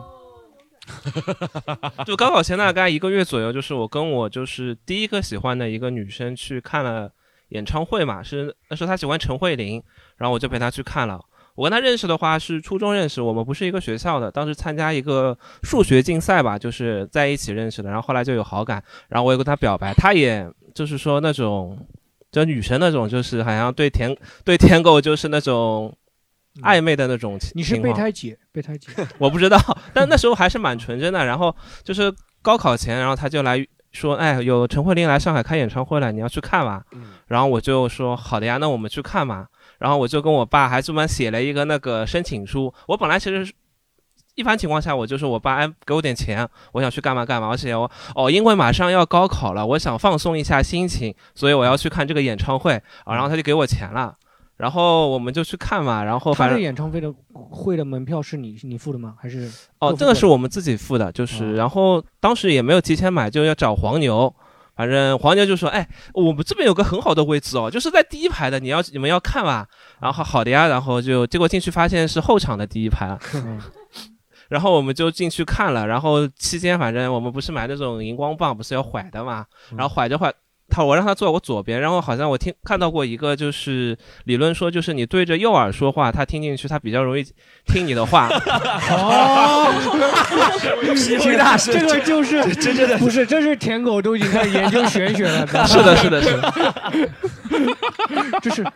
就高考前大概一个月左右，就是我跟我就是第一个喜欢的一个女生去看了演唱会嘛，是那时候她喜欢陈慧琳，然后我就陪她去看了。我跟她认识的话是初中认识，我们不是一个学校的，当时参加一个数学竞赛吧，就是在一起认识的，然后后来就有好感，然后我也跟她表白，她也就是说那种就女生那种就是好像对舔对舔狗就是那种暧昧的那种情况。 你是备胎姐， 备胎机。 我不知道，但那时候还是蛮纯真的。然后就是高考前，然后他就来说，哎，有陈慧琳来上海开演唱会了，你要去看吗？嗯、然后我就说好的呀，那我们去看嘛。然后我就跟我爸还专门写了一个那个申请书。我本来其实一般情况下，我就说我爸哎给我点钱，我想去干嘛干嘛。而且我哦，因为马上要高考了，我想放松一下心情，所以我要去看这个演唱会啊。然后他就给我钱了。然后我们就去看嘛，然后反正他的演唱会的会的门票是你你付的吗？还是哦，这个是我们自己付的，就是、哦、然后当时也没有提前买，就要找黄牛，反正黄牛就说，哎，我们这边有个很好的位置哦，就是在第一排的，你要你们要看吧？然后好的呀，然后就结果进去发现是后场的第一排，嗯、然后我们就进去看了，然后期间反正我们不是买那种荧光棒，不是要拐的嘛，然后拐着拐。他我让他坐在我左边，然后好像我听看到过一个就是理论说，就是你对着右耳说话，他听进去，他比较容易听你的话。 哦，这个就是真正的不是，这是舔狗都已经开始研究玄学了。 是的，是的，是的， 这是。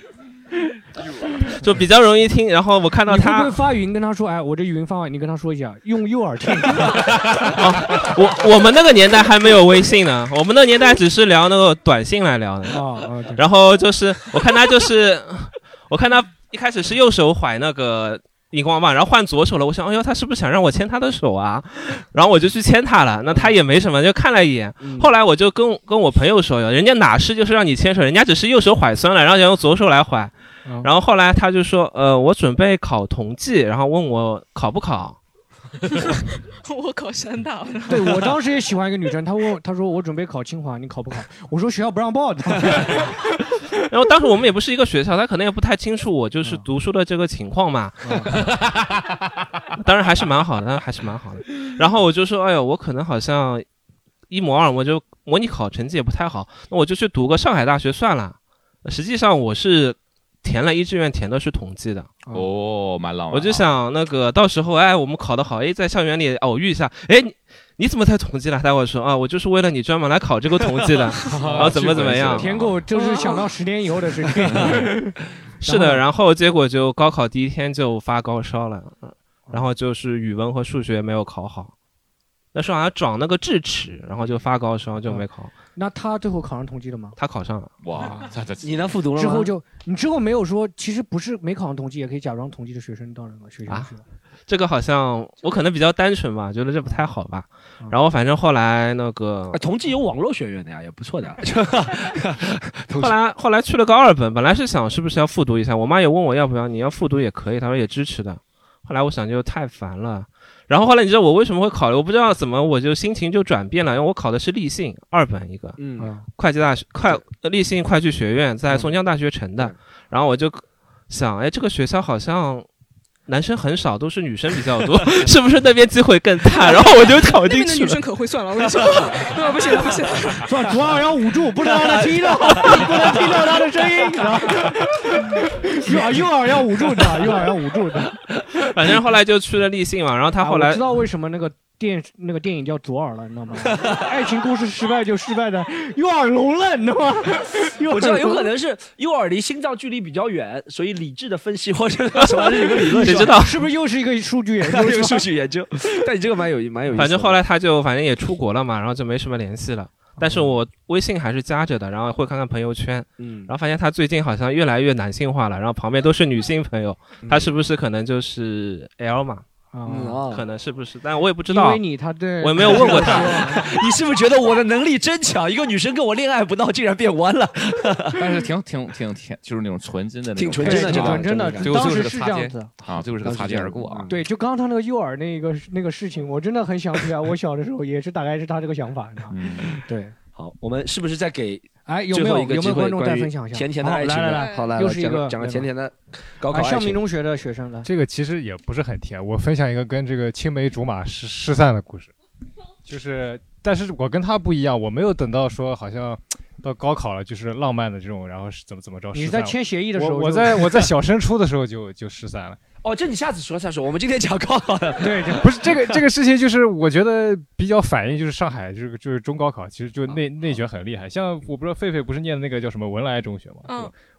就比较容易听，然后我看到他， 你会不会发语音跟他说，哎，我这语音发完，你跟他说一下，用右耳听。 哦、我我们那个年代还没有微信呢，我们那个年代只是聊那个短信来聊的。 哦哦、 然后就是我看他就是，我看他一开始是右手怀那个荧光棒，然后换左手了，我想，哎呦，他是不是想让我牵他的手啊？然后我就去牵他了，那他也没什么，就看了一眼。嗯、后来我就跟跟我朋友说，人家哪是就是让你牵手，人家只是右手怀酸了，然后想用左手来怀。然后后来他就说，呃，我准备考同济，然后问我考不考。 我考山大。 对，我当时也喜欢一个女生，她问，她说我准备考清华，你考不考？我说学校不让报的。 然后当时我们也不是一个学校，他可能也不太清楚我就是读书的这个情况嘛。当然还是蛮好的，还是蛮好的。然后我就说，哎呦，我可能好像一模二，我就模拟考成绩也不太好，那我就去读个上海大学算了。实际上我是填了一志愿，填的是统计的。 哦，蛮浪漫。 我就想那个到时候，哎，我们考得好，哎，在校园里偶遇一下，哎，你你怎么才统计了？待会说啊，我就是为了你专门来考这个统计的，然后怎么怎么样？ 填狗就是想到十年以后的事情。 是的，然后结果就高考第一天就发高烧了，然后就是语文和数学没有考好。那时候好像长那个智齿，然后就发高烧就没考。 嗯、那他最后考上同济了吗？ 他考上了。 哇， 你能复读了吗？ 之后就你之后没有说，其实不是没考上同济也可以假装同济的学生到那个学校去。 啊，这个好像我可能比较单纯吧，觉得这不太好吧。嗯、然后反正后来那个、 啊、同济有网络学院的呀，也不错的。 后来后来去了个二本，本来是想是不是要复读一下，我妈也问我要不要，你要复读也可以，她说也支持的。后来我想就太烦了。然后后来你知道我为什么会考虑？我不知道怎么我就心情就转变了，因为我考的是立信二本一个，嗯，会计大学会立信会计学院在松江大学城的，嗯、然后我就想，哎，这个学校好像男生很少，都是女生比较多，是不是那边机会更大？然后我就考进去了。 那边的女生可会算了，我跟你说，对吧？不行不行， 说左耳要捂住，不能让他听到，不能听到他的声音。右右耳要捂住的，右耳要捂住的。 反正后来就去了立信嘛，然后他后来、 啊、我知道为什么那个电那个电影叫左耳了，你知道吗？爱情故事失败就失败的右耳聋了，你知道吗？ 我知道有可能是右耳离心脏距离比较远，所以理智的分析或者什么有个理论， 谁知道是不是又是一个数据研究？ 一个数据研究。但你这个蛮有蛮有意思。 反正后来他就反正也出国了嘛，然后就没什么联系了。但是我微信还是加着的，然后会看看朋友圈，嗯，然后发现他最近好像越来越男性化了，然后旁边都是女性朋友，嗯、他是不是可能就是 L 嘛？嗯，可能是不是？但我也不知道， 因为你他对， 我也没有问过他。 你是不是觉得我的能力真强？一个女生跟我恋爱不到，竟然变弯了？ 但是挺挺挺挺，就是那种纯真的那种， 挺纯真的， 挺纯真的。当时是这样子啊，最后是个擦肩而过啊。 对，就刚刚他那个右耳那个那个事情，我真的很想起来，我小的时候也是大概是他这个想法。嗯，对。 好，我们是不是再给哎有没有有没有观众再分享一下甜甜的爱情？ 来来来， 好来， 又是一个讲个甜甜的高考爱情。 上民中学的学生的这个其实也不是很甜，我分享一个跟这个青梅竹马失失散的故事，就是但是我跟他不一样，我没有等到说好像到高考了就是浪漫的这种，然后是怎么怎么着。 你在签协议的时候， 我在我在小升初的时候就就失散了。 哦，这你下次说下说，我们今天讲高考的。 对，不是这个这个事情，就是我觉得比较反映就是上海这个就是中高考，其实就内内卷很厉害。像我不知道狒狒不是念的那个叫什么文莱中学嘛？嗯，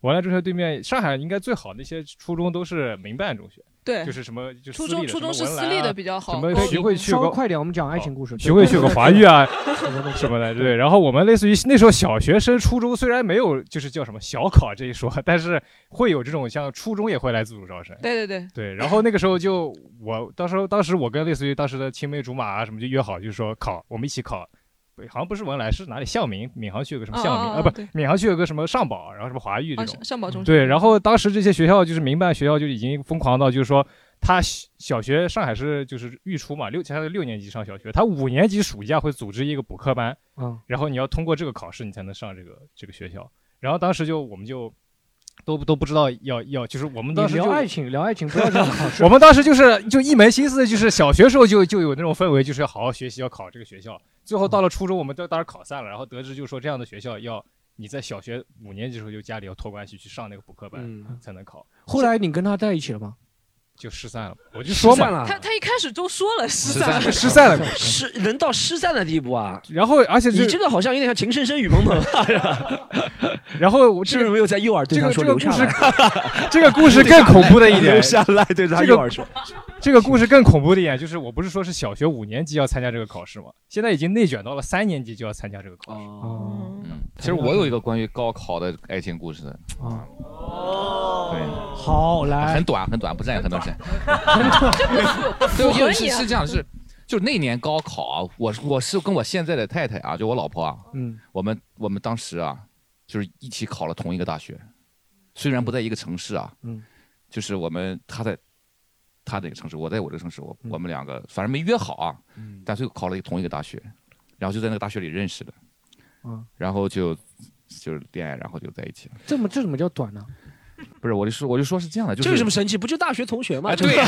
文莱中学对面，上海应该最好那些初中都是民办中学。 对， 就是什么，就初中初中是私立的比较好。 什么徐汇区有个稍微快点，我们讲爱情故事。 徐汇区有个华育啊，什么的，对。然后我们类似于那时候小学生初中虽然没有就是叫什么小考这一说，但是会有这种像初中也会来自主招生。 对对对对。然后那个时候就我当时当时我跟类似于当时的青梅竹马啊什么就约好，就是说考我们一起考。好像不是文莱，是哪里？向明，闵行区有个什么向明啊？不，闵行区有个什么上宝，然后什么华育这种。 上宝中学。 对，然后当时这些学校就是民办学校就已经疯狂到，就是说他小学上海是就是预初嘛，六他六年级上小学，他五年级暑假会组织一个补课班，嗯，然后你要通过这个考试，你才能上这个这个学校。然后当时就我们就。都都不知道要要，就是我们当时就聊爱情，聊爱情不要这样考试。 我们当时就是就一门心思，就是小学时候就就有那种氛围，就是要好好学习，要考这个学校。最后到了初中，我们都当时考散了，然后得知就说这样的学校要你在小学五年级的时候就家里要托关系去上那个补课班、嗯、才能考。 后来你跟他在一起了吗？ 就失散了，我就说嘛， 他他一开始都说了失散了， 失散了， 失人到失散的地步啊！ 然后而且你这个好像有点像情深深雨蒙蒙啊！ 然后我是不是没有在右耳对他说留下来？ 这个故事更恐怖的一点， 留下来对他右耳说。 这个故事更恐怖的一点就是，我不是说是小学五年级要参加这个考试吗？现在已经内卷到了三年级就要参加这个考试。 哦，嗯，其实我有一个关于高考的爱情故事的。啊。哦，对， 好来， 很短很短，不占很多时间。 很短， 对，因为是是这样，是就那年高考啊，我我是跟我现在的太太啊，就我老婆啊，嗯，我们我们当时啊，就是一起考了同一个大学，虽然不在一个城市啊，嗯，就是我们她在她那个城市，我在我这个城市，我我们两个反正没约好啊，嗯，但最后考了同一个大学，然后就在那个大学里认识的，嗯，然后就就是恋爱，然后就在一起了。 这么这怎么叫短呢？ 不是，我就说我就说是这样的，就是这有什么神奇？不就大学同学吗？ 哎、对，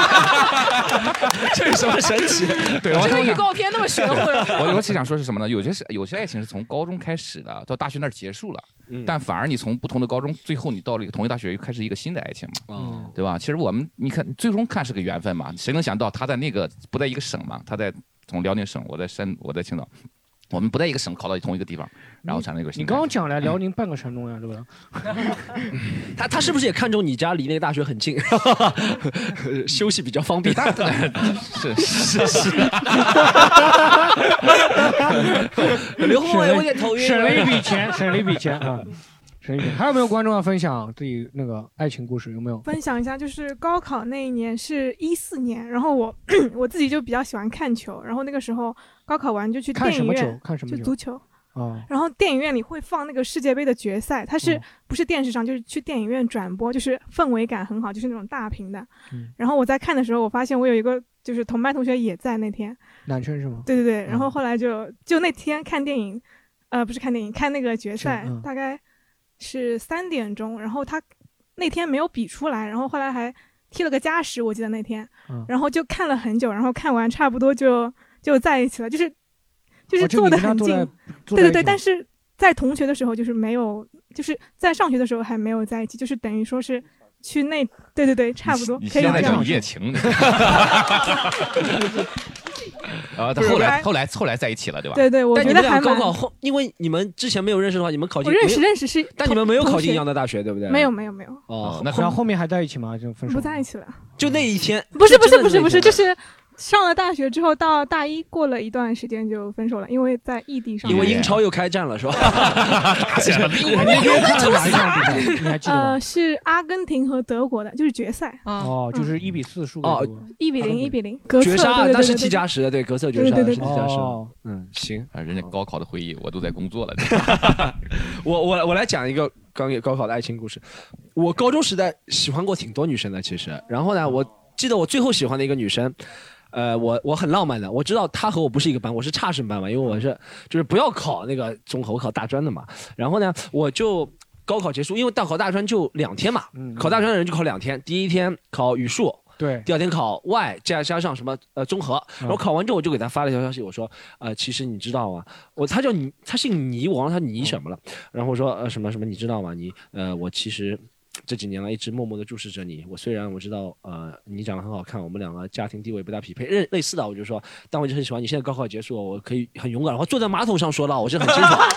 这有什么神奇？ 对， 这个预告片那么玄乎。 我我其实想说是什么呢？有些是有些爱情是从高中开始的，到大学那儿结束了，嗯、但反而你从不同的高中，最后你到了一个同一大学，又开始一个新的爱情嘛，嗯、对吧？其实我们你看，最终看是个缘分嘛，谁能想到他在那个不在一个省嘛，他在从辽宁省，我在山，我在青岛。我们不在一个省考到同一个地方，然后产生一个新。 你刚刚讲了辽宁半个山东呀，对吧？ 他他是不是也看中你家离那个大学很近，休息比较方便？ 是是是。 刘后也有点头晕。 省了一笔钱，省了一笔钱啊。还有没有观众要分享自己那个爱情故事？有没有分享一下？就是高考那一年是一四年，然后我我自己就比较喜欢看球，然后那个时候高考完就去电影院， 看什么球？ 就足球。 哦。 然后电影院里会放那个世界杯的决赛，它是、嗯、不是电视上，就是去电影院转播，就是氛围感很好，就是那种大屏的。嗯。然后我在看的时候，我发现我有一个就是同班同学也在那天。 男生是吗？ 对对对。然后后来就就那天看电影，呃，不是看电影，看那个决赛，嗯、大概。是三点钟，然后他那天没有比出来，然后后来还踢了个加时，我记得那天，嗯、然后就看了很久，然后看完差不多就就在一起了，就是就是坐得很近，哦、对对对，但是在同学的时候就是没有，就是在上学的时候还没有在一起，就是等于说是去那，对对对，差不多可以这样。 一夜情。啊，后来后来后来在一起了，对吧？ 对对，我觉得还蛮。 高考后，因为你们之前没有认识的话，你们考进我认识认识是， 但你们没有考进一样的大学，对不对？ 没有没有没有。 哦， 那然后后面还在一起吗？就分手？ 不在一起了。 就那一天？ 不是不是不是不是，就是上了大学之后，到大一过了一段时间就分手了，因为在异地上。 因为英超又开战了，是吧？ 你又看了哪一场比赛？你还记得吗？ 呃，是阿根廷和德国的，就是决赛。 哦，就是一比四输。 哦， 一比零，一比零。 绝杀，那是踢加时的，对，格策绝杀是踢加时。嗯，行啊，人家高考的回忆，我都在工作了。 我我我来讲一个刚高考的爱情故事。我高中时代喜欢过挺多女生的，其实。然后呢，我记得我最后喜欢的一个女生。呃，我我很浪漫的，我知道她和我不是一个班，我是差生班嘛，因为我是就是不要考那个综合，我考大专的嘛。然后呢，我就高考结束，因为大考大专就两天嘛，嗯、考大专的人就考两天，第一天考语数， 对， 第二天考外，加加上什么呃综合。然后考完之后，我就给他发了一条消息，我说呃，其实你知道吗？我他叫你，他姓倪，我忘了他倪什么了。然后我说呃什么什么，你知道吗？你呃，我其实。这几年来一直默默地注视着你，我虽然我知道，呃，你长得很好看，我们两个家庭地位不大匹配，类类似的，我就说，但我就很喜欢你。现在高考结束，我可以很勇敢，然后坐在马桶上说了，我是很清楚。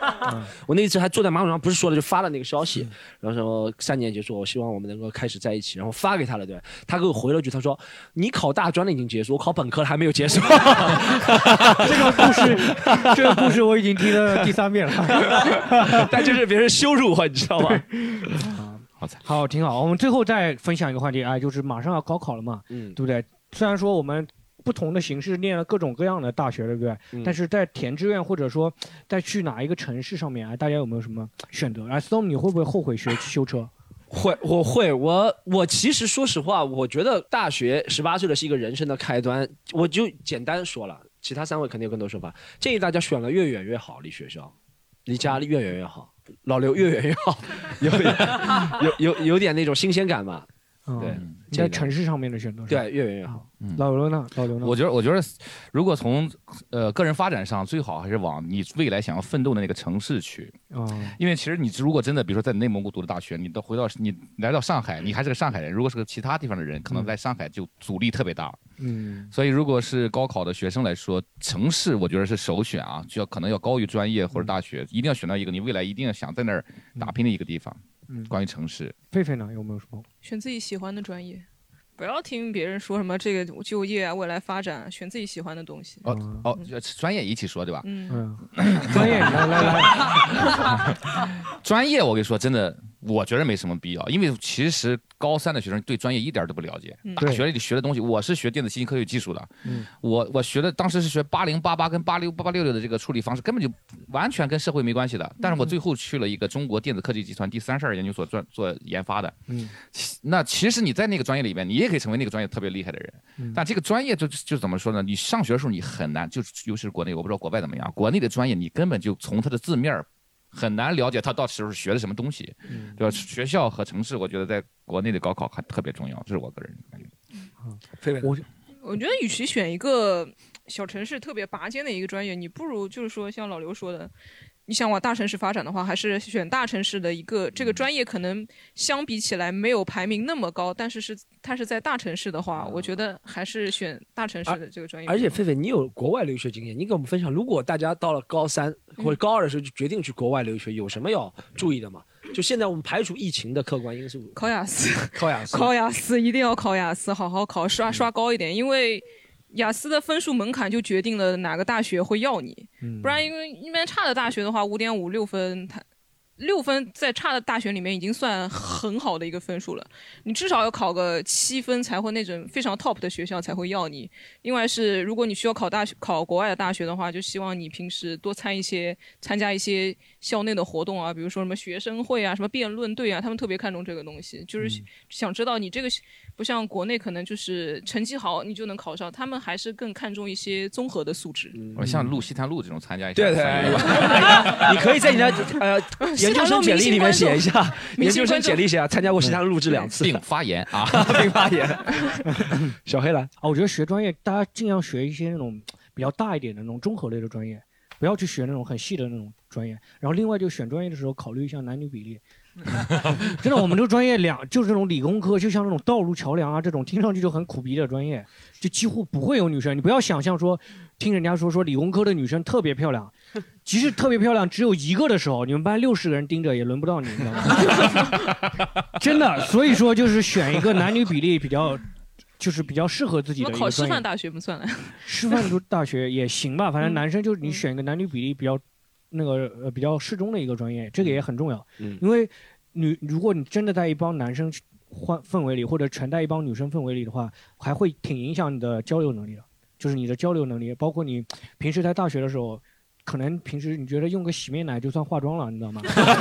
我那一次还坐在马桶上，不是说了就发了那个消息，然后说三年结束，我希望我们能够开始在一起，然后发给他了，对，他给我回了句，他说你考大专的已经结束，我考本科还没有结束。 这个故事，这个故事我已经听了第三遍了， 但就是别人羞辱我，你知道吗？ 好惨， 好，挺好。我们最后再分享一个话题，哎，就是马上要高考了嘛，嗯，对不对？虽然说我们不同的形式念了各种各样的大学，对不对？嗯、但是在填志愿或者说在去哪一个城市上面，哎，大家有没有什么选择？哎 ，Storm， 你会不会后悔学修车？ 会，我会，我我其实说实话，我觉得大学十八岁的是一个人生的开端，我就简单说了，其他三位肯定有更多说法。建议大家选了越远越好，离学校，离家越远越好，老刘越远越好，有有有有点那种新鲜感嘛。 嗯、对，在城市上面的选择， 对，越远越好。 嗯、 老刘呢？老刘呢？ 我觉得，我觉得，如果从呃个人发展上，最好还是往你未来想要奋斗的那个城市去。哦。因为其实你如果真的，比如说在内蒙古读的大学，你到回到你来到上海，你还是个上海人；如果是个其他地方的人，可能在上海就阻力特别大。嗯。所以，如果是高考的学生来说，城市我觉得是首选啊，就要可能要高于专业或者大学，一定要选到一个你未来一定要想在那儿打拼的一个地方。嗯。关于城市， 狒狒呢有没有什么？ 选自己喜欢的专业。不要听别人说什么这个就业啊、未来发展，选自己喜欢的东西。 哦哦，专业一起说对吧？ 嗯， 专业来来来， 专业我跟你说，真的，我觉得没什么必要，因为其实高三的学生对专业一点都不了解。嗯、大学里学的东西，我是学电子信息科学技术的，嗯、我我学的当时是学八零八八跟八六八八六六的这个处理方式，根本就完全跟社会没关系的。但是我最后去了一个中国电子科技集团第三十二研究所做做研发的。嗯，那其实你在那个专业里面，你也可以成为那个专业特别厉害的人。嗯、但这个专业就就怎么说呢？你上学的时候你很难，就尤其是国内，我不知道国外怎么样。国内的专业你根本就从它的字面很难了解他到时候学的什么东西，嗯、对吧？学校和城市，我觉得在国内的高考还特别重要，这是我个人感觉。 嗯、 我我觉得与其选一个小城市特别拔尖的一个专业，你不如就是说像老刘说的。你想往大城市发展的话，还是选大城市的一个这个专业，可能相比起来没有排名那么高，但是是它是在大城市的话，我觉得还是选大城市的这个专业。 而且狒狒，你有国外留学经验，你给我们分享，如果大家到了高三或者高二的时候就决定去国外留学，有什么要注意的吗？就现在我们排除疫情的客观因素， 考雅思， 考雅思， 考雅思一定要考雅思，好好考，刷刷高一点，因为。雅思的分数门槛就决定了哪个大学会要你，嗯、不然因为一般差的大学的话，五点五六分，它六分在差的大学里面已经算很好的一个分数了。你至少要考个七分才会那种非常 top 的学校才会要你。另外是，如果你需要考大学、考国外的大学的话，就希望你平时多参一些、参加一些校内的活动啊，比如说什么学生会啊、什么辩论队啊，他们特别看重这个东西，就是想知道你这个。不像国内可能就是成绩好你就能考上，他们还是更看重一些综合的素质。 我、嗯、像录西坛路这种参加一下， 对对，你可以在你的呃研究生简历里面写一下，研究生简历写下参加过西坛路录制两次， 并发言啊， 并发言。小黑来啊，我觉得学专业大家尽量学一些那种比较大一点的那种综合类的专业，不要去学那种很细的那种专业。然后另外就选专业的时候考虑一下男女比例。真的，我们这个专业两就是这种理工科，就像那种道路桥梁啊这种，听上去就很苦逼的专业，就几乎不会有女生。你不要想象说，听人家说说理工科的女生特别漂亮，即使特别漂亮只有一个的时候，你们班六十个人盯着也轮不到你，你知道吗？真的，所以说就是选一个男女比例比较。就是比较适合自己的一个专业。 考师范大学不算了， 师范大学也行吧，反正男生就是你选一个男女比例比较。那个呃比较适中的一个专业，这个也很重要。嗯，因为女如果你真的在一帮男生换氛围里，或者全在一帮女生氛围里的话，还会挺影响你的交流能力的。就是你的交流能力，包括你平时在大学的时候，可能平时你觉得用个洗面奶就算化妆了，你知道吗？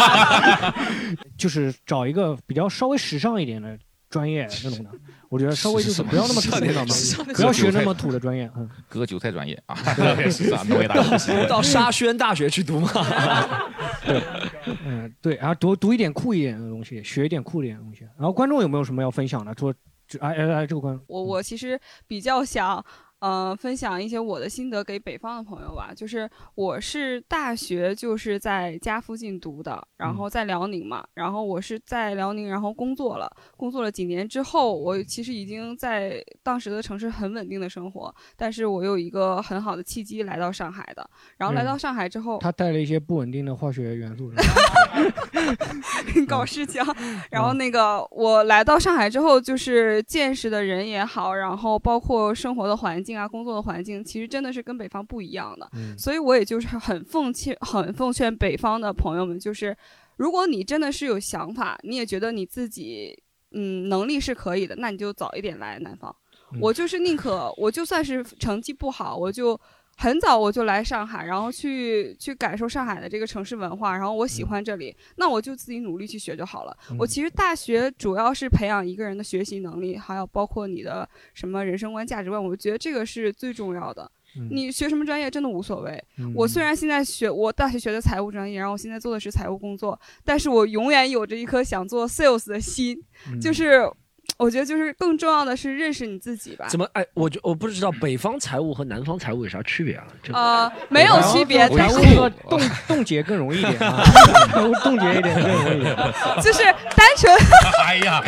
就是找一个比较稍微时尚一点的。专业那种的，我觉得稍微就是不要那么土的，不要学那么土的专业。嗯， 割韭菜专业啊， 到沙宣大学去读嘛。 对，嗯，对，然后读读一点酷一点的东西，学一点酷一点的东西。然后观众有没有什么要分享的？说，哎哎哎，这个观众， 我我其实比较想呃，分享一些我的心得给北方的朋友吧。就是我是大学就是在家附近读的，然后在辽宁嘛，然后我是在辽宁，然后工作了，工作了几年之后，我其实已经在当时的城市很稳定的生活，但是我有一个很好的契机来到上海的。然后来到上海之后， 他带了一些不稳定的化学元素， 搞事情。然后那个我来到上海之后，就是见识的人也好，然后包括生活的环境啊，工作的环境，其实真的是跟北方不一样的。嗯、所以我也就是很奉劝、很奉劝北方的朋友们，就是如果你真的是有想法，你也觉得你自己嗯能力是可以的，那你就早一点来南方。嗯、我就是宁可我就算是成绩不好，我就很早我就来上海，然后去去感受上海的这个城市文化，然后我喜欢这里，嗯、那我就自己努力去学就好了。嗯、我其实大学主要是培养一个人的学习能力，还有包括你的什么人生观、价值观，我觉得这个是最重要的。嗯、你学什么专业真的无所谓。嗯、我虽然现在学我大学学的财务专业，然后我现在做的是财务工作，但是我永远有着一颗想做 sales 的心，嗯、就是。我觉得就是更重要的是认识你自己吧。 怎么？哎，我就我不知道北方财务和南方财务有啥区别啊？ 呃，没有区别。 财务说冻冻结更容易一点啊，财务冻结一点更容易一点。 就是单纯。 哎呀。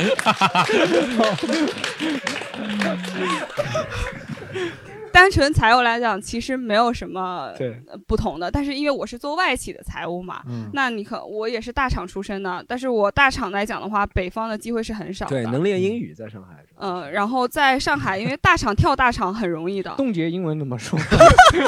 单纯财务来讲，其实没有什么不同的。但是因为我是做外企的财务嘛，嗯、那你可我也是大厂出身的，但是我大厂来讲的话，北方的机会是很少的。 对，能练英语在上海。 嗯，然后在上海，因为大厂跳大厂很容易的。 冻结英文怎么说 ？Freeze 。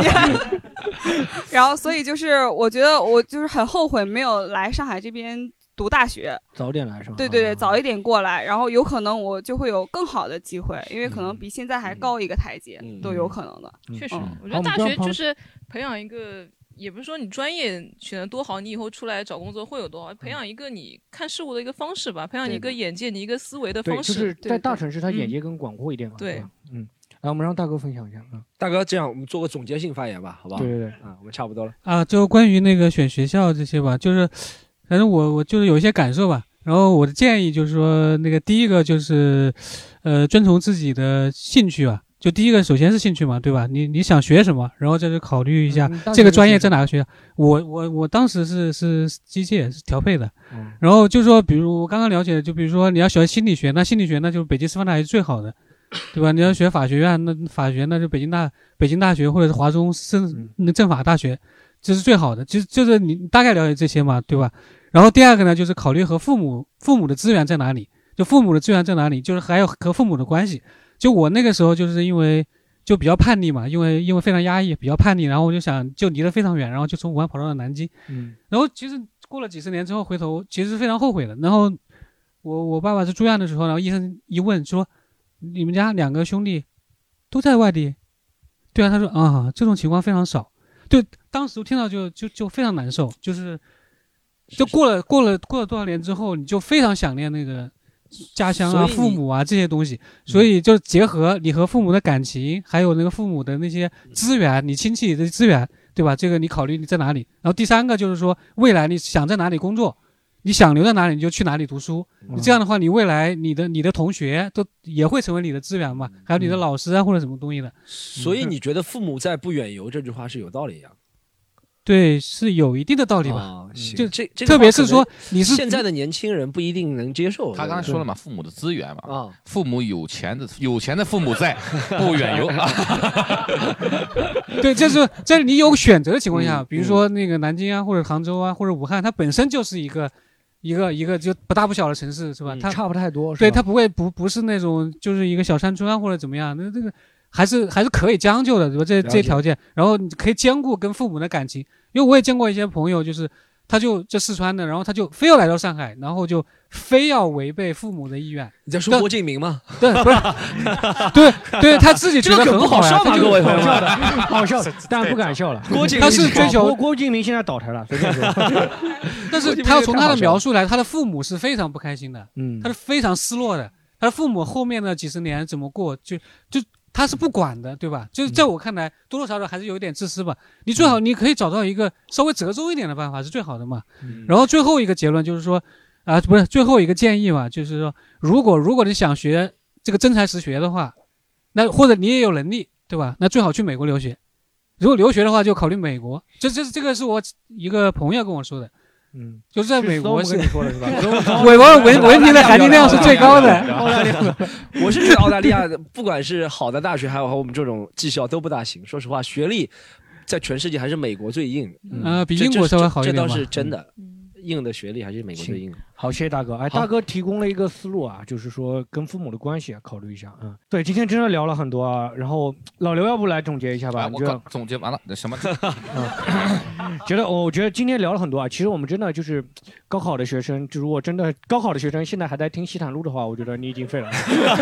然后，所以就是我觉得我就是很后悔没有来上海这边。读大学早点来是吧？ 对对对，早一点过来，然后有可能我就会有更好的机会，因为可能比现在还高一个台阶，嗯、都有可能的。 嗯、确实，嗯、我觉得大学就是培养一个，也不是说你专业选得多好，你以后出来找工作会有多好，培养一个你看事物的一个方式吧，培养你一个眼界，你一个思维的方式。 对，就是在大城市，他眼界更广阔一点嘛。 对， 嗯。来，我们让大哥分享一下啊。 大哥，这样我们做个总结性发言吧，好不好？ 对对对， 啊，我们差不多了。 啊，就关于那个选学校这些吧，就是。反正我我就是有一些感受吧，然后我的建议就是说，那个第一个就是，呃，遵从自己的兴趣吧。就第一个，首先是兴趣嘛，对吧？你你想学什么，然后再去考虑一下、嗯、这个专业在哪个学校。我我我当时是是机械是调配的，嗯、然后就是说，比如我刚刚了解的，就比如说你要学心理学，那心理学那就是北京师范大学最好的，对吧？你要学法学院，那法学那就北京大北京大学或者是华中政那政法大学。这是最好的，其实就是你大概了解这些嘛，对吧？然后第二个呢，就是考虑和父母父母的资源在哪里，就父母的资源在哪里，就是还有和父母的关系。就我那个时候就是因为就比较叛逆嘛，因为因为非常压抑，比较叛逆，然后我就想就离得非常远，然后就从武汉跑到了南京。嗯，然后其实过了几十年之后回头，其实是非常后悔的。然后我我爸爸是住院的时候，然后医生一问说，你们家两个兄弟都在外地？对啊，他说啊，这种情况非常少。就当时听到就就就非常难受，就是就过了过了过了多少年之后，你就非常想念那个家乡啊、父母啊这些东西，所以就结合你和父母的感情，还有那个父母的那些资源，你亲戚的资源，对吧？这个你考虑你在哪里。然后第三个就是说，未来你想在哪里工作，你想留在哪里你就去哪里读书。嗯、这样的话，你未来你的你的同学都也会成为你的资源嘛，还有你的老师啊或者什么东西的。 所以你觉得父母在不远游这句话是有道理呀？ 对，是有一定的道理吧。 哦、 就这，这特别是说你是现在的年轻人不一定能接受。 他刚才说了嘛，父母的资源嘛，啊，父母有钱的有钱的父母在，不远游。 对，这是在你有选择的情况下，嗯、比如说那个南京啊，或者杭州啊，或者武汉，它本身就是一个。一个一个就不大不小的城市是吧？它、 嗯、差不太多， 对，它不会不不是那种就是一个小山村啊或者怎么样，那这个还是还是可以将就的，对吧？这这些条件，然后你可以兼顾跟父母的感情。因为我也见过一些朋友，就是他就这四川的，然后他就非要来到上海，然后就非要违背父母的意愿。 你在说郭敬明吗？ 对，不是，对对，他自己觉得很好呀， 这个各位朋友， 好笑的，好笑的，但不敢笑了。 郭敬明他是追求郭郭敬明现在倒台了，随便说。 但是他要从他的描述来，他的父母是非常不开心的，嗯，他是非常失落的。他的父母后面的几十年怎么过，就就他是不管的，对吧？就是在我看来，多多少少还是有一点自私吧。你最好你可以找到一个稍微折中一点的办法是最好的嘛。嗯、然后最后一个结论就是说，啊、呃，不是最后一个建议嘛，就是说，如果如果你想学这个真才实学的话， 那或者你也有能力，对吧？那最好去美国留学。如果留学的话，就考虑美国。这这这个是我一个朋友跟我说的。嗯，就是在美国是跟你说的是吧？ 美国文文凭的含金量是最高的。 澳大利亚，我是觉得澳大利亚不管是好的大学，还有我们这种技校都不大行。说实话，学历在全世界还是美国最硬。 呃，比英国稍微好一点吧。 这倒是真的。硬的学历还是美国最硬。 好，谢谢大哥。哎，大哥提供了一个思路啊，就是说跟父母的关系啊，考虑一下。嗯，对，今天真的聊了很多啊。然后老刘要不来总结一下吧？ 啊、我刚总结完了，那什么？ 嗯，觉得我觉得今天聊了很多啊。其实我们真的就是高考的学生，就如果真的高考的学生现在还在听西坦路的话，我觉得你已经废了。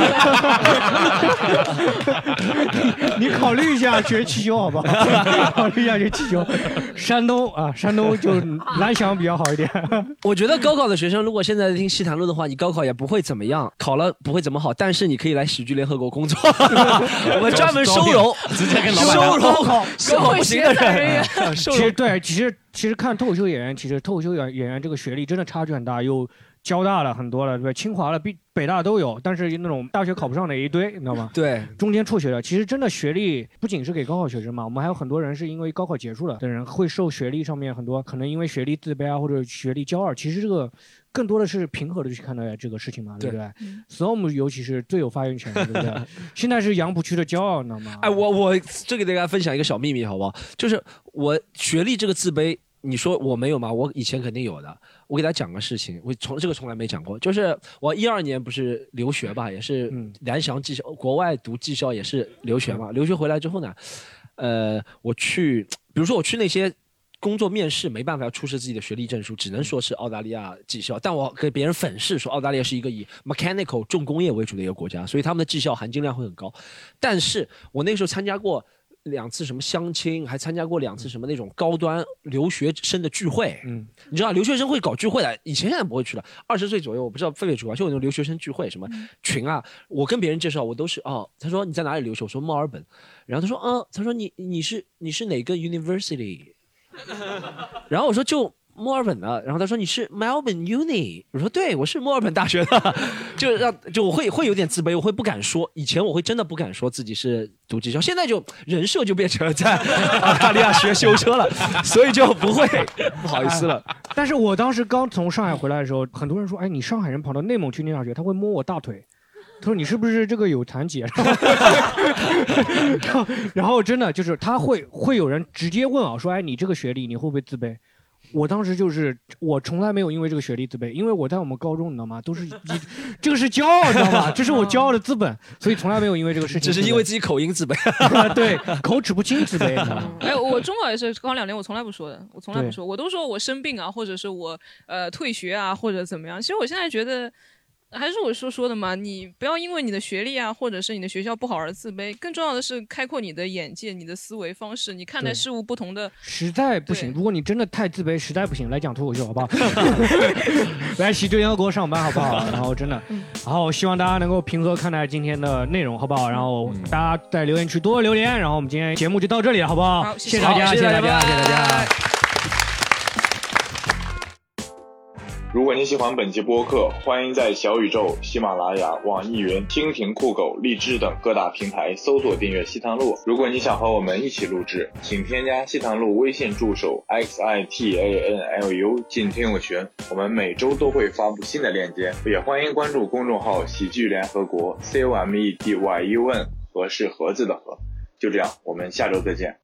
你考虑一下学汽修好不好？考虑一下学汽修。山东啊，山东就蓝翔比较好一点。 我觉得高考的学生如果现在听西谈路的话，你高考也不会怎么样，考了不会怎么好，但是你可以来喜剧联合国工作，我们专门收容， 直接跟老板收容高考高考不行的人。 其实对，其实其实看脱口秀演员，其实脱口秀演演员这个学历真的差距很大，有交大了很多了，对吧？清华了、北北大都有，但是那种大学考不上的一堆，你知道吗？ 对， 中间辍学的，其实真的学历不仅是给高考学生嘛，我们还有很多人是因为高考结束了的人会受学历上面很多可能因为学历自卑啊或者学历骄傲，其实这个更多的是平和的去看待这个事情嘛，对不对 ？S O M 尤其是最有发言权的，对不对？现在是杨浦区的骄傲，你知道吗？ 哎，我我这个给大家分享一个小秘密，好不好？就是我学历这个自卑。你说我没有吗？我以前肯定有的。我给大家讲个事情，我从这个从来没讲过。就是我一二年不是留学吧，也是蓝翔技校，国外读技校也是留学嘛。留学回来之后呢，呃，我去，比如说我去那些工作面试，没办法要出示自己的学历证书，只能说是澳大利亚技校。但我给别人粉饰说，澳大利亚是一个以 mechanical 重工业为主的一个国家，所以他们的技校含金量会很高。但是我那个时候参加过两次什么相亲，还参加过两次什么那种高端留学生的聚会。嗯，你知道留学生会搞聚会的，以前现在不会去了。二十岁左右，我不知道狒狒去过，就有那种留学生聚会，什么群啊，我跟别人介绍，我都是哦。他说你在哪里留学？我说墨尔本。然后他说嗯，他说你你是你是哪个 university？ 然后我说就墨尔本的。然后他说你是 Melbourne Uni？ 我说对，我是墨尔本大学的。就让就我会会有点自卑，我会不敢说。以前我会真的不敢说自己是读技校，现在就人设就变成在澳大利亚学修车了，所以就不会不好意思了。 但是我当时刚从上海回来的时候，很多人说，哎，你上海人跑到内蒙去念大学，他会摸我大腿。他说你是不是这个有残疾？然后然后真的就是他会会有人直接问啊，说哎你这个学历你会不会自卑？我当时就是我从来没有因为这个学历自卑，因为我在我们高中你知道吗，都是这个是骄傲你知道吗？这是我骄傲的资本，所以从来没有因为这个事情， 只是因为自己口音自卑。 对，口齿不清自卑。 哎，我中考也是高考两年，我从来不说的，我从来不说，我都说我生病啊，或者是我呃退学啊，或者怎么样。其实我现在觉得。还是我说说的嘛，你不要因为你的学历啊，或者是你的学校不好而自卑，更重要的是开阔你的眼界、你的思维方式，你看待事物不同的。 实在不行，如果你真的太自卑，实在不行，来讲脱口秀好不好？来喜剧联合国上班好不好？然后真的，然后希望大家能够平和看待今天的内容好不好？然后大家在留言区多留言，然后我们今天节目就到这里了好不好？ 好， 谢谢大家，谢谢大家，谢谢大家。 如果你喜欢本期播客，欢迎在小宇宙、喜马拉雅、网易云、蜻蜓酷狗、荔枝等各大平台搜索订阅西塘路。如果你想和我们一起录制，请添加西塘路微信助手 X I T A N L U 进听友群，我们每周都会发布新的链接。也欢迎关注公众号喜剧联合国 C O M E D Y U N， 和是盒子的和。就这样，我们下周再见。